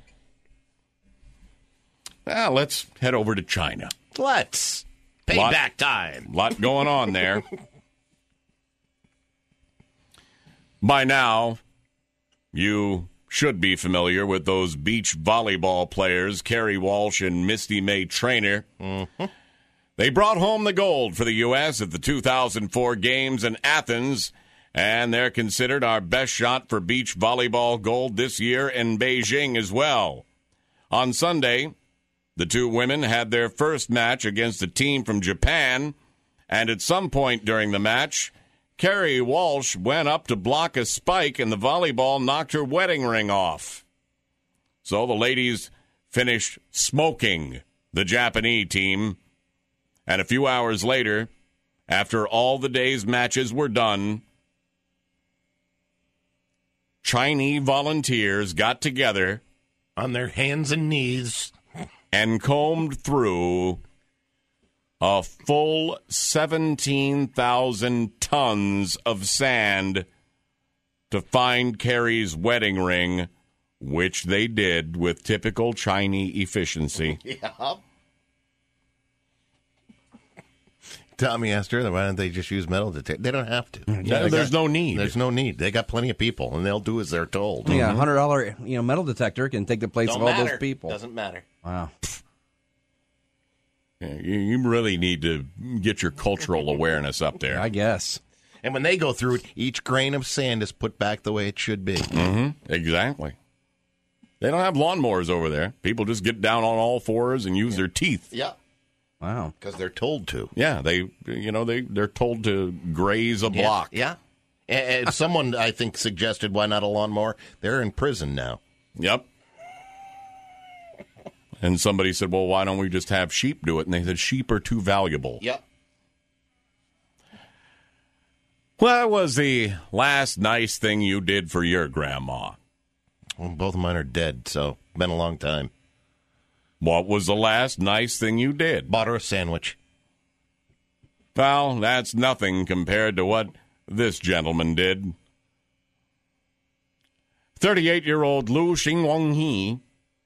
Well, let's head over to China. Let's. Payback lot, time. Lot going on there. By now, you should be familiar with those beach volleyball players, Kerry Walsh and Misty May Trainer. Mm-hmm. They brought home the gold for the U S at the two thousand four Games in Athens, and they're considered our best shot for beach volleyball gold this year in Beijing as well. On Sunday, the two women had their first match against a team from Japan, and at some point during the match, Kerry Walsh went up to block a spike, and the volleyball knocked her wedding ring off. So the ladies finished smoking the Japanese team, and a few hours later, after all the day's matches were done, Chinese volunteers got together on their hands and knees and combed through a full seventeen thousand tons of sand to find Kerry's wedding ring, which they did with typical Chinese efficiency. Yeah. Tommy asked earlier, why don't they just use metal detector? They don't have to. Yeah, there's got, no need. There's no need. They got plenty of people, and they'll do as they're told. Yeah, a one hundred dollars you know, metal detector can take the place don't of all matter. those people. Doesn't matter. Wow. Yeah, you really need to get your cultural awareness up there. I guess. And when they go through it, each grain of sand is put back the way it should be. Mm-hmm. Exactly. They don't have lawnmowers over there. People just get down on all fours and use yeah. their teeth. Yeah. Wow. Because they're told to. Yeah, they, you know, they, they're told to graze a block. Yeah. yeah. And, and someone, I think, suggested, why not a lawnmower? They're in prison now. Yep. And somebody said, well, why don't we just have sheep do it? And they said, sheep are too valuable. Yep. What was the last nice thing you did for your grandma? Well, both of mine are dead, so been a long time. What was the last nice thing you did? Bought her a sandwich. Well, that's nothing compared to what this gentleman did. thirty-eight-year-old Lu Xingwang-he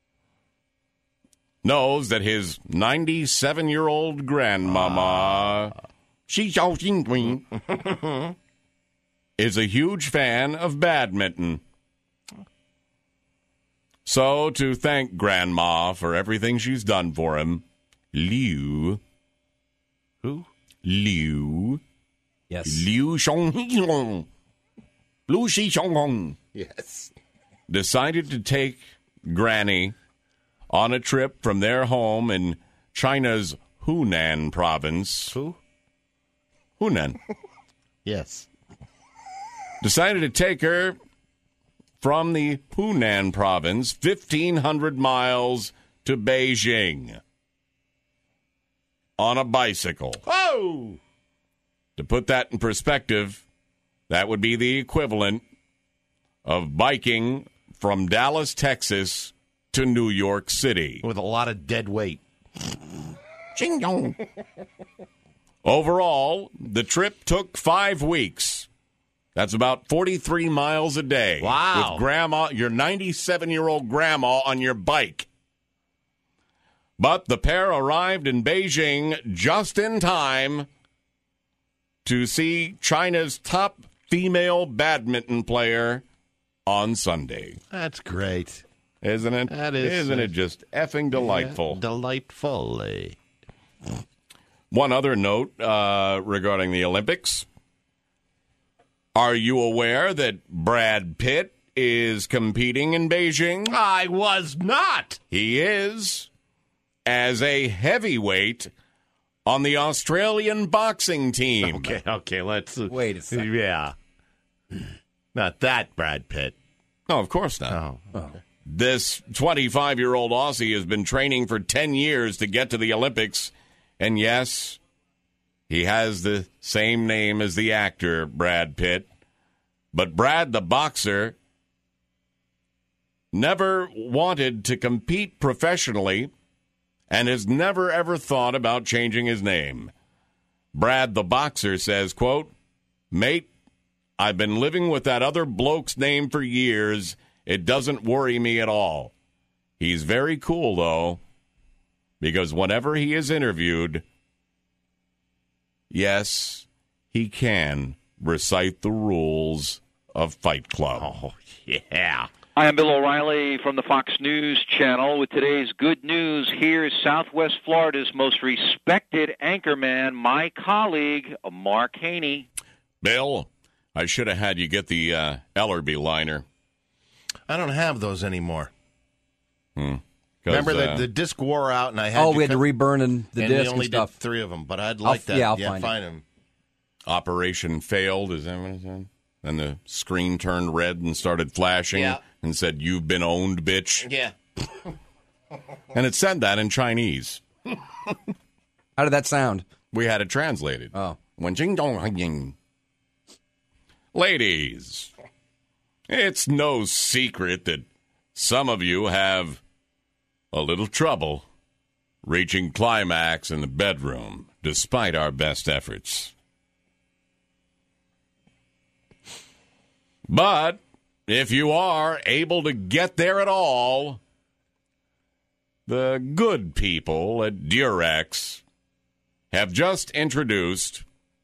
knows that his ninety-seven-year-old grandmama, Xi Xiaoxing, is a huge fan of badminton. So, to thank Grandma for everything she's done for him, Liu. Who? Liu. Yes. Liu Xiong. Liu Xiong. Yes. Decided to take Granny on a trip from their home in China's Hunan province. Who? Hunan. Yes. Decided to take her from the Hunan province, fifteen hundred miles to Beijing on a bicycle. Oh! To put that in perspective, that would be the equivalent of biking from Dallas, Texas to New York City. With a lot of dead weight. Ching dong. Overall, the trip took five weeks. That's about forty-three miles a day. Wow. With grandma, your ninety-seven-year-old grandma on your bike. But the pair arrived in Beijing just in time to see China's top female badminton player on Sunday. That's great. Isn't it? That is. Isn't it just effing delightful? Yeah, delightfully. One other note uh, regarding the Olympics. Are you aware that Brad Pitt is competing in Beijing? I was not. He is, as a heavyweight on the Australian boxing team. Okay, okay, let's... Uh, Wait a second. Yeah. Not that Brad Pitt. No, of course not. Oh. Oh. This twenty-five-year-old Aussie has been training for ten years to get to the Olympics. And yes, he has the same name as the actor, Brad Pitt. But Brad, the boxer, never wanted to compete professionally and has never, ever thought about changing his name. Brad, the boxer, says, quote, "Mate, I've been living with that other bloke's name for years. It doesn't worry me at all. He's very cool, though, because whenever he is interviewed, yes, he can recite the rules of Fight Club." Oh, yeah. Hi, I'm Bill O'Reilly from the Fox News Channel with today's good news. Here's Southwest Florida's most respected anchorman, my colleague, Mark Haney. Bill, I should have had you get the uh, Ellerby liner. I don't have those anymore. Hmm. Remember, uh, the, the disc wore out, and I had Oh, to we had cut, to rereburn and the and disc we only and stuff. did three of them, but I'd like I'll, that. Yeah, I'll yeah, find, find it. them. Operation failed, is that what it said? And the screen turned red and started flashing Yeah. and said, "You've been owned, bitch." Yeah. And it said that in Chinese. How did that sound? We had it translated. Oh. When jing dong ying. Ladies, it's no secret that some of you have a little trouble reaching climax in the bedroom, despite our best efforts. But if you are able to get there at all, the good people at Durex have just introduced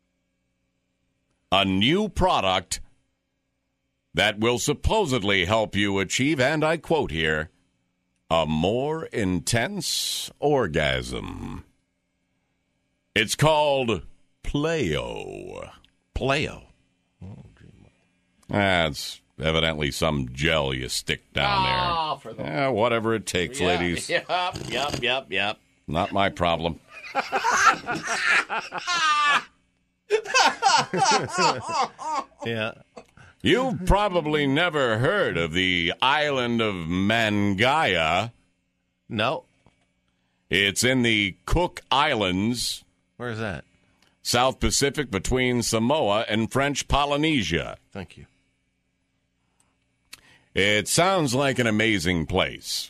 a new product that will supposedly help you achieve, and I quote here, a more intense orgasm. It's called Play-O. Play-O. That's evidently some gel you stick down Ah, there. for the- Yeah, whatever it takes, Yeah, ladies. Yep, yep, yep, yep. Not my problem. Yeah. You've probably never heard of the island of Mangaya. No. It's in the Cook Islands. Where's that? South Pacific between Samoa and French Polynesia. Thank you. It sounds like an amazing place.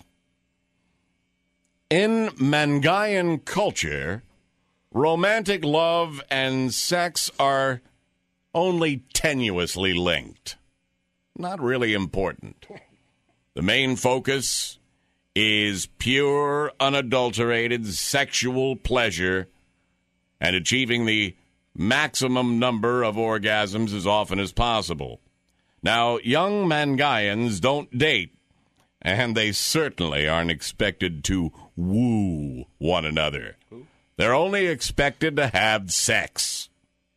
In Mangayan culture, romantic love and sex are only tenuously linked. Not really important. The main focus is pure, unadulterated sexual pleasure and achieving the maximum number of orgasms as often as possible. Now, young Mangaians don't date, and they certainly aren't expected to woo one another. They're only expected to have sex.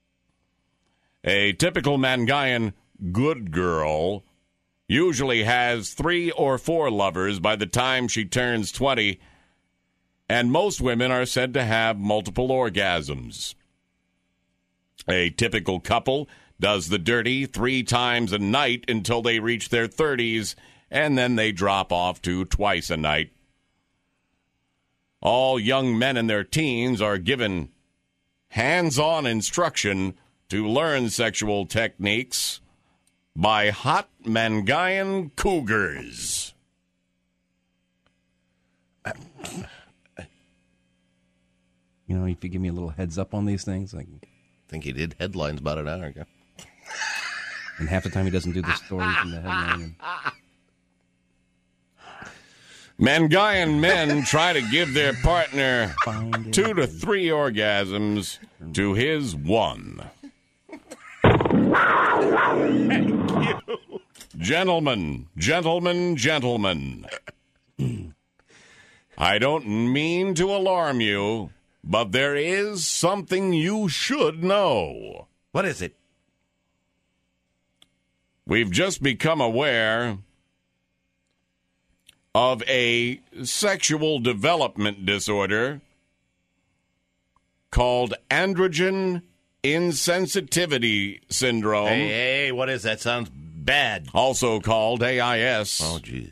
A typical Mangaian good girl usually has three or four lovers by the time she turns twenty, and most women are said to have multiple orgasms. A typical couple does the dirty three times a night until they reach their thirties, and then they drop off to twice a night. All young men in their teens are given hands-on instruction to learn sexual techniques by hot Mangaian cougars. You know, if you give me a little heads up on these things, like I think he did headlines about an hour ago. And half the time he doesn't do the story from the headline. Mangaian men try to give their partner two to three orgasms to his one. Gentlemen, gentlemen, gentlemen. I don't mean to alarm you, but there is something you should know. What is it? We've just become aware of a sexual development disorder called androgen insensitivity syndrome. Hey, hey, what is that? Sounds bad. Also called A I S. Oh, geez.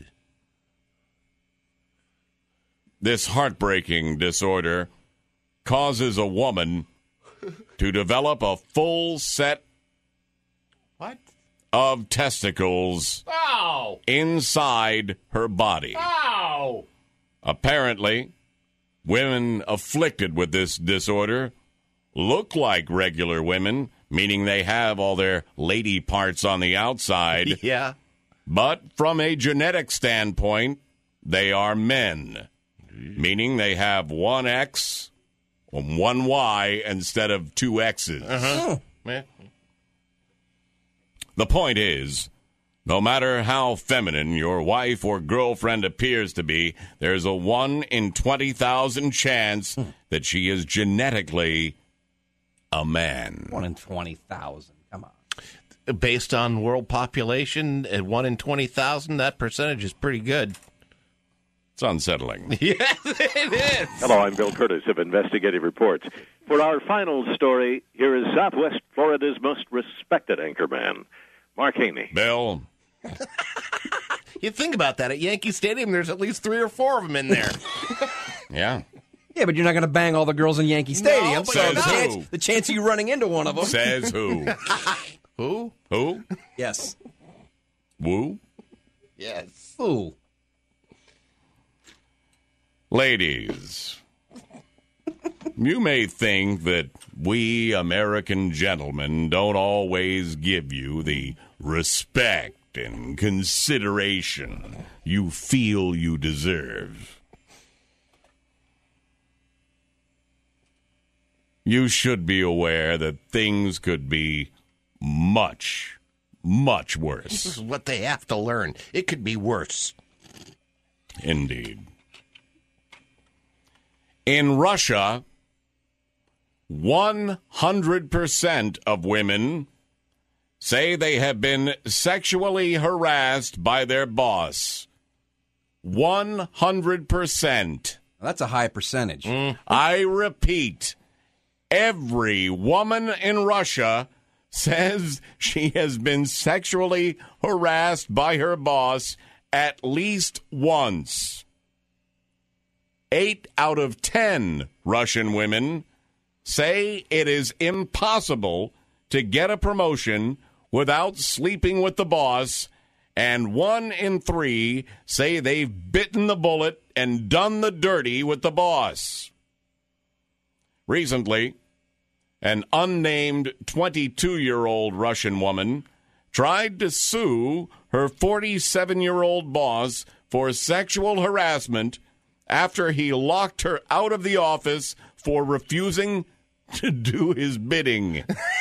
This heartbreaking disorder causes a woman to develop a full set what? of testicles Ow! inside her body. Ow! Apparently, women afflicted with this disorder look like regular women, meaning they have all their lady parts on the outside. Yeah. But from a genetic standpoint, they are men, meaning they have one X and one Y instead of two X's. Uh-huh. Yeah. The point is, no matter how feminine your wife or girlfriend appears to be, there's a one in twenty thousand chance that she is genetically a man. One in twenty thousand. Come on. Based on world population, at one in twenty thousand, that percentage is pretty good. It's unsettling. Yes, it is. Hello, I'm Bill Curtis of Investigative Reports. For our final story, here is Southwest Florida's most respected anchorman, Mark Haney. Bill. You think about that. At Yankee Stadium, there's at least three or four of them in there. Yeah. Yeah, but you're not going to bang all the girls in Yankee Stadium. No, but so Says the who? chance, the chance of you running into one of them. Says who? Who? Who? Yes. Woo? Yes. Who? Ladies, you may think that we American gentlemen don't always give you the respect and consideration you feel you deserve. You should be aware that things could be much, much worse. This is what they have to learn. It could be worse. Indeed. In Russia, one hundred percent of women say they have been sexually harassed by their boss. one hundred percent. That's a high percentage. Mm. I repeat, every woman in Russia says she has been sexually harassed by her boss at least once. Eight out of ten Russian women say it is impossible to get a promotion without sleeping with the boss, and one in three say they've bitten the bullet and done the dirty with the boss. Recently, an unnamed twenty-two-year-old Russian woman tried to sue her forty-seven-year-old boss for sexual harassment after he locked her out of the office for refusing to do his bidding.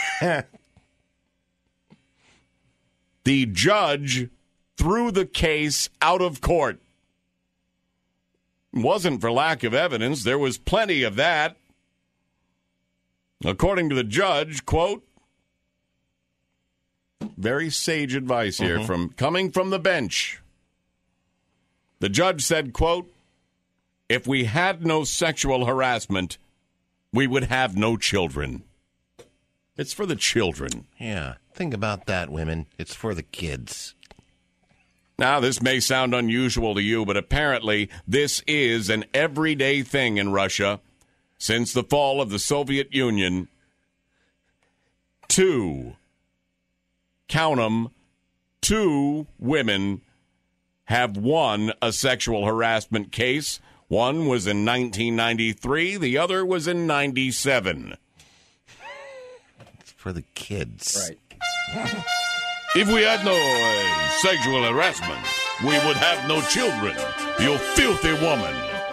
The judge threw the case out of court. It wasn't for lack of evidence. There was plenty of that. According to the judge, quote, very sage advice here Mm-hmm. from coming from the bench. The judge said, quote, if we had no sexual harassment, we would have no children. It's for the children. Yeah, think about that, women. It's for the kids. Now, this may sound unusual to you, but apparently this is an everyday thing in Russia since the fall of the Soviet Union. Two, count 'em, two women have won a sexual harassment case. One was in nineteen ninety-three, the other was in ninety-seven. It's for the kids. Right. If we had no uh, sexual harassment, we would have no children, you filthy woman.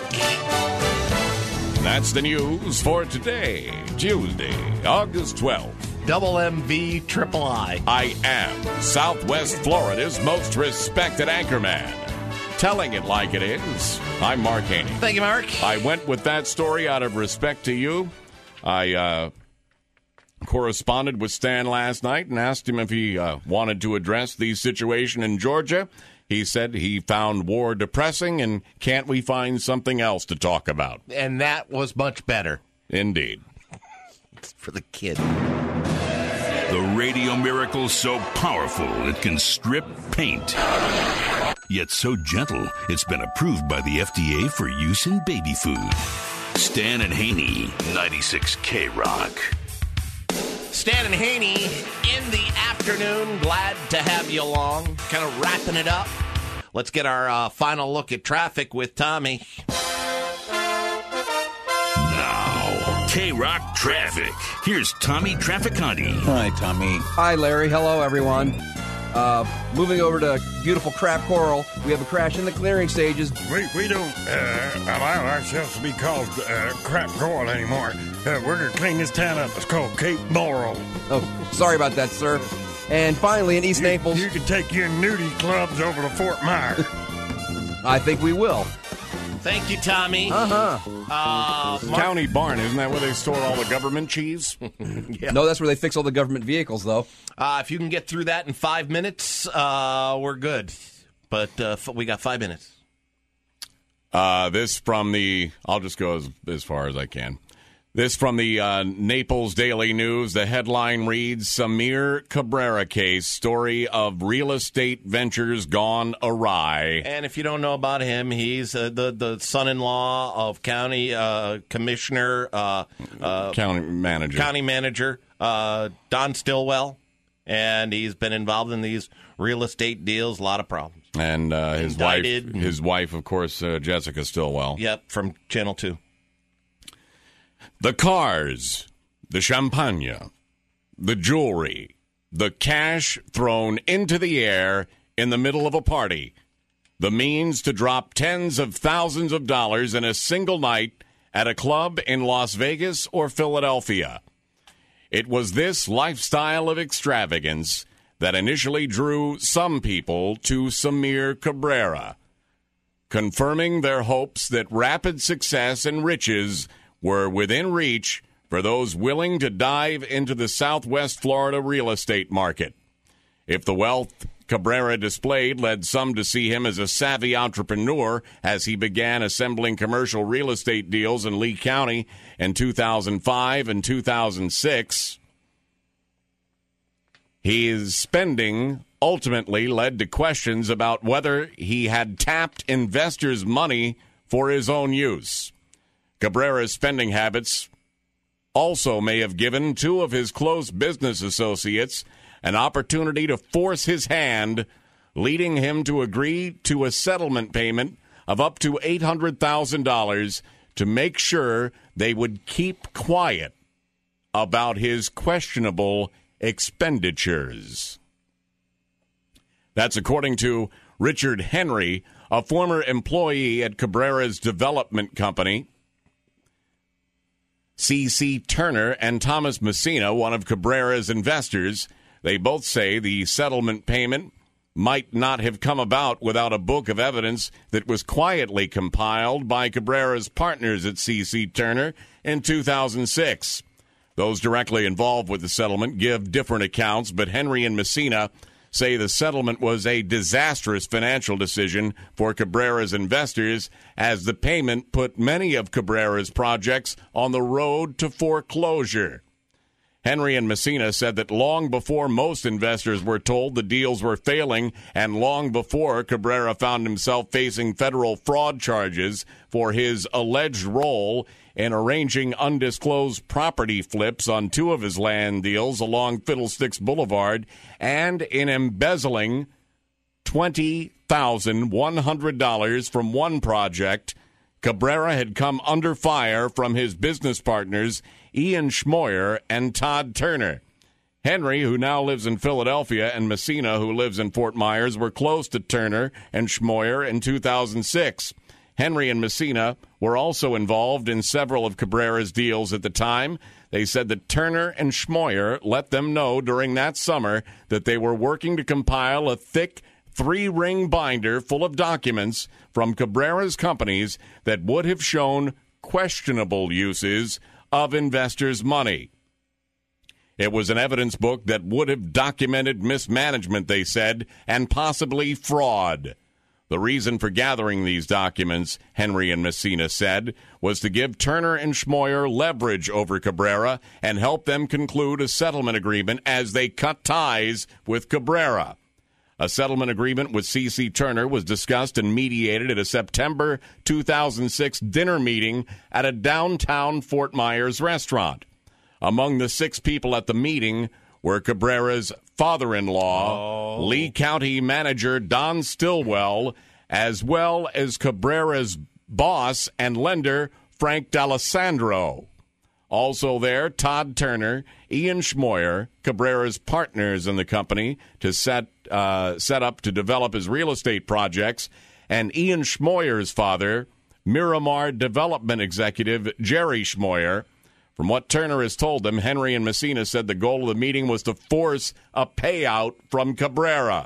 That's the news for today, Tuesday, August twelfth. Double M V, triple I. I am Southwest Florida's most respected anchorman. Telling it like it is, I'm Mark Haney. Thank you, Mark. I went with that story out of respect to you. I uh, corresponded with Stan last night and asked him if he uh, wanted to address the situation in Georgia. He said he found war depressing, and can't we find something else to talk about? And that was much better. Indeed. It's for the kid. The radio miracle so powerful it can strip paint. Yet so gentle, it's been approved by the F D A for use in baby food. Stan and Haney, ninety-six K Rock. Stan and Haney in the afternoon. Glad to have you along. Kind of wrapping it up. Let's get our uh, final look at traffic with Tommy. Now, K Rock traffic. Here's Tommy Trafficante. Hi, Tommy. Hi, Larry. Hello, everyone. Uh, moving over to beautiful Crab Coral, we have a crash in the clearing stages. We we don't uh, allow ourselves to be called uh, Crab Coral anymore. Uh, we're going to clean this town up. It's called Cape Laurel. Oh, sorry about that, sir. And finally, in East you, Naples... You can take your nudie clubs over to Fort Myers. I think we will. Thank you, Tommy. Uh-huh. Uh, Mark- County Barn, isn't that where they store all the government cheese? Yeah. No, that's where they fix all the government vehicles, though. Uh, if you can get through that in five minutes, uh, we're good. But uh, f- we got five minutes. Uh, this from the, I'll just go as, as far as I can. This from the uh, Naples Daily News. The headline reads, Samir Cabrera case, story of real estate ventures gone awry. And if you don't know about him, he's uh, the, the son-in-law of county uh, commissioner, uh, uh, county manager, county manager uh, Don Stillwell. And he's been involved in these real estate deals, a lot of problems. And uh, his Indicted. wife, his wife, of course, uh, Jessica Stillwell. Yep, from Channel two. The cars, the champagne, the jewelry, the cash thrown into the air in the middle of a party, the means to drop tens of thousands of dollars in a single night at a club in Las Vegas or Philadelphia. It was this lifestyle of extravagance that initially drew some people to Samir Cabrera, confirming their hopes that rapid success and riches were within reach for those willing to dive into the Southwest Florida real estate market. If the wealth Cabrera displayed led some to see him as a savvy entrepreneur as he began assembling commercial real estate deals in Lee County in two thousand five and two thousand six, his spending ultimately led to questions about whether he had tapped investors' money for his own use. Cabrera's spending habits also may have given two of his close business associates an opportunity to force his hand, leading him to agree to a settlement payment of up to eight hundred thousand dollars to make sure they would keep quiet about his questionable expenditures. That's according to Richard Henry, a former employee at Cabrera's development company. C C. Turner and Thomas Messina, one of Cabrera's investors. They both say the settlement payment might not have come about without a book of evidence that was quietly compiled by Cabrera's partners at C C. Turner in two thousand six. Those directly involved with the settlement give different accounts, but Henry and Messina say the settlement was a disastrous financial decision for Cabrera's investors, as the payment put many of Cabrera's projects on the road to foreclosure. Henry and Messina said that long before most investors were told the deals were failing, and long before Cabrera found himself facing federal fraud charges for his alleged role in arranging undisclosed property flips on two of his land deals along Fiddlesticks Boulevard and in embezzling twenty thousand one hundred dollars from one project, Cabrera had come under fire from his business partners Ian Schmoyer and Todd Turner. Henry, who now lives in Philadelphia, and Messina, who lives in Fort Myers, were close to Turner and Schmoyer in two thousand six. Henry and Messina were also involved in several of Cabrera's deals at the time. They said that Turner and Schmoyer let them know during that summer that they were working to compile a thick three-ring binder full of documents from Cabrera's companies that would have shown questionable uses of investors' money. It was an evidence book that would have documented mismanagement, they said, and possibly fraud. The reason for gathering these documents, Henry and Messina said, was to give Turner and Schmoyer leverage over Cabrera and help them conclude a settlement agreement as they cut ties with Cabrera. A settlement agreement with C C. Turner was discussed and mediated at a September two thousand six dinner meeting at a downtown Fort Myers restaurant. Among the six people at the meeting were Cabrera's father-in-law, oh. Lee County manager Don Stillwell, as well as Cabrera's boss and lender Frank D'Alessandro. Also there, Todd Turner, Ian Schmoyer, Cabrera's partners in the company to set uh, set up to develop his real estate projects, and Ian Schmoyer's father, Miramar Development executive Jerry Schmoyer. From what Turner has told them, Henry and Messina said the goal of the meeting was to force a payout from Cabrera.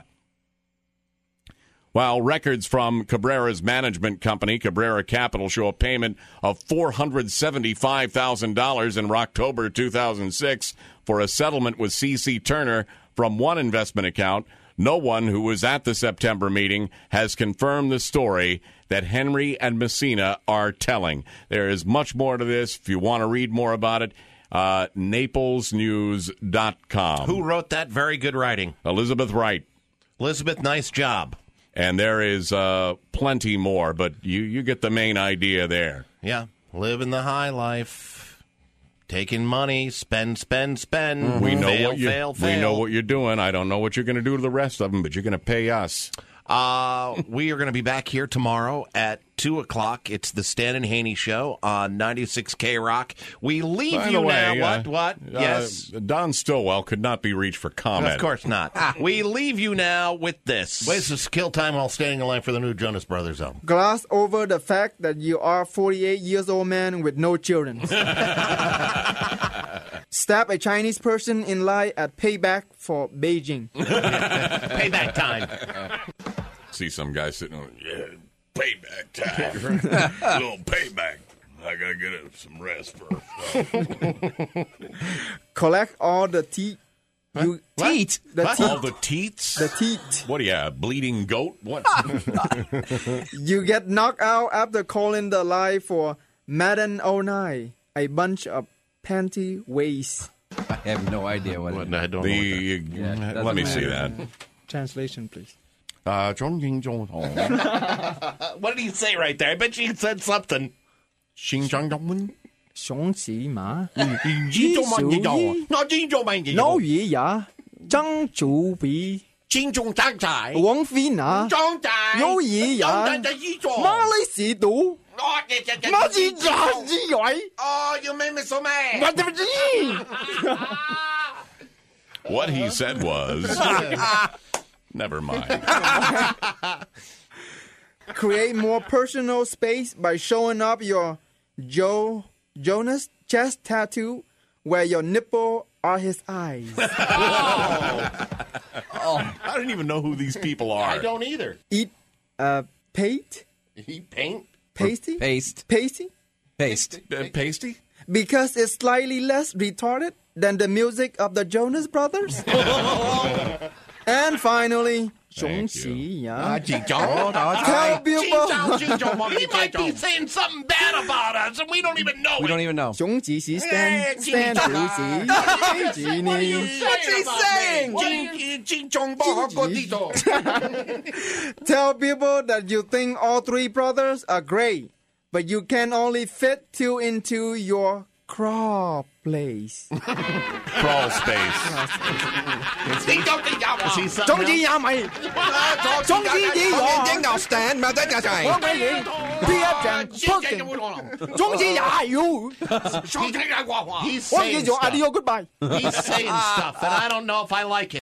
While records from Cabrera's management company, Cabrera Capital, show a payment of four hundred seventy-five thousand dollars in October two thousand six for a settlement with C C. Turner from one investment account, no one who was at the September meeting has confirmed the story that Henry and Messina are telling. There is much more to this. If you want to read more about it, uh, Naples News dot com. Who wrote that very good writing? Elizabeth Wright. Elizabeth, nice job. And there is uh, plenty more, but you, you get the main idea there. Yeah, living the high life, taking money, spend, spend, spend. Mm-hmm. We know fail, what you fail, fail. We know what you're doing. I don't know what you're going to do to the rest of them, but you're going to pay us. Uh, we are going to be back here tomorrow at two o'clock. It's the Stan and Haney Show on ninety-six K Rock. We leave By you the way, now. uh, What? What? Uh, yes. Don Stillwell could not be reached for comment. Of course not. We leave you now with this. Waste of skill time while standing in line for the new Jonas Brothers album. Gloss over the fact that you are a forty-eight years old man with no children. Stab a Chinese person in line at Payback for Beijing. Payback time. See some guy sitting on, yeah, payback time. Little payback. I got to get some rest first. Collect all the teeth. You Teat? The What? teeth. All the teats? The teeth. What are you, a bleeding goat? What? You get knocked out after calling the line for Madden oh nine, a bunch of panty waist. I have no idea what, What? it is. I don't The, know what Yeah, it let me doesn't see matter. that. Translation, please. Uh, Zhong Jing Zhong Hong. What did he say right there? I bet you said something. Xing Zhang Dong Wen. 雄起马， 金钟满地道啊， 那金钟满地老爷呀，张祖比， 金钟张仔， 王菲娜， 张仔， 有爷呀， 张仔衣裝， 馬里士杜， 哦，這這這， 馬子仔之位， Oh, you made me so mad. 我點知？ What he said was, never mind. Create more personal space by showing up your Joe Jonas chest tattoo where your nipple are his eyes. Oh, I don't even know who these people are. I don't either. Eat uh, paint? Eat paint? Pasty? Paste. Pasty? Paste. Uh, pasty? Because it's slightly less retarded than the music of the Jonas Brothers. And finally, 雄起呀. Tell people. He might be saying something bad about us, and we don't even know We it. don't even know. 雄起是 stand, stand 主席. What's he saying? Tell people that you think all three brothers are great, but you can only fit two into your crawl place. Crawl space. Is he something 終止也咪，終止已我。 應牛 stand 咪得就係。 我俾你呢一場 pudding， 終止也要。 He's 我 saying 叫做 stuff. adieu goodbye。 He's saying stuff that I don't know if I like it.